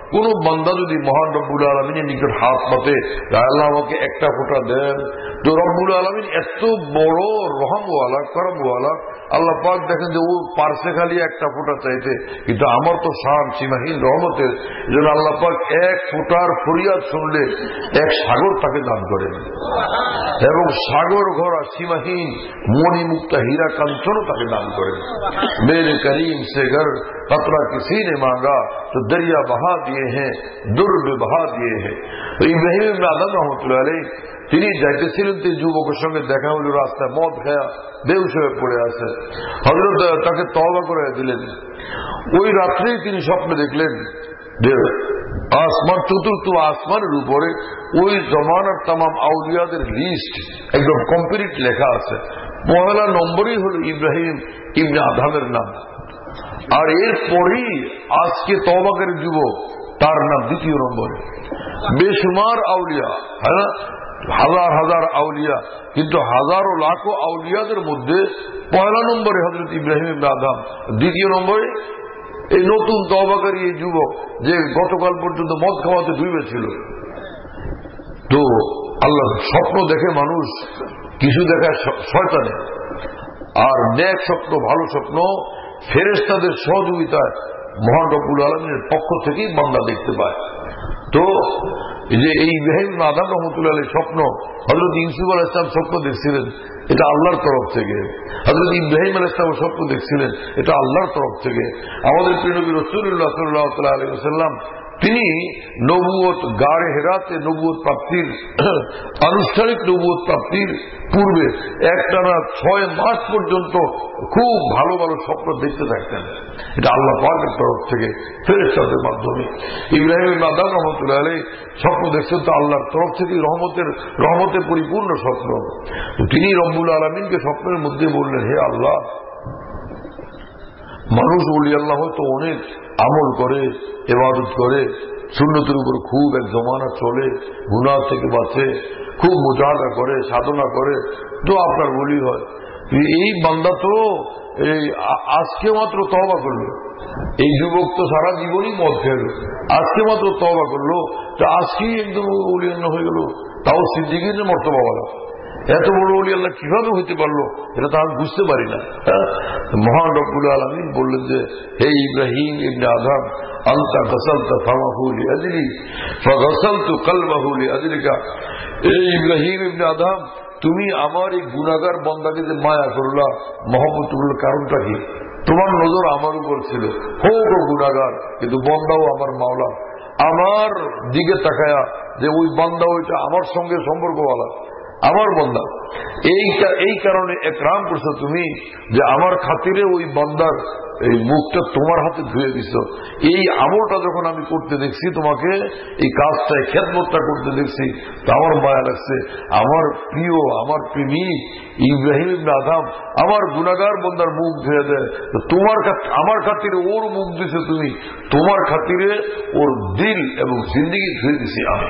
কোন বান্দা যদি মহান রব্বুল আলমিনের নিকট হাত পাতে, আল্লাহ আমাকে একটা ফোঁটা দেন, তো রব্বুল আলমিন এত বড় রহমওয়ালা করমওয়ালা, আল্লাহ পাক দেখেন যে ও পারছে খালি একটা ফোঁটা চাইতে, কিন্তু আমার তো শান সীমাহীন রহমতের জন্য আল্লাহ পাক এক ফোঁটার ফরিয়াদ শুনলে এক সাগর তাকে দান করেন, এবং সাগর ঘরা সীমাহীন মণিমুক্তা হীরা কাঞ্চনও তাকে দান করেন। মেরে করিম সে ঘর कतरा किसी ने मांगा तो दरिया बहा दिए हैं, दुर्ग बहा दिए हैं। तो ইব্রাহিম ইবনে আদম রাহমাতুল্লাহ আলাইহি তিনি যাইতেছিলেন, তিনি যুবকের সঙ্গে দেখা হলো, রাস্তায় মদ খায়া বেহুশ হয়ে পড়ে আছে। হযরত তাকে তওবা করে দিলেন। ওই রাত্রেই তিনি স্বপ্নে দেখলেন যে আসমান, চতুর্থ আসমানের উপরে ওই জমানার তামাম আউলিয়াদের লিস্ট একদম কমপ্লিট লেখা আছে। পহেলা নম্বরই হল ইব্রাহিম ইবনে আদমের নাম, আর এরপরই আজকে তওবাকারী যুবক তার নাম দ্বিতীয় নম্বরে। বেশুমার আউলিয়া, হ্যাঁ, হাজার হাজার আউলিয়া, কিন্তু হাজারো লাখো আউলিয়াদের মধ্যে পয়লা নম্বরে হযরত ইব্রাহিম ইবনে আদম, দ্বিতীয় নম্বরে এই নতুন তওবাকারী এই যুবক যে গতকাল পর্যন্ত মদ খাওয়াতে ডুবেছিল। তো আল্লাহ স্বপ্ন দেখে মানুষ, কিছু দেখায় শয়তানে, আর নেক স্বপ্ন, ভালো স্বপ্ন ফেরেশতাদের সহযোগিতায় মহান রব্বুল আলামিনের পক্ষ থেকেই বান্দা দেখতে পায়। তো যে এই ইব্রাহিম ইবনে আদম রাহমাতুল্লাহ আলাইহির স্বপ্ন, হযরত ইউসুফ আলাইহিস সালাম স্বপ্ন দেখছিলেন, এটা আল্লাহর তরফ থেকে। হযরত ইব্রাহিম আলাইহিস সালাম স্বপ্ন দেখছিলেন, এটা আল্লাহর তরফ থেকে। আমাদের প্রিয় নবী রাসূলুল্লাহ সাল্লাল্লাহু আলাইহি ওয়াসাল্লাম তিনি নবুয়ত গাড়ে হেরাতে নবুয়ত প্রাপ্তির আনুষ্ঠানিক নবুয়ত প্রাপ্তির পূর্বে একটানা ছয় মাস পর্যন্ত খুব ভালো ভালো স্বপ্ন দেখতে থাকতেন। এটা আল্লাহ পাকের তরফ থেকে ফেরেশতাদের মাধ্যমে। ইব্রাহিম ইবনে আদম রাহমাতুল্লাহ আলাইহি স্বপ্ন দেখছেন তো আল্লাহর তরফ থেকে, রহমতের রহমতের পরিপূর্ণ স্বপ্ন। তিনি রব্বুল আলামিনকে স্বপ্নের মধ্যে বললেন, হে আল্লাহ, মানুষ ওলি আল্লাহ হয়তো অনেক আমল করে, ইবাদত করে, সুন্নতের উপর খুব এক জমানা চলে, গুনাহ থেকে বাঁচে, খুব মুজাহাদা করে, সাধনা করে, তো আপনার ওলি হয়। এই বান্দা তো এই আজকে মাত্র তওবা করলো, এই যুবক তো সারা জীবনই মদ খেলো, আজকে মাত্র তওবা করলো, তো আজকেই একদম ওলি আল্লাহ হয়ে গেল, তাও সিদ্দিকীর মর্তবা বলা। এত বড় ওলি আল্লাহ কিভাবে হইতে পারলো, এটা তো আমি বুঝতে পারি না। মহান রব্বুল আলামিন বললেন যে, হে ইব্রাহিম ইবনে আদম, আনতা গাসালতা ফামাহু লিআজলি ফাগাসালতু কলবাহু লিআজলিকা। এই ইব্রাহিম ইবনে আদম, তুমি আমার এই গুনাহগার বান্দাকে যে মায়া করলা, মহব্বত করলার কারণটা কি? তোমার নজর আমার উপর ছিল, হোক ও গুনাহগার, কিন্তু বান্দাও আমার মাওলা, আমার দিকে তাকায়া যে ওই বান্দা ওইটা আমার সঙ্গে সম্পর্কওয়ালা, আমার বান্দা, এই কারণে একরাম করছো তুমি যে আমার খাতিরে ওই বান্দার এই মুখটা তোমার হাতে ধুয়ে দিছ। এই আমলটা যখন আমি করতে দেখছি, তোমাকে এই কাজটায় খেদমতটা করতে দেখছি, তো আমার মায়া লাগছে। আমার প্রিয়, আমার প্রেমিক ইব্রাহিম ইবনে আদম আমার গুনাহগার বান্দার মুখ ধুয়ে দেয়, তো তোমার আমার খাতিরে ওর মুখ দিছে তুমি, তোমার খাতিরে ওর দিল এবং জিন্দেগি ধুয়ে দিছি আমি,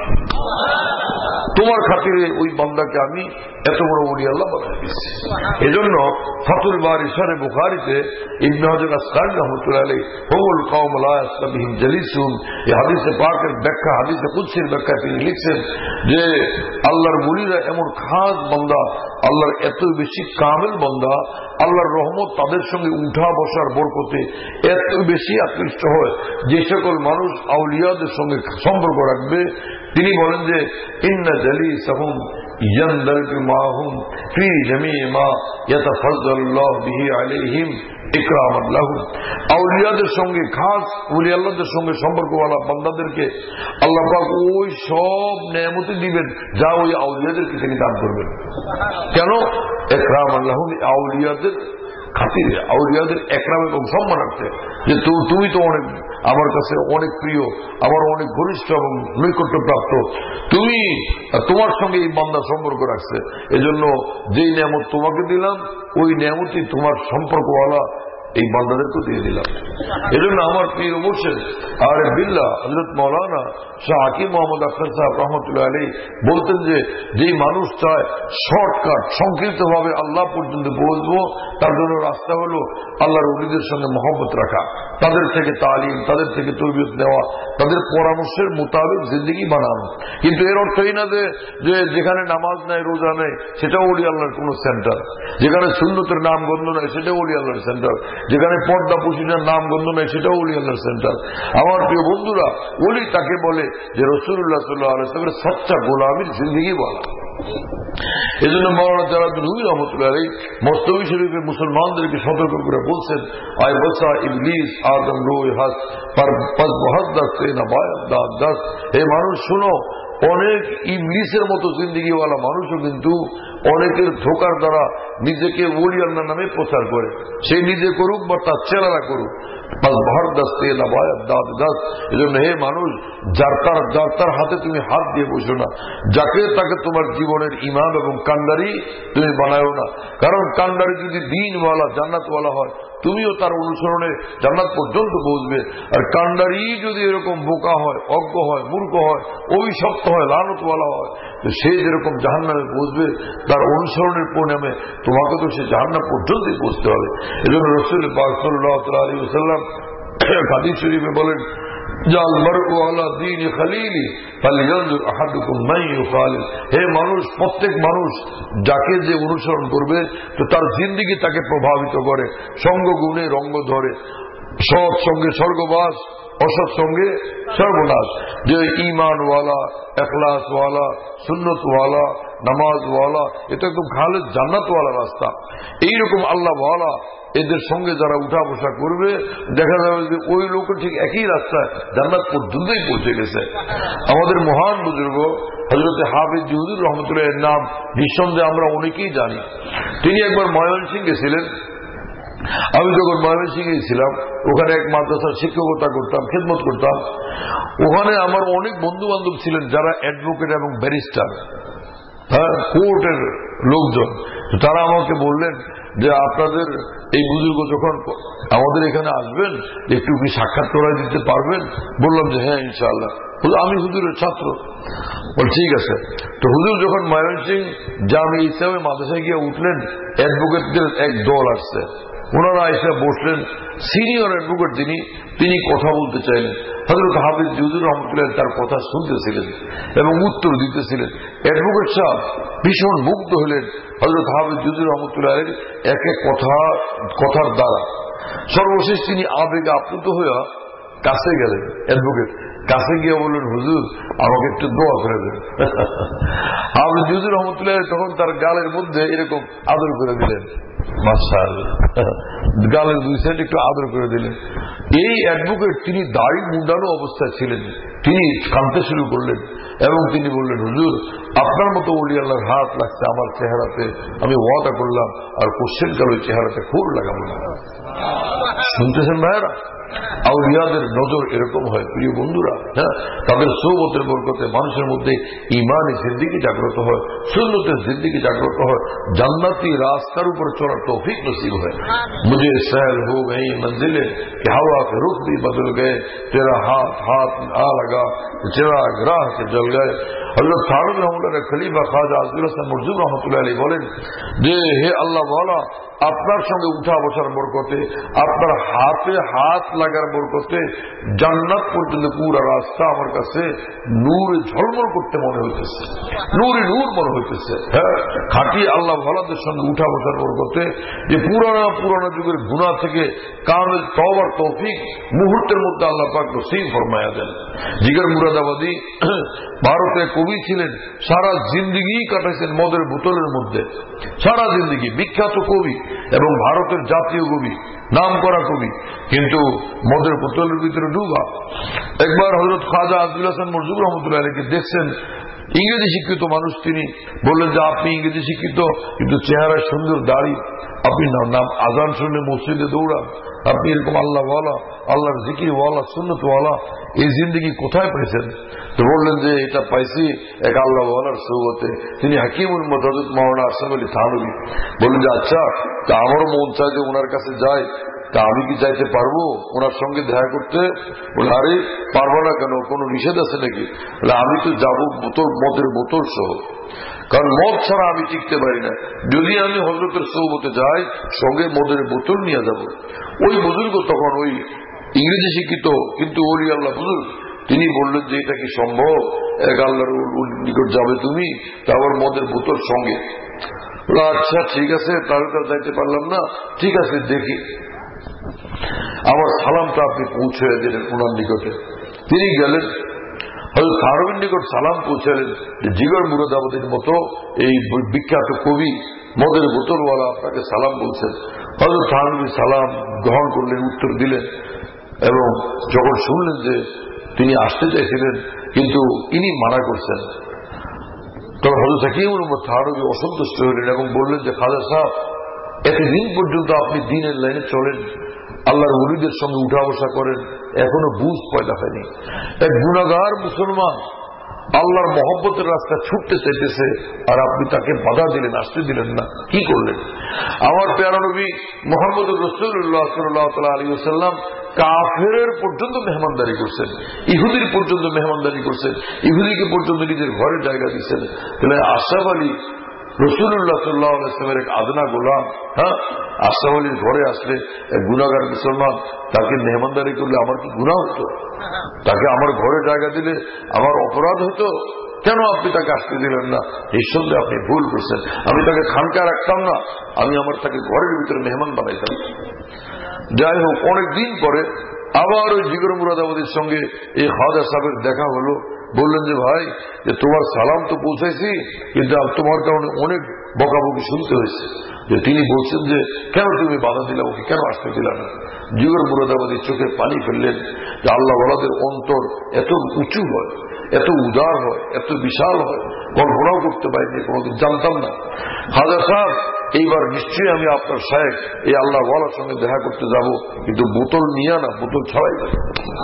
তোমার খাতিরে ওই বান্দাকে আমি এত বড় ওলি আল্লাহ বানাই দিচ্ছি। এজন্য ফাতুল বারি শরহ বুখারীতে ইবনে হাজার আসকালী রাহমাতুল্লাহ আলাইহি হুমুল কওম লা ইয়াসতাবিহিম জালিসুন, এই হাদিসে পাকের ব্যাখ্যা, হাদিসে কুদসির ব্যাখ্যা তিনি লিখছেন যে আল্লাহর ওলিরা এমন খাস বান্দা, আল্লাহর এত বেশি কামেল বান্দা, আল্লাহর রহমত তাদের সঙ্গে উঠা বসার বরকতে এত বেশি আকৃষ্ট হয়, যে সকল মানুষ আউলিয়াদের সঙ্গে সম্পর্ক রাখবে। তিনি বলেন যে ইন্না জালিসাহুম ইয়ানদারু মাহুম ফি জামিই মা ইয়াতাফাজ্জালুল্লাহু বিহি আলাইহিম ইকরামান লাহুম। আউলিয়াদের সঙ্গে, খাস ওলি আল্লাহদের সঙ্গে সম্পর্কওয়ালা বান্দাদেরকে আল্লাহ পাক ওই সব নেয়ামত দিবেন যা ওই আউলিয়াদেরকে তিনি দান করবেন। কেন? ইকরামান লাহুম, আউলিয়াদের খাতিরে, আউলিয়াদের একরাম এবং সম্মানার্থে, যে তুমি তো অনেক আমার কাছে অনেক প্রিয়, আমার অনেক ঘনিষ্ঠ এবং নৈকট্যপ্রাপ্ত, তুমি তোমার সঙ্গে এই বান্দা সম্পর্ক রাখছে, এজন্য যেই নিয়ামত তোমাকে দিলাম ওই নিয়ামতই তোমার সম্পর্কওয়ালা এই বান্দাদেরকে দিয়ে দিলাম। এজন্য আমার প্রিয় মুর্শিদ আরিফ বিল্লাহ হযরত মাওলানা শাহ হাকিম মোহাম্মদ আখতার সাহেব রহমতুল্লাহ আলাইহি বলতেন যে যেই মানুষ চায় শর্টকাট সংক্ষিপ্ত ভাবে আল্লাহ পর্যন্ত পৌঁছবো, তার জন্য রাস্তা হলো আল্লাহর ওলিদের সঙ্গে মহব্বত রাখা, তাদের থেকে তালিম, তাদের থেকে তরবিয়ত নেওয়া, তাদের পরামর্শের মোতাবেক জিন্দেগি বানানো। কিন্তু এর অর্থ এই না যে যেখানে নামাজ নাই, রোজা নেই, সেটাও ওলি আল্লাহর কোন সেন্টার, যেখানে সুন্নতের নাম গন্ধ নাই সেটাও ওলি আল্লাহর সেন্টার, যেখানে পর্দা পুশিনের নাম গন্ধ নাই সেটাও ওলি আল্লাহর সেন্টার। আমার প্রিয় বন্ধুরা, ওলি তাকে বলে যে রাসূলুল্লাহ সাল্লাল্লাহু আলাইহি ওয়াসাল্লামের সচ্চা গোলামীর জিন্দেগি বলা। এই জন্য মাওলানা জালালউদ্দিন রুমি রহমতুল্লাহ আলাইহি মস্তবী শরীফে মুসলমানদেরকে সতর্ক করে বলছেন, আয় বসা ইবলিস আদম রোয় হাস পর পদ বহুত দাস না বায়াত দাস দাস। হে মানুষ শুনো, অনেক ইবলিসের মতো জিন্দেগিওয়ালা মানুষও কিন্তু অনেকের ধোকার দ্বারা নিজেকে ওলি আল্লাহ নামে প্রচার করে। সে নিজে করুক বা তার চেলারা করুক, এজন্য হে মানুষ, যার তার যার তার হাতে তুমি হাত দিয়ে বসো না, যাকে তাকে তোমার জীবনের ইমাম এবং কান্ডারি তুমি বানায়ো না। কারণ কান্ডারি যদি দিনওয়ালা জান্নাতওয়ালা হয়, তুমিও তার অনুসরণে জান্নাত পর্যন্ত পৌঁছবে। আর কান্ডারি যদি এরকম বোকা হয়, অজ্ঞ হয়, মূর্খ হয়, অভিশপ্ত হয়, লানতওয়ালা হয়, তো সে যেরকম জাহান্নামে পৌঁছবে, তার অনুসরণের পরিণামে তোমাকে তো সে জাহান্নাম পর্যন্তই পৌঁছতে হবে। এজন্য রাসূল পাক সাল্লাল্লাহু আলাইহি ওয়াসাল্লাম হাদিস শরীফে বলেন, জাল মারউ আলা দীন খলিলি ফালইয়ানজুর আহাদুকুম মান ইউখালিল। হে মানুষ, প্রত্যেক মানুষ যাকে যে অনুসরণ করবে, তো তার জিন্দেগি তাকে প্রভাবিত করে, সঙ্গ গুণে রঙ্গ ধরে, সৎ সঙ্গে স্বর্গবাস, অসৎ সঙ্গে সর্বনাশ। যে ঈমানওয়ালা, ইখলাসওয়ালা, সুন্নতওয়ালা, নামাজওয়ালা, এটা একদম খালেদ জান্নাতওয়ালা রাস্তা। এইরকম আল্লাহওয়ালা এদের সঙ্গে যারা উঠা বসা করবে, দেখা যাবে যে ওই লোক ঠিক একই রাস্তায় জান্নাত পর্যন্তই পৌঁছে গেছে। আমাদের মহান বুজুর্গ হযরত হাফেজ হুজুর রহমতুল্লাহ এর নাম নিঃসন্দেহে আমরা অনেকেই জানি। তিনি একবার ময়মনসিংহে ছিলেন। আমি যখন ময়মনসিংহে ছিলাম, ওখানে এক মাদ্রাসার শিক্ষকতা করতাম, খেদমত করতাম। ওখানে আমার অনেক বন্ধু বান্ধব ছিলেন যারা অ্যাডভোকেট এবং ব্যারিস্টার, হ্যাঁ, কোর্টের লোকজন। তারা আমাকে বললেন যে আপনাদের এই বুজুর্গ যখন আমাদের এখানে আসবেন, একটু কি সাক্ষাৎ করাই দিতে পারবেন? বললাম যে হ্যাঁ ইনশাআল্লাহ। আমি হুজুরের ছাত্র। বল ঠিক আছে। তো হুজুর যখন ময়মনসিংহ জামে ইসলামে মাদ্রাসায় গিয়ে উঠলেন, অ্যাডভোকেটদের এক দল আসছে। ওনারা এসে বসলেন। সিনিয়র অ্যাডভোকেট যিনি, তিনি কথা বলতে চাইলেন। হযরত হাফেজ হুজুর রহমতুল্লাহ তার কথা শুনতেছিলেন এবং উত্তর দিতেছিলেন। অ্যাডভোকেট সাহেব ভীষণ মুগ্ধ হলেন হযরত হাফেজ হুজুর রহমতুল্লাহ এক এক কথা কথার দ্বারা। সর্বশেষ তিনি আবেগে আপ্লুত হইয়া কাছে গেলেন। অ্যাডভোকেট কাছে গিয়ে বললেন, হুজুর আমাকে একটু দোয়া করে দেন। হাফেজ হুজুর রহমতুল্লাহ তখন তার গালের মধ্যে এরকম আদর করে দিলেন। মাশাআল্লাহ, গালের দুই সাইড একটু আদর করে দিলেন। এই অ্যাডভোকেট তিনি দাড়ি মুন্ডানো অবস্থায় ছিলেন। তিনি কাঁদতে শুরু করলেন এবং তিনি বললেন, হুজুর আপনার মতো ওলি আল্লাহর হাত লাগছে আমার চেহারাতে, আমি ওয়াদা করলাম আর কোশ্চেন কাল ওই চেহারাতে খুব লাগাবো না। শুনতেছেন ভাইয়েরা, আউলিয়াদের নজর এরকম হয় প্রিয় বন্ধুরা। হ্যাঁ, তাদের সোহবতের বরকতে মানুষের মধ্যে ইমানি জিন্দেগি জাগ্রত হয়, সুন্নতের জিন্দেগি জাগ্রত হয়, জান্নাতি রাস্তার উপর চলার তৌফিক নসিব হয়। মুझे सैल हो गई मंजिले कि हवा के रुख भी बदल गए, तेरा हाथ हाथ आ लगा चिराग राह के जल गए। হযরত ফারুক রহমতুল্লাহ খলিফা খাজা আব্দুল হাসান মুরজুব রহমতুল্লাহ আলাইহি বলেন যে হে আল্লাহ ওয়ালা, আপনার সঙ্গে উঠা বসার বরকতে, আপনার হাতে হাত লাগার বরকতে জান্নাত পর্যন্ত পুরো রাস্তা আমার কাছে নূরে ঝলমল করতে মনে হইতেছে, নূরে নূর মনে হইতেছে। হ্যাঁ, খাঁটি আল্লাহ ওয়ালাদের সঙ্গে উঠা বসার বরকতে যে পুরানা পুরানা যুগের গুনাহ থেকে কামেল তওবার তৌফিক মুহূর্তের মধ্যে আল্লাহ পাক নসিব ফরমায়া দেন। জিগর মুরাদাবাদী ভারতে কবি ছিলেন, সারা জিন্দেগি কাটাইছেন মদের বোতলের মধ্যে, সারা জিন্দেগি বিখ্যাত কবি এবং ভারতের জাতীয় কবি, নাম করা কবি, কিন্তু মদের বোতলের ভিতরে ডুবা। একবার হযরত খাজা আব্দুল হাসান মুরজুব রহমতুল্লাহ আলাইহি দেখছেন ইংরেজি শিক্ষিত মানুষ, তিনি বললেন যে আপনি ইংরেজি শিক্ষিত কিন্তু চেহারা সুন্দর দাড়ি, আপনি নাম আজান শুনলে মসজিদে দৌড়ান, আপনি এরকম আল্লাহ ওয়ালা, আল্লাহর জিকির ওয়ালা, সুন্নত ওয়ালা এই জিন্দগি কোথায় পেয়েছেন? তো বললেন যে এটা পাইছি এক আল্লাহ ওয়ালার সোহবতে, তিনি হাকিমুল মুতাদ্দিদ মাওলানা আশরাফ আলী থানভী। বললেন যে আচ্ছা, তা আমারও মন চায় যে ওনার কাছে যাই, তা আমি কি চাইতে পারবো ওনার সঙ্গে দেখা করতে? বলে আরে পারবো না কেন, কোনো নিষেধ আছে নাকি? বলে আমি তো যাবো বোতল, মদের বোতল সহ, কারণ মদ ছাড়া আমি টিকতে পারি না। যদি আমি হযরতের সোহবতে যাই, সঙ্গে মদের বোতল নিয়ে যাব। ওই বুজুর্গ তখন ওই ইংরেজি শিক্ষিত কিন্তু ওলি আল্লাহ বুঝুন, তিনি বললেন যে এটা কি সম্ভব, এক আল্লাহর নিকট যাবে তুমি, তারপর মদের বোতল সঙ্গে। আচ্ছা ঠিক আছে, তাহলে তো যাইতে পারলাম না, ঠিক আছে দেখি, আমার সালামটা আপনি পৌঁছে দিলেন ওনার নিকটে। তিনি গেলেন, হযরত থানভীর নিকট সালাম পৌঁছালেন যে জিগর মুরাদাবাদীর মতো এই বিখ্যাত কবি মদের বোতলওয়ালা আপনাকে সালাম বলছেন। হযরত থানভী সালাম গ্রহণ করলেন, উত্তর দিলেন, এবং যখন শুনলেন যে তিনি আসতে চাইছিলেন কিন্তু ইনি মানা করছেন, তখন হযরত হাকিমুল উম্মত থানভী অসন্তুষ্ট হলেন এবং বললেন যে খাজা সাহেব, এতদিন পর্যন্ত আপনি দ্বীনের লাইনে চলেন, আল্লাহর ওলিদের সঙ্গে উঠা বসা করেন, এখনো বুঝ পয়দা হয়নি। এক গুনাহগার মুসলমান আল্লাহর মহব্বতের রাস্তা ছুটতে চাইতেছে, আর আপনি তাকে বাধা দিলেন, আসতে দিলেন না, কি করলেন? আমার প্যারা নবী মুহাম্মদুর রাসূলুল্লাহ সাল্লাল্লাহু আলাইহি ওয়াসাল্লাম কাফেরের পর্যন্ত মেহমানদারি করছেন, ইহুদির পর্যন্ত মেহমানদারি করছেন, ইহুদিকে পর্যন্ত নিজের ঘরে জায়গা দিচ্ছেন। তাহলে আশরাফ আলী রাসূলুল্লাহ সাল্লাল্লাহু আলাইহি ওয়াসাল্লামের এক আদনা গোলাম, হ্যাঁ, আশরাফ আলীর ঘরে আসলে এক গুনাহগার মুসলমান তাকে মেহমানদারি করলে আমার কি গুনাহ হতো? তাকে আমার ঘরে জায়গা দিলে আমার অপরাধ হতো? কেন আপনি তাকে আসতে দিলেন না? নিঃসন্দেহে আপনি ভুল করছেন। আমি তাকে খানকায় রাখতাম না, আমি আমার তাকে ঘরের ভিতরে মেহমান বানাইতাম। যাই হোক, অনেকদিন পরে আবার ওই জিগর মুরাদাবাদীর সঙ্গে এই খাজা সাহেবের দেখা হলো। বললেন যে ভাই, যে তোমার সালাম তো পৌঁছাইছি, কিন্তু তোমার কারণে অনেক বকাবকি শুনতে হয়েছে। যে তিনি বলছেন যে কেন তুমি বাধা দিলা, ওকে কেন আসতে দিলা না? জিগর মুরাদাবাদী চোখে পানি ফেললেন যে আল্লাহ ওয়ালাদের অন্তর এত উঁচু হয়, এত উদার হয়, এত বিশাল হয়, কল্পনাও করতে পারিনি, কোনোদিন জানতাম না। খাজা সাহেব, এইবার নিশ্চয়ই আমি আপনার শায়েখ এই আল্লাহ ওয়ালার সঙ্গে দেখা করতে যাব, কিন্তু বোতল নিয়ে না, বোতল ছাড়াই যাবে।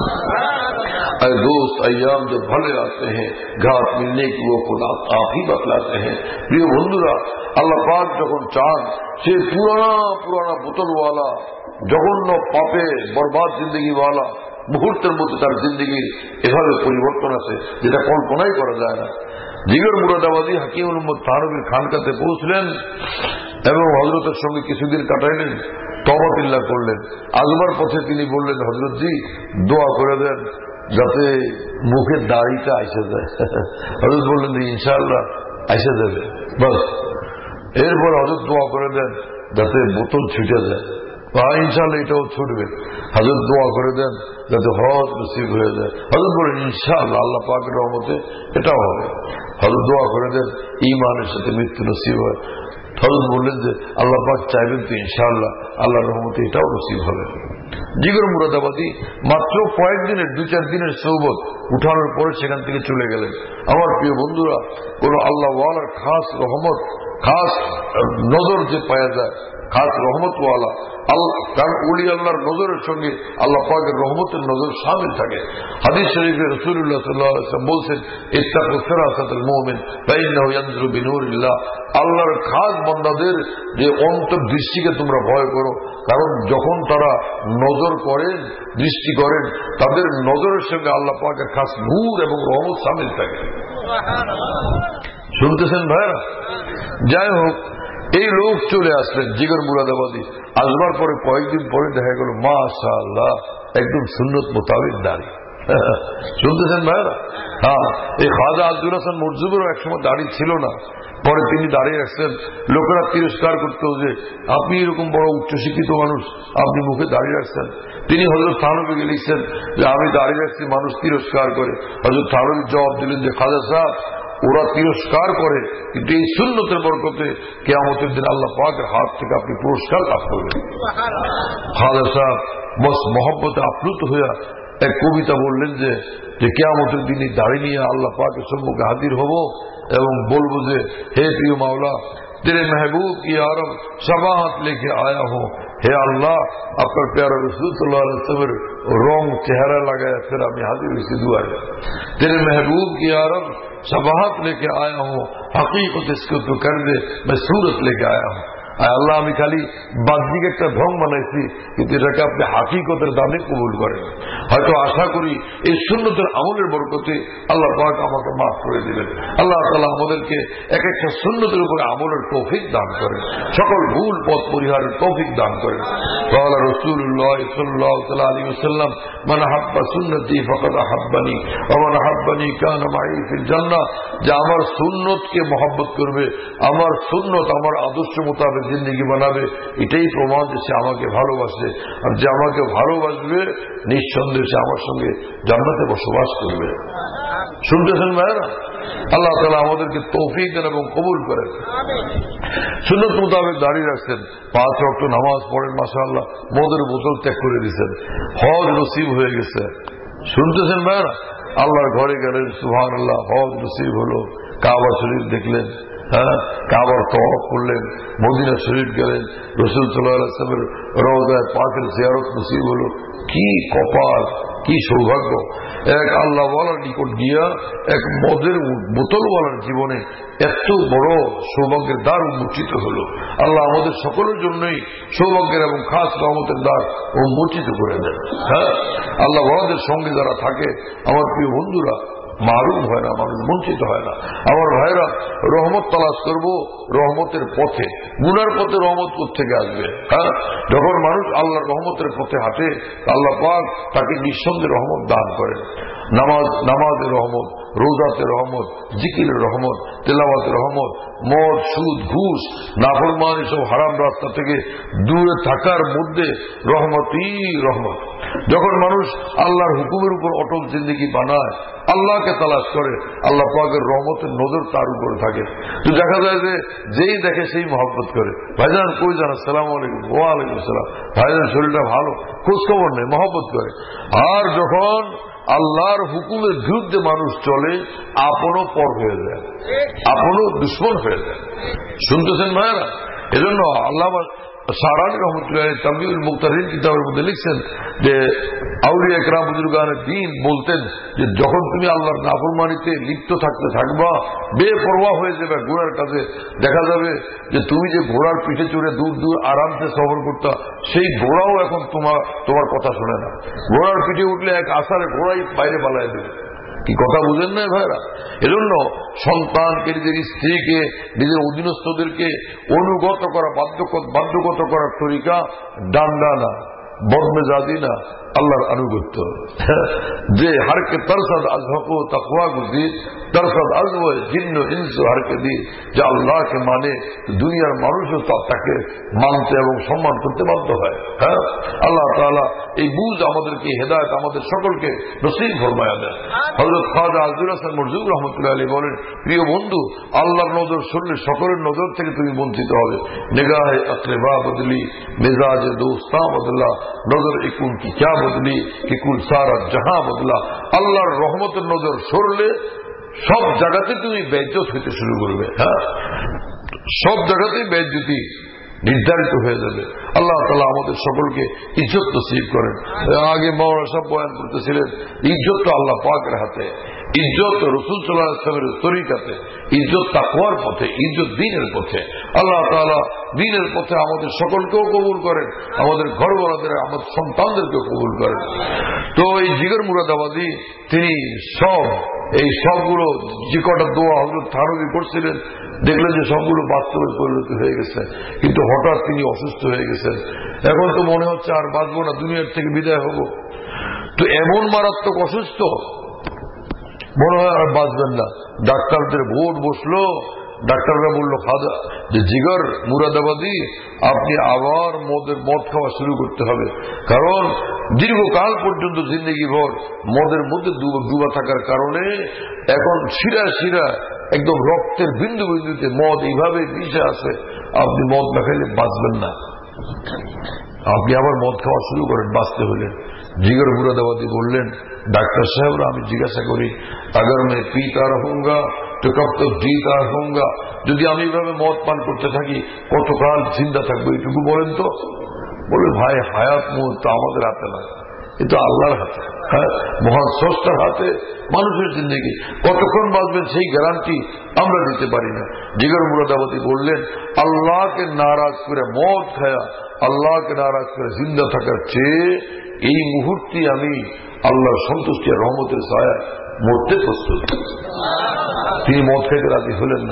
अरे दोस्त अय्याम जब भले आते हैं, घाट मिलने की वो खुदा आप ही बतलाते हैं। प्रिय बंधुरा, আল্লাহ পাক যখন চান, সে পুরানা পুরানা বোতলওয়ালা জঘন্য পাপে বরবাদ জিন্দগিওয়ালা মুহূর্তের মধ্যে তার জিন্দগির এভাবে পরিবর্তন আছে যেটা কল্পনাই করা যায় না। জিগর মুরাদাবাদী হাকিমুল উম্মত থানভীর খানকাতে পৌঁছলেন এবং হযরতের সঙ্গে কিছুদিন কাটাইলেন, তওবাতিল্লাহ করলেন। আসবার পথে তিনি বললেন, হযরতজি দোয়া করে দেন যাতে মুখের দাড়িটা আইসে যায়। হযরত বললেন যে ইনশাআল্লাহ আইসে যাবে। বাস, এরপর হযরত দোয়া করে দেন যাতে বোতল ছুটে যায়, ইনশাআল্লাহ এটাও ছুটবে। হযরত দোয়া করে দেন যাতে হজ নসিব হয়ে যায়। হযরত বলেন ইনশাআল্লাহ আল্লাহ পাকের রহমতে এটাও হবে। হযরত দোয়া করে দেন ঈমানের সাথে মৃত্যু নসিব হয়। হযরত বললেন যে আল্লাহ পাক চাইবেন তো ইনশাআল্লাহ আল্লাহর রহমতে এটাও নসিব হবে। জিগর মুরাদাবাদী মাত্র কয়েকদিনের, দু চার দিনের সৌবত উঠানোর পরে সেখান থেকে চলে গেলেন। আমার প্রিয় বন্ধুরা, কোন আল্লাহ ওয়ালার খাস রহমত, খাস নজর যে পাওয়া যায়, খাস রহমতওয়ালা আল্লাহ, কারণ ওলি আল্লাহর নজরের সঙ্গে আল্লাহ পাকের রহমতের নজর শামিল থাকে। হাদিস শরীফে রাসূলুল্লাহ সাল্লাল্লাহু আলাইহি ওয়াসাল্লাম বলছেন, ইত্তাকু ফিরাসাতাল মুমিন ফাইন্নাহু ইয়ানজুরু বিনুরিল্লাহ। আল্লাহর খাস বান্দাদের যে অন্তর্দৃষ্টিকে তোমরা ভয় করো, কারণ যখন তারা নজর করেন, দৃষ্টি করেন, তাদের নজরের সঙ্গে আল্লাহ পাকের খাস নূর এবং রহমত শামিল থাকে। শুনতেছেন ভাইরা? যাই হোক, এই লোক চলে আসলেন জিগর মুরাদাবাদী। আসবার পরে কয়েকদিন পরে দেখা গেল মাশাআল্লাহ একদম সুন্নত মোতাবেক দাড়ি। শুনতেছেন ভাইরা? হ্যাঁ, এই খাজা আব্দুল হাসান মরজুবেরও একসময় দাড়ি ছিল না, পরে তিনি দাঁড়িয়ে রাখছেন। লোকেরা তিরস্কার করতো যে আপনি এরকম বড় উচ্চশিক্ষিত মানুষ, আপনি মুখে দাঁড়িয়ে রাখছেন। তিনি হযরত থানভীকে লিখছেন যে আমি দাঁড়িয়ে রাখছি, মানুষ তিরস্কার করে। হযরত থানভী জবাব দিলেন যে খাজা সাহেব, ওরা তিরস্কার করে, কিন্তু এই সুন্নতের বরকতে কিয়ামতের দিন আল্লাহ পাকের হাত থেকে আপনি পুরস্কার লাভ করবেন। খাজা সাহেব বস মহব্বতে আপ্লুত হইয়া এক কবিতা বললেন যে যে কিয়ামতের দিনই দাঁড়িয়ে নিয়ে আল্লাহ পাকের সম্মুখে হাজির হব এবং বলবো যে হে প্রিয় মাওলা, তেরে মেহবুব কি আরব সবাহাত লেকে আয়া হো, হে আল্লাহ আপনার প্যারা রাসূল সাল্লাল্লাহু আলাইহি ওয়াসাল্লামের রং চেহারা লাগায় ফের আমি হাজির হয়েছি দুয়ারে। তেরে মেহবুব কি আরব সবাহাত লেকে আয়া হো, হकीकत इसको तो कर दे मैं सूरत लेके आया हूं। আল্লাহ, আমি খালি বাহ্যিক একটা ঢং বানাইছি, কিন্তু এটাকে আপনি হাকিকতের দামে কবুল করেন। হয়তো আশা করি এই সুন্নতের আমলের বরকতে আল্লাহ পাক আমাকে মাফ করে দিবেন। আল্লাহ তাআলা আমাদেরকে এক একটা সুন্নতের উপরে আমলের তৌফিক দান করেন, সকল ভুল পথ পরিহারের তৌফিক দান করেন। قال رسول الله صلى الله عليه وسلم من حب سنتي فقد احبني ومن احبني كان معي في الجنه। যে আমার সুন্নতকে মহব্বত করবে, আমার সুন্নত আমার আদর্শ মোতাবেক জিন্দেগি বানাবে, এটাই প্রমাণ যে সে আমাকে ভালোবাসে। আর যে আমাকে ভালোবাসবে নিঃসন্দেহে সে আমার সঙ্গে জান্নাতে বসবাস করবে। শুনতেছেন ভাইরা? আল্লাহ তাআলা আমাদেরকে তৌফিক দেন এবং কবুল করেন। সুন্নত মোতাবেক দাঁড়িয়ে রাখছেন, পাঁচ ওয়াক্ত নামাজ পড়েন, মাশাআল্লাহ, মদের বোতল ত্যাগ করে দিচ্ছেন, হজ নসিব হয়ে গেছে। শুনতেছেন ভাইরা? আল্লাহর ঘরে গেলেন, সুবহানাল্লাহ, হজ নসিব হলো, কাবা শরীফ দেখলেন, হ্যাঁ, কাবার তওয়াফ করলেন, মদিনা শরীফ গেলেন, রাসূল সাল্লাল্লাহু আলাইহি ওয়াসাল্লামের রওজায়ে পাকের জিয়ারত নসিব হলো। কি কপাল, কি সৌভাগ্য! এক আল্লাহওয়ালার নিকট গিয়া এক মদের বোতলওয়ালার জীবনে এত বড় সৌভাগ্যের দ্বার উন্মোচিত হলো। আল্লাহ আমাদের সকলের জন্যই সৌভাগ্যের এবং খাস রহমতের দ্বার উন্মোচিত করে দেন। হ্যাঁ, আল্লাহ ওয়ালাদের সঙ্গে যারা থাকে, আমার প্রিয় বন্ধুরা, মারুম হয় না, মানুষ বঞ্চিত হয় না। আমার ভাইরা, রহমত তালাশ করব রহমতের পথে, গুনার পথে রহমত কোত্থেকে আসবে? হ্যাঁ, যখন মানুষ আল্লাহর রহমতের পথে হাঁটে, আল্লাহ পাক তাকে নিঃসন্দেহে রহমত দান করেন। নামাজ নামাজের রহমত, রোজাতে রহমত, জিকিরের রহমত, তেলাওয়াতের রহমত, মদ, সুদ, ঘুষ, নাফরমানি সব হারাম রাস্তা থেকে দূরে থাকার মধ্যে রহমতই রহমত। যখন মানুষ আল্লাহর হুকুমের উপর অটল জিন্দেগি বানায়, আল্লাহকে তালাশ করে, আল্লাহ পাকের রহমতের নজর তার উপরে থাকে। তো দেখা যায় যে যেই দেখে সেই মহব্বত করে। ভাইজান কই যান? আসসালামু আলাইকুম। ওয়ালাইকুম আসসালাম। ভাইজান শরীরটা ভালো? খোঁজ খবর নেই, মহব্বত করে। আর যখন আল্লাহর হুকুমের বিরুদ্ধে মানুষ চলে, আপনও পর হয়ে যায়, আপনও দুশ্মন হয়ে যায়। শুনতেছেন ভাইরা? এজন্য আল্লাহ সারানি রহমতুল্লাহ তামবিউল মুক্তারিন কিতাবের মধ্যে লিখছেন যে আউলিয়া ইকরাম বুজুর্গানে দ্বীন বলতেন যে যখন তুমি আল্লাহর নাফরমানিতে লিপ্ত থাকতে থাকবা, বেপরোয়া হয়ে যাবে ঘোড়ার কাছে, দেখা যাবে যে তুমি যে ঘোড়ার পিঠে চড়ে দূর দূর আরামসে সফর করতা, সেই ঘোড়াও এখন তোমার তোমার কথা শোনে না। ঘোড়ার পিঠে উঠলে এক আসারে ঘোড়াই বাইরে পালায় দেবে। কি কথা বুঝেন না ভাইরা? এজন্য সন্তানকে, নিজের স্ত্রীকে, নিজের অধীনস্থদেরকে অনুগত করা, বাধ্যগত করার তরিকা ডান্ডা না, বদমেজাজি না, আল্লাহর আনুগত্য। যে হারকে তরসাদ আজহকো তাকওয়া গুজি তরসাদ আজব জিন্ন ইনস হারকে দি, যে আল্লাহকে মানে দুনিয়ার মানুষও তাকে মানতে এবং সম্মান করতে বাধ্য হয়। হ্যাঁ, আল্লাহ তাআলা এই বুঝ আমাদেরকে, হেদায়েত আমাদের সকলকে নসিব ফরমায়া দেন। হযরত খাজা আজুল হাসান মরজুক রহমতুল্লাহ আলাইহি বলেন, প্রিয় বন্ধু, আল্লাহর নজর সরলে সকলের নজর থেকে তুমি বঞ্চিত হবে। নিগাহে আকরেবা বদলি, মেজাজে দোস্তা বদলা, নজর ইকুন কি ক্যা বদলি কি কুল সারা জাহাঁ বদলা। আল্লাহর রহমতের নজর সরলে সব জায়গাতে তুমি বেইজ্জত হইতে শুরু করবে। হ্যাঁ, সব জায়গাতেই বেইজ্জতি নির্ধারিত হয়ে যাবে। আল্লাহ তাআলা আমাদের সকলকে ইজ্জত নসিব করেন। আগে মাওলানা সাহেব বয়ান করতেছিলেন, ইজ্জত তো আল্লাহ পাকের হাতে, ইজ্জত রাসূল সাল্লাল্লাহু আলাইহি ওয়াসাল্লামের তরিকাতে, ইজ্জত তাকওয়ার পথে, ইজ্জত দ্বীনের পথে। আল্লাহ তাআলা দ্বীনের পথে আমাদের সকলকেও কবুল করেন, আমাদের ঘরওয়ালাদের, আমাদের সন্তানদেরকেও কবুল করেন। তো এই জিগর মুরাদাবাদী তিনি সব এই সবগুলো যে কটা দোয়া হযরত থানভী করছিলেন, দেখলেন যে সবগুলো বাস্তবে পরিণত হয়ে গেছে। কিন্তু হঠাৎ তিনি অসুস্থ হয়ে গেছেন। এখন তো মনে হচ্ছে আর বাঁচবো না, দুনিয়ার থেকে বিদায় হব। তো এমন মারাত্মক অসুস্থ, মনে হয় আর বাঁচবেন না। ডাক্তারদের ভোট বসলো, ডাক্তাররা বললো খাজা যে জিগর মুরাদাবাদী, আপনি আবার মদের মদ খাওয়া শুরু করতে হবে। কারণ দীর্ঘকাল পর্যন্ত জিন্দগি ভর মদের মধ্যে ডুবা থাকার কারণে এখন শিরা শিরা একদম রক্তের বিন্দু বিন্দুতে মদ এইভাবে মিশে আছে, আপনি মদ না খাইলে বাঁচবেন না। আপনি আবার মদ খাওয়া শুরু করেন বাঁচতে হলে। জিগর মুরাদাবাদী বললেন, ডাক্তার সাহেবরা আমি জিজ্ঞাসা করি, আগার মে পিতা রহুঙ্গা তো কব তো জিতা রহুঙ্গা, যদি আমি এইভাবে মদ পান করতে থাকি কতকাল জিন্দা থাকবো এইটুকু বলেন তো। বলে ভাই, হায়াত মুহূর্ত আমাদের হাতে না, এ তো আল্লাহর হাতে। হ্যাঁ, মহান স্রষ্টার হাতে মানুষের জিন্দগি। কতক্ষণ বাঁচবেন সেই গ্যারান্টি আমরা দিতে পারি না। জিগর মুরাদাবাদী বললেন, আল্লাহকে নারাজ করে মদ খায়া, আল্লাহকে নারাজ করে জিন্দা থাকার চেয়ে এই মুহূর্তে আমি আল্লাহর সন্তুষ্টি আর রহমতের ছায়া মরতে প্রস্তুত। তিনি মদ খাইতে রাজি হলেন না।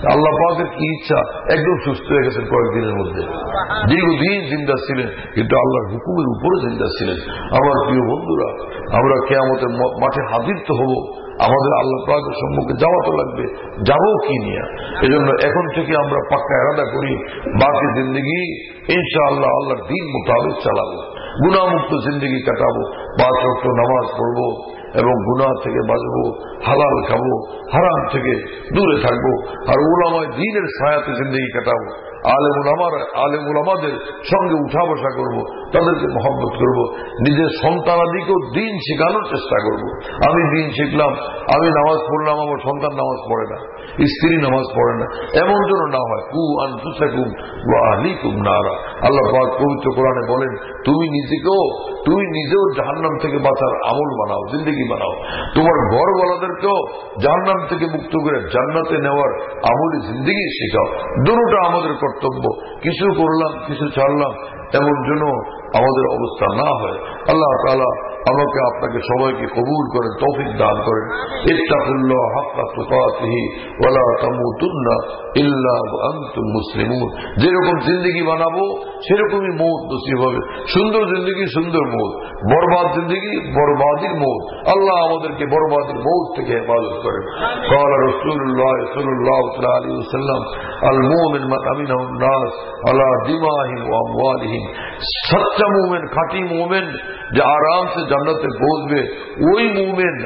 আল্লাহ পাকের কি ইচ্ছা একদম সুস্থ হয়ে গেছেন কয়েকদিনের মধ্যে। দীর্ঘদিন জিন্দা ছিলেন, কিন্তু আল্লাহর হুকুমের উপরে জিন্দা ছিলেন। আমার প্রিয় বন্ধুরা, আমরা কিয়ামতের মাঠে হাজির তো হব, আমাদের আল্লাহ পাকের সম্মুখে যাওয়া তো লাগবে, যাবো কি নিয়ে। এজন্য এখন থেকে আমরা পাক্কা এরাদা করি, বাকি জিন্দগি ইনশাআল্লাহ আল্লাহর দিন মোতাবেক চালাবো, গুনাহমুক্ত জিন্দগি কাটাবো, পাঁচ ওয়াক্ত নামাজ পড়বো এবং গুনাহ থেকে বাঁচবো, হালাল খাবো, হারাম থেকে দূরে থাকবো, আর উলামায়ে দ্বীনের ছায়াতে জিন্দগি কাটাবো। আলেম উলামার আলেম উলামাদের সঙ্গে উঠা বসা করবো, তাদেরকে মহব্বত করব, নিজের সন্তানাদিকেও দিন শেখানোর চেষ্টা করব। আমি দিন শিখলাম, আমি নামাজ পড়লাম, আমার সন্তান নামাজ পড়ে না, স্ত্রী নামাজ পড়ে না, এমন যেন না হয়। কু আনফুসাকুম ওয়া আহলিকুম নারা, আল্লাহ পাক পবিত্র কোরআনে বলেন, তুমি নিজেকেও তুমি নিজেও জাহান্নাম থেকে বাঁচার আমল বানাও, জিন্দগি বানাও, তোমার ঘরওয়ালাদেরকেও জাহান্নাম থেকে মুক্ত করে জান্নাতে নেওয়ার আমলি জিন্দগি শেখাও। দুটোটা আমাদের কর্তব্য। কিছু করলাম, কিছু ছাড়লাম, এমন যেন আমাদের অবস্থা না হয়। আল্লাহ তাআলা আমাকে আপনাকে সবাইকে কবুল করেন, তৌফিক দান করেন। ইত্তাকুল্লাহ হাক্কা তুকাতিহি ওয়া লা তামুতুন্না ইল্লা ওয়া আনতুম মুসলিমুন। যেরকম জিন্দগি বানাবো সেরকমই মৌত নসিব হবে। সুন্দর জিন্দগি সুন্দর মৌত, বরবাদ জিন্দগি বরবাদির মৌত। আল্লাহ আমাদেরকে বরবাদির মৌত থেকে হেফাজত করেন। قال رسول الله صلى الله عليه وسلم المؤمن من امنه الناس على دمائهم واموالهم। সচ্চা মুমিন, খাঁটি মুমিন, যে আরাম সে জান্নাতে পৌঁছবে, ওই মুমিন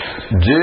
যে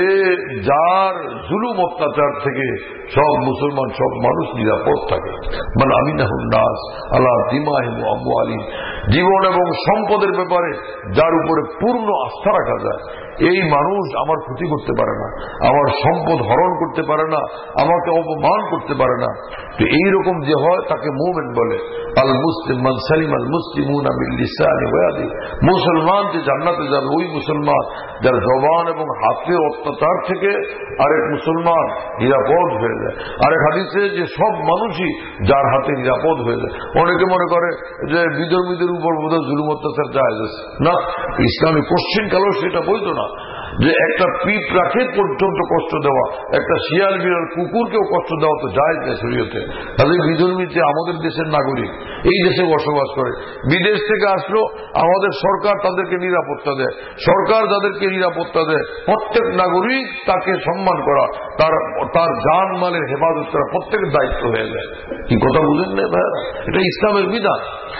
যার জুলুম অত্যাচার থেকে সব মুসলমান সব মানুষ নিরাপদ থাকে। মানে আমিনাহুন নাস আলা দিমাহিম ওয়া আমওয়ালিহিম, জীবন এবং সম্পদের ব্যাপারে যার উপরে পূর্ণ আস্থা রাখা যায়, এই মানুষ আমার ক্ষতি করতে পারে না, আমার সম্পদ হরণ করতে পারে না, আমাকে অপমান করতে পারে না। তো এইরকম যে হয় তাকে মুমিন বলে। আল মুসলিম মান সালিম আল মুসলিমুনা মিন লিসানি ওয়া ইয়াদি, মুসলমান যে জান্নাতে যাবে ওই মুসলমান যার জবান এবং হাতের অত্যাচার থেকে আরেক মুসলমান নিরাপদ হয়ে যায়। আরেক হাদিসে যে সব মানুষই যার হাতে নিরাপদ হয়ে যায়। অনেকে মনে করে যে বিধর্মীদের উপর বোধহয় জুলুম অত্যাচার জায়েজ আছে, না, ইসলামী কোশ্চিন কালেও সেটা বলতো না যে একটা পিঠ রাখে পর্যন্ত কষ্ট দেওয়া, একটা শিয়াল বিড়াল কুকুরকেও কষ্ট দেওয়া তো জায়েজ নেই শরীয়তে। তাদের বিধর্মীতে আমাদের দেশের নাগরিক, এই দেশে বসবাস করে, বিদেশ থেকে আসলো, আমাদের সরকার তাদেরকে নিরাপত্তা দেয়, সরকার যাদেরকে নিরাপত্তা দেয়, প্রত্যেক নাগরিক তাকে সম্মান করা, তার তার জান মালের হেফাজত করা প্রত্যেকের দায়িত্ব হয়ে যায়। কি কথা বুঝেন না ভাইরা? এটা ইসলামের বিধান।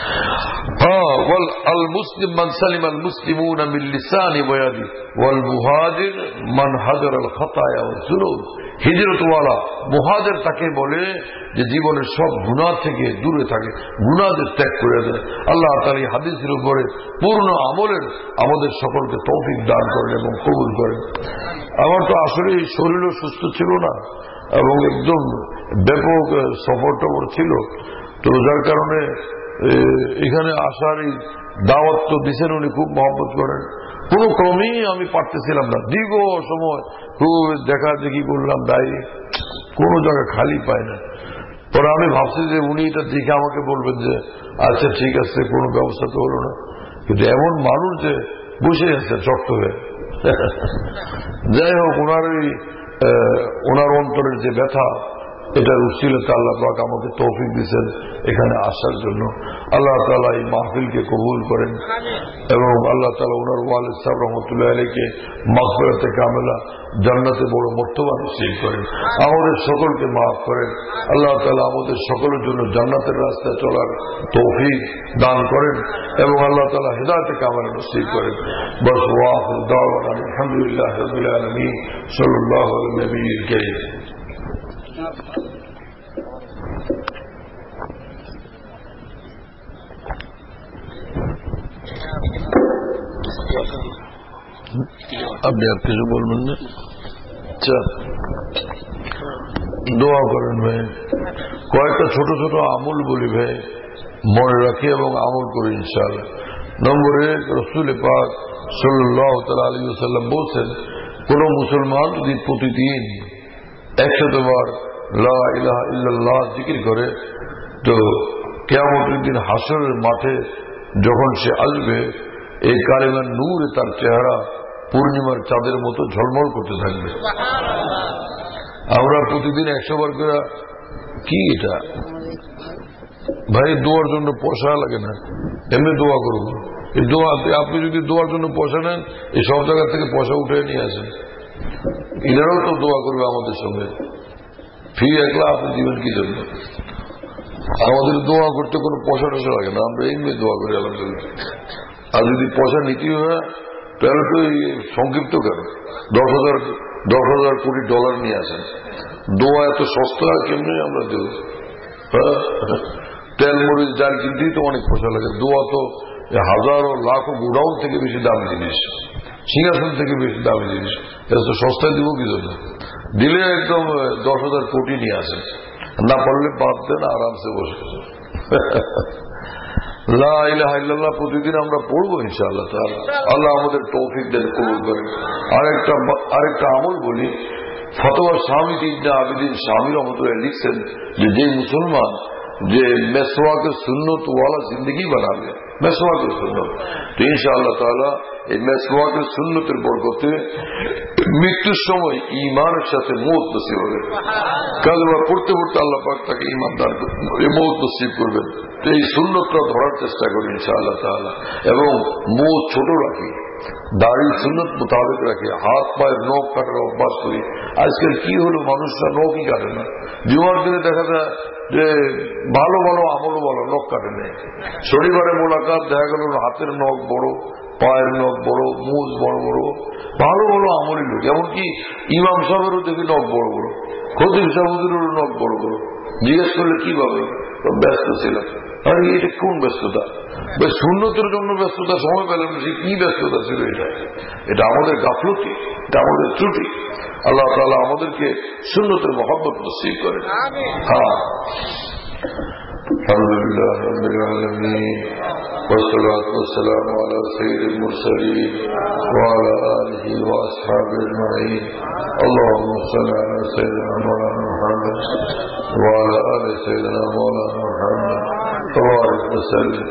হ্যাঁ, ওয়াল আল মুসলিম মান সালিম আল মুসলিমুনা মিন লিসানি ওয়া ইয়াদি ওয়াল মুহাজির মান হাজার আল খাতায়া ওয়াল যুনুব। হিজরতওয়ালা মুহাজির তাকে বলে যে জীবনের সব গুনাহ থেকে দূরে থাকে, গুনাহদের ত্যাগ করে দেয়। আল্লাহ তাআলা এই হাদিসের উপরে পূর্ণ আমলের আমাদের সকলকে তৌফিক দান করেন এবং কবুল করেন। আমার তো আসলে শরীরও সুস্থ ছিল না এবং একদম ব্যাপক সফর টফর ছিল, তো যার কারণে এখানে আসার এই দাওয়াত তো দিচ্ছেন, উনি খুব মহব্বত করেন, কোনো ক্রমেই আমি পারতেছিলাম না। দীর্ঘ সময় খুব দেখা দেখি করলাম, ডায়েরি কোনো জায়গায় খালি পায় না। পরে আমি ভাবছি যে উনি এটা দেখে আমাকে বলবেন যে আচ্ছা ঠিক আছে, কোনো ব্যবস্থা তো হলো না, কিন্তু এমন মানুষ যে বসে আছে শক্ত হয়ে। যাই হোক, ওনার ওই ওনার অন্তরের যে ব্যথা, এটার উসিলাতে আল্লাহ পাক আমাকে তৌফিক দিয়েছেন এখানে আসার জন্য। আল্লাহ তাআলা এই মাহফিলকে কবুল করেন এবং আল্লাহ তাআলা ওনার ওয়ালিদ সাহেব রহমতুল্লাহ আলাইহিকে মাগফিরাতে কামেলা, জান্নাতে বড় মর্তবা নসিব করেন, আমাদের সকলকে মাফ করেন। আল্লাহ তাআলা আমাদের সকলের জন্য জান্নাতের রাস্তায় চলার তৌফিক দান করেন এবং আল্লাহ তাআলা হিদায়াতে কামেলা নসিব করেন। বাস ওয়া আখিরু দাওয়ানা আলহামদুলিল্লাহি রাব্বিল আলামিন সাল্লাল্লাহু আলাইহি নবিয়্যিল কারীম। আপনি আর কিছু বলবেন না? আচ্ছা, দোয়া করেন ভাই। কয়েকটা ছোট ছোট আমল বলি ভাই, মনে রাখি এবং আমল করি ইনশাআল্লাহ। নম্বর এক, রাসূল পাক সাল্লাল্লাহু আলাইহি ওয়াসাল্লাম বলছেন, কোন মুসলমান যদি প্রতিদিন একশতবার লা ইলাহা ইল্লাল্লাহ জিকির করে, তো কিয়ামতের দিন হাসরের মাঠে যখন সে আসবে, এই কালেমার নূরে তার চেহারা পূর্ণিমার চাঁদের মতো ঝলমল করতে থাকবে। আমরা প্রতিদিন একশো বার করে কি এটা ভাই? দোয়ার জন্য পয়সা লাগে না, এমনি দোয়া করবো। এই দোয়া আপনি যদি দোয়ার জন্য পয়সা নেন, এই সব জায়গা থেকে পয়সা উঠে নিয়ে আসেন, এনারাও তো দোয়া করবে আমাদের সঙ্গে। ফি একলা আপনি দিবেন কি জন্য? আমাদের দোয়া করতে কোনো পয়সা টসা লাগে না, আমরা এমনি দোয়া করি আলহামদুলিল্লাহ। আর যদি পয়সা নীতি হয় তাহলে তো এই সংক্ষিপ্ত কেন দশ হাজার দশ হাজার কোটি ডলার নিয়ে আসেন। দোয়া এত সস্তা কেমনি আমরা দেব? হ্যাঁ, তেল মরিচ ডাল কিনতেই তো অনেক পয়সা লাগে। দোয়া তো হাজারো লাখো গোডাউন থেকে বেশি দামি জিনিস, সিংহাসন থেকে বেশি দামি জিনিস। এটা তো সস্তায় দিব কি জন্য? দিলে একদম দশ হাজার কোটি নিয়ে আসেন, না পারলে বাদ দেন, আরামসে বসে। লা ইলাহা ইল্লাল্লাহ প্রতিদিন আমরা পড়বো ইনশাআল্লাহ তাআলা। আল্লাহ আমাদের তৌফিক দেন, কবুল করেন। আরেকটা আরেকটা আমল বলি, ফতোয়া স্বামী ইবনে আবিদিন স্বামী রহমতুল্লাহ লিখছেন যে যে মুসলমান যে মেসওয়াকে সুন্নত ওয়ালা জিন্দগি বানাবে, মেসওয়াকে সুন্নত, তো ইনশাআল্লাহ তাআলা এই মেসওয়াকে সুন্নতের বরকতে মৃত্যুর সময় ঈমানের সাথে মওত নসিব হবে। কালমা পড়তে পড়তে আল্লাহ পাক তাকে ঈমান দান করবেন, মওত নসিব করবেন। তো এই সুন্নতটা ধরার চেষ্টা করি ইনশাআল্লাহ তাআলা, এবং মওত ছোট রাখি, দাড়ি সুন্নত মোতাবেক রাখি, হাত পায়ের নখ কাটার অভ্যাস করি। আজকাল কি হলো, মানুষরা নখই কাটে না। জুমার দিনে দেখা যায় যে ভালো ভালো আমল ভালো, নখ কাটে নেই। শনিবারে মোলাকাত দেখা গেল হাতের নখ বড়, পায়ের নখ বড়, মুজ বড় বড়, ভালো ভালো আমলই লোক। এমনকি ইমাম সাহেবেরও দেখি নখ বড় বড়, খতিব সাহেবেরও নখ বড় বড়। জিজ্ঞেস করলে কি ভাবে, ব্যস্ত ছিলাম। আর এটা কোন ব্যস্ততা? সুন্নতের জন্য ব্যস্ততা, সময় পেলাম সে কি ব্যস্ততা ছিল? এটা এটা আমাদের গাফলতি, এটা আমাদের ত্রুটি। আল্লাহ তাআলা আমাদেরকে সুন্নতের মহব্বত নসিব করেন। হ্যাঁ, আলহামদুলিল্লাহ রাব্বিল আলামিন والصلاة والسلام على سيد المرسلين وعلى آله وأصحابه أجمعين. اللهم صل على سيدنا مولانا محمد وعلى آل سيدنا مولانا محمد وبارك وسلم.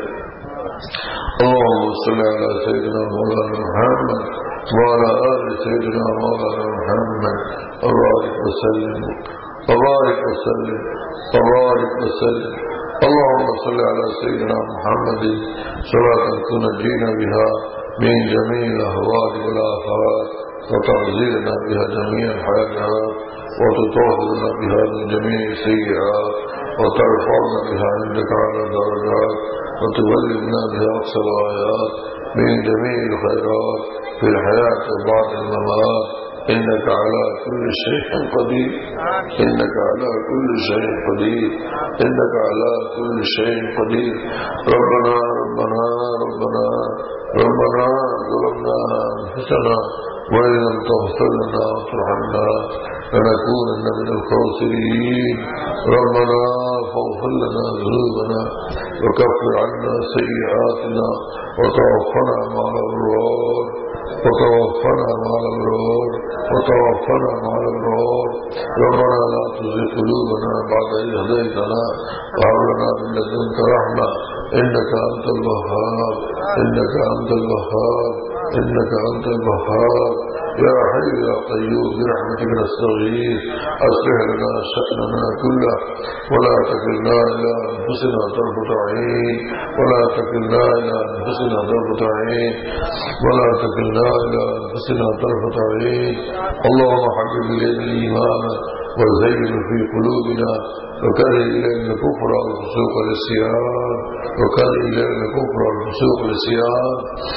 اللهم صل على سيدنا مولانا محمد وعلى آل سيدنا مولانا محمد وبارك وسلم وبارك وسلم وبارك وسلم. اللهم صل على سيدنا محمد صلاة تنجينا بها من جميع الأهوال والآفات وتعزينا بها جميع الحاجات وتطهرنا بها من جميع السيئات وترفعنا بها عندك على الدرجات وتبلغنا بها أقصى الغايات من جميع الخيرات في الحياة وبعد الممات. إنك على كل شيء قدير، إنك على كل شيء قدير، إنك على كل شيء قدير. ربنا ربنا ربنا ربنا ظلمنا أنفسنا وإن لم تغفر لنا وترحمنا لنكونن من الخاسرين. ربنا فاغفر لنا ذنوبنا وكفر عنا سيئاتنا وتوفنا مع الأبرار وتوفنا مع الأبرار وتوفنا مع الأبرار. ربنا لا تزغ قلوبنا بعد إذ هديتنا وهب لنا من لدنك رحمة إنك أنت الوهاب إنك أنت الوهاب إنك أنت الوهاب. يا حي يا قيوم برحمتك نستغيث أصلح لنا شأننا كله ولا تكلنا إلى أنفسنا طرفة عين ولا تكلنا إلى أنفسنا طرفة عين ولا تكلنا إلى أنفسنا طرفة عين. اللهم حبب إلينا الإيمان وزين في قلوبنا وكره إلينا الكفر والفسوق والعصيان وكره إلينا الكفر والفسوق والعصيان.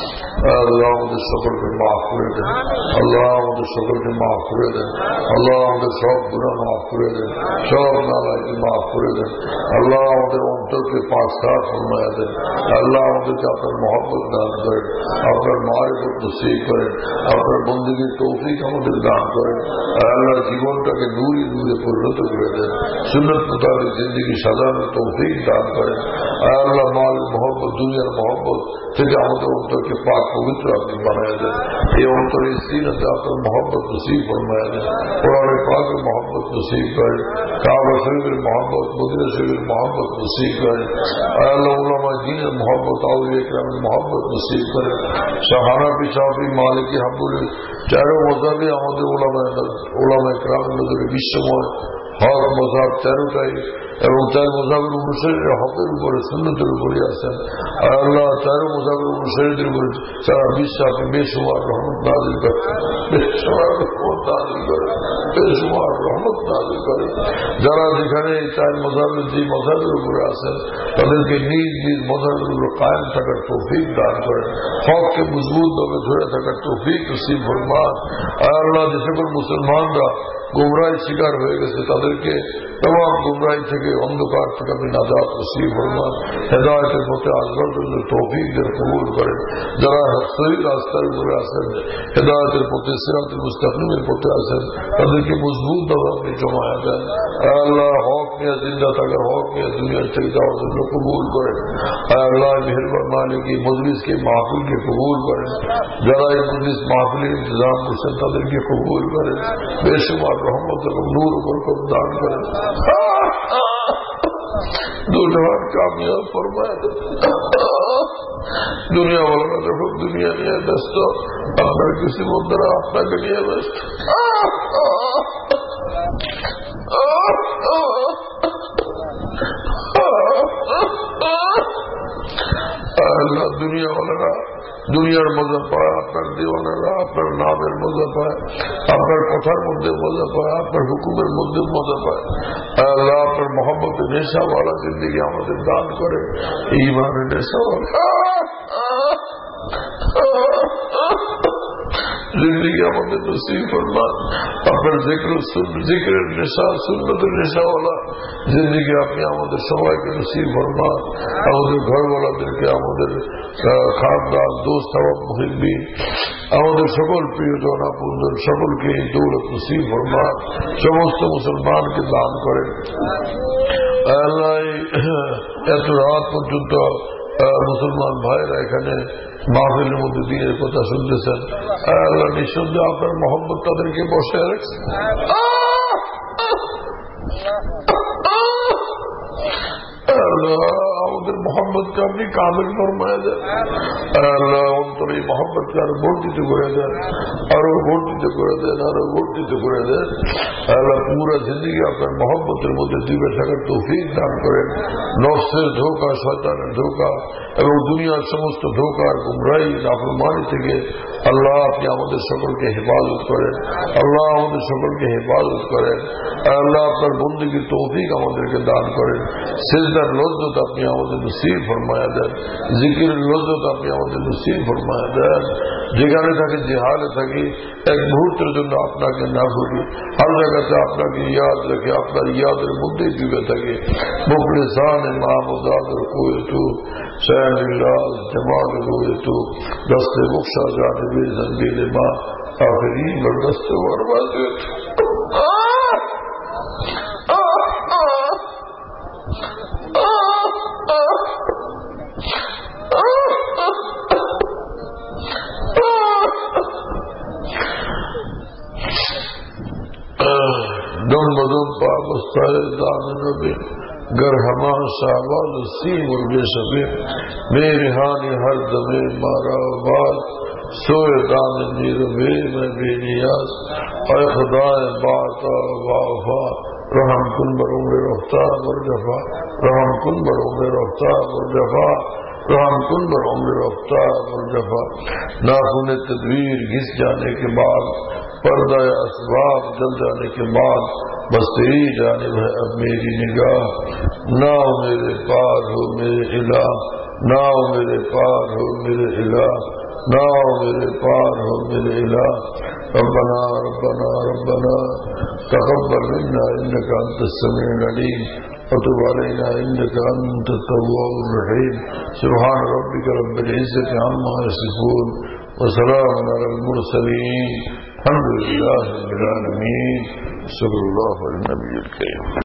اللهم الشكر في المغفرة، اللهم الشكر في المغفرة، اللهم الصبر مغفرة، صبرنا على المغفرة. اللهم أنتر के पास साथ फरमाया दे। अल्लाह उनके अपने मोहब्बत दान करे, अपने मारिफत नसीब करे, अपने बंदगी तौफीक हमें दान करे। अल्लाह জীবনটাকে নূরে নূরে পরিণত করে দেন, সুন্নত মোতাবেক জিন্দেগি সাজানোর তৌফিক দান করেন। আল্লাহ মাল মোহব্বত দুনিয়ার মোহব্বত থেকে আমাদের অন্তরকে পাক পবিত্র আপনি বানায় দেন। এই অন্তরে সিনাতে আপনার মোহব্বত নসিব ফরমায় দেন, কোরআনে পাকের মোহব্বত নসিব করেন, কাবা শরীফের মোহব্বত, মদিনা শরীফের মোহব্বত নসিব করেন। আল্লাহ উলামা দ্বীনের মোহব্বত, আউলিয়া কিরামের মোহব্বত নসিব করেন। হানাফি, শাফি, মালিকি, হাম্বলি চারো মযহাবে আমাদের উলামা উলামা কিরামের নজরে বিশ্বময় হক মজাব তেরোটাই এবং চার মজাবের অনুসারীরা হকের উপরে সুন্নতের উপরে আছেন। আল্লাহ তেরো মজাবের অনুসারীদের উপরে সারা বিশ্বে আপনি বেসুমার রহমত নাজিল করেন, বেসুমার রহমত নাজিল করেন, বেসুমার রহমত নাজিল করেন। যারা যেখানে এই চার মজাবের যে মজাবের উপরে আছেন তাদেরকে নিজ নিজ মজাবের উপরে কায়েম থাকার তৌফিক দান করেন, হককে মজবুত ভাবে ধরে থাকার তৌফিক নসিব ফরমান। আল্লাহ যে সকল মুসলমানরা গুমরাহি শিকার হয়ে গেছে তাদেরকে तमाम गुमराही থেকে অন্ধকার থেকে আপনি নাজাত নসিব ফরমান, হেদায়েতের পথে আসবার জন্য তৌফিক দেন, কবুল করেন। যারা সহি রাস্তার উপরে আছেন, হেদায়েতের পথে সিরাতুল মুস্তাকিমের পথে আছেন তাদেরকে মজবুত ভাবে আপনি জমায়া দেন। আল্লাহ হক নিয়ে জিন্দা থাকার, হক নিয়ে দুনিয়ার থেকে যাওয়ার জন্য কবুল করেন। আল্লাহ মেহেরবান মালিক এই মজলিসকে মাহফিলকে কবুল করেন। যারা এই মজলিস মাহফিলের ইন্তজাম করছেন তাদেরকে কবুল করেন, বেশুমার রহমত এবং নূর বরকত দান করেন। দুনিয়ার কামিয়াব ফরমায় দেন। দুনিয়া বলা যখন দুনিয়া নিয়ে ব্যস্ত, আপনার কিছু বন্ধুরা আপনাকে নিয়ে ব্যস্ত। আল্লাহ দুনিয়াওয়ালারা দুনিয়ার মজা পায়, আপনার দিওয়ানারা আপনার নামের মজা পায়, আপনার কথার মধ্যে মজা পায়, আপনার হুকুমের মধ্যে মজা পায়। আল্লাহ আপনার মহব্বতের নেশাওয়ালা জিন্দিগি আমাদের দান করে, ঈমানের নেশাওয়ালা जिंदगी আমাদের নসিব ফরমান। আপনার জিকিরের নেশা, সুন্নতের নেশাওয়ালা জিন্দিগি আপনি আমাদের সবাইকে নসিব ফরমান। আমাদের ঘরওয়ালাদেরকে, আমাদের খানদান, দোস্ত, মুহিব্বিন, আমাদের সকল প্রিয়জন আপনজন সকলকে দৌলত নসিব ফরমান। সমস্ত মুসলমানকে দান করেন। আল্লাহ এত রাত পর্যন্ত মুসলমান ভাইরা এখানে মাহফিলের মধ্যে দিনের কথা শুনতেছেন। আল্লাহ নিঃসন্দেহ আপনার মহব্বত তাদেরকে বসে রাখছে। আমাদের মোহাম্মদকে আপনি কামিল ফরমায় দেন। আল্লাহ অন্তর এই মোহাম্মদকে আরো বর্ধিত করে দেন, আরো বর্ধিত করে দেন, আরো বর্ধিত করে দেন। আল্লাহ পুরা জিন্দগি আপনার মোহাম্মতের মধ্যে ডুবে থাকার তৌফিক দান করেন। নফসের ধোঁকা, শয়তানের ধোঁকা এবং দুনিয়ার সমস্ত ধোঁকা, গুমরাহি, নাফরমানি থেকে আল্লাহ আপনি আমাদের সকলকে হেফাজত করেন। আল্লাহ আমাদের সকলকে হেফাজত করেন। আল্লাহ আপনার বন্দেগীর তৌফিক আমাদেরকে দান করেন। সিজদার লজ্জত আপনি আমাদের নসিব ফরমায়া দেন। জিকিরের লজ্জত আপনি আমাদের নসিব ফরমায়া দেন। যেখানে থাকি, যে হালে থাকি, এক মুহূর্তের জন্য আপনাকে না ভুলি, হর জায়গাতে আপনাকে ইয়াদ রেখে আপনার ইয়াদের মধ্যেই ডুবে থাকে। মুখলিসান মাহমুদাদুর কুয়েতু শাহিল্লাহ জামাল কুয়েতু দস্তে মুখশা জানিবি জঞ্জিল মা আখরি বরদস্ত বরবাদ। दम बदम पाबस्ताए दामन रबे गर हमा शाहबाद सी मुर्गे शबे मेरे हानि हर दमे मारा बाद सोए दामन नीरबे मैं बेनियाज और खुदाए बाता वाफा रहम कुन बरोंगे रफ्ता बर जफा रहम कुन बरोंगे रफ्ता बर जफा रहम कुन बरोंगे रफ्ता बर जफा। नाखुन तदवीर घिस जाने के बाद, पर्दा असबाब जल जाने के बाद, बस तेरी जानिब है अब मेरी निगाह। ना हो मेरे पार हो मेरे इलाह, ना हो मेरे पार हो मेरे इलाह, ना हो मेरे पार हो मेरे इलाह। रब्बना रब्बना रब्बना तक़ब्बल मिन्ना इन्नका अंतस समीउल अलीम वतुब अलैना इन्नका अंतत तव्वाबुर रहीम। सुब्हान रब्बिका रब्बिल इज्जति अम्मा यसिफून व सलामुन अलल मुरसलीन। अल्हम्दुलिल्लाहि रब्बिल आलमीन। सल्लल्लाहु अलैहि वसल्लम।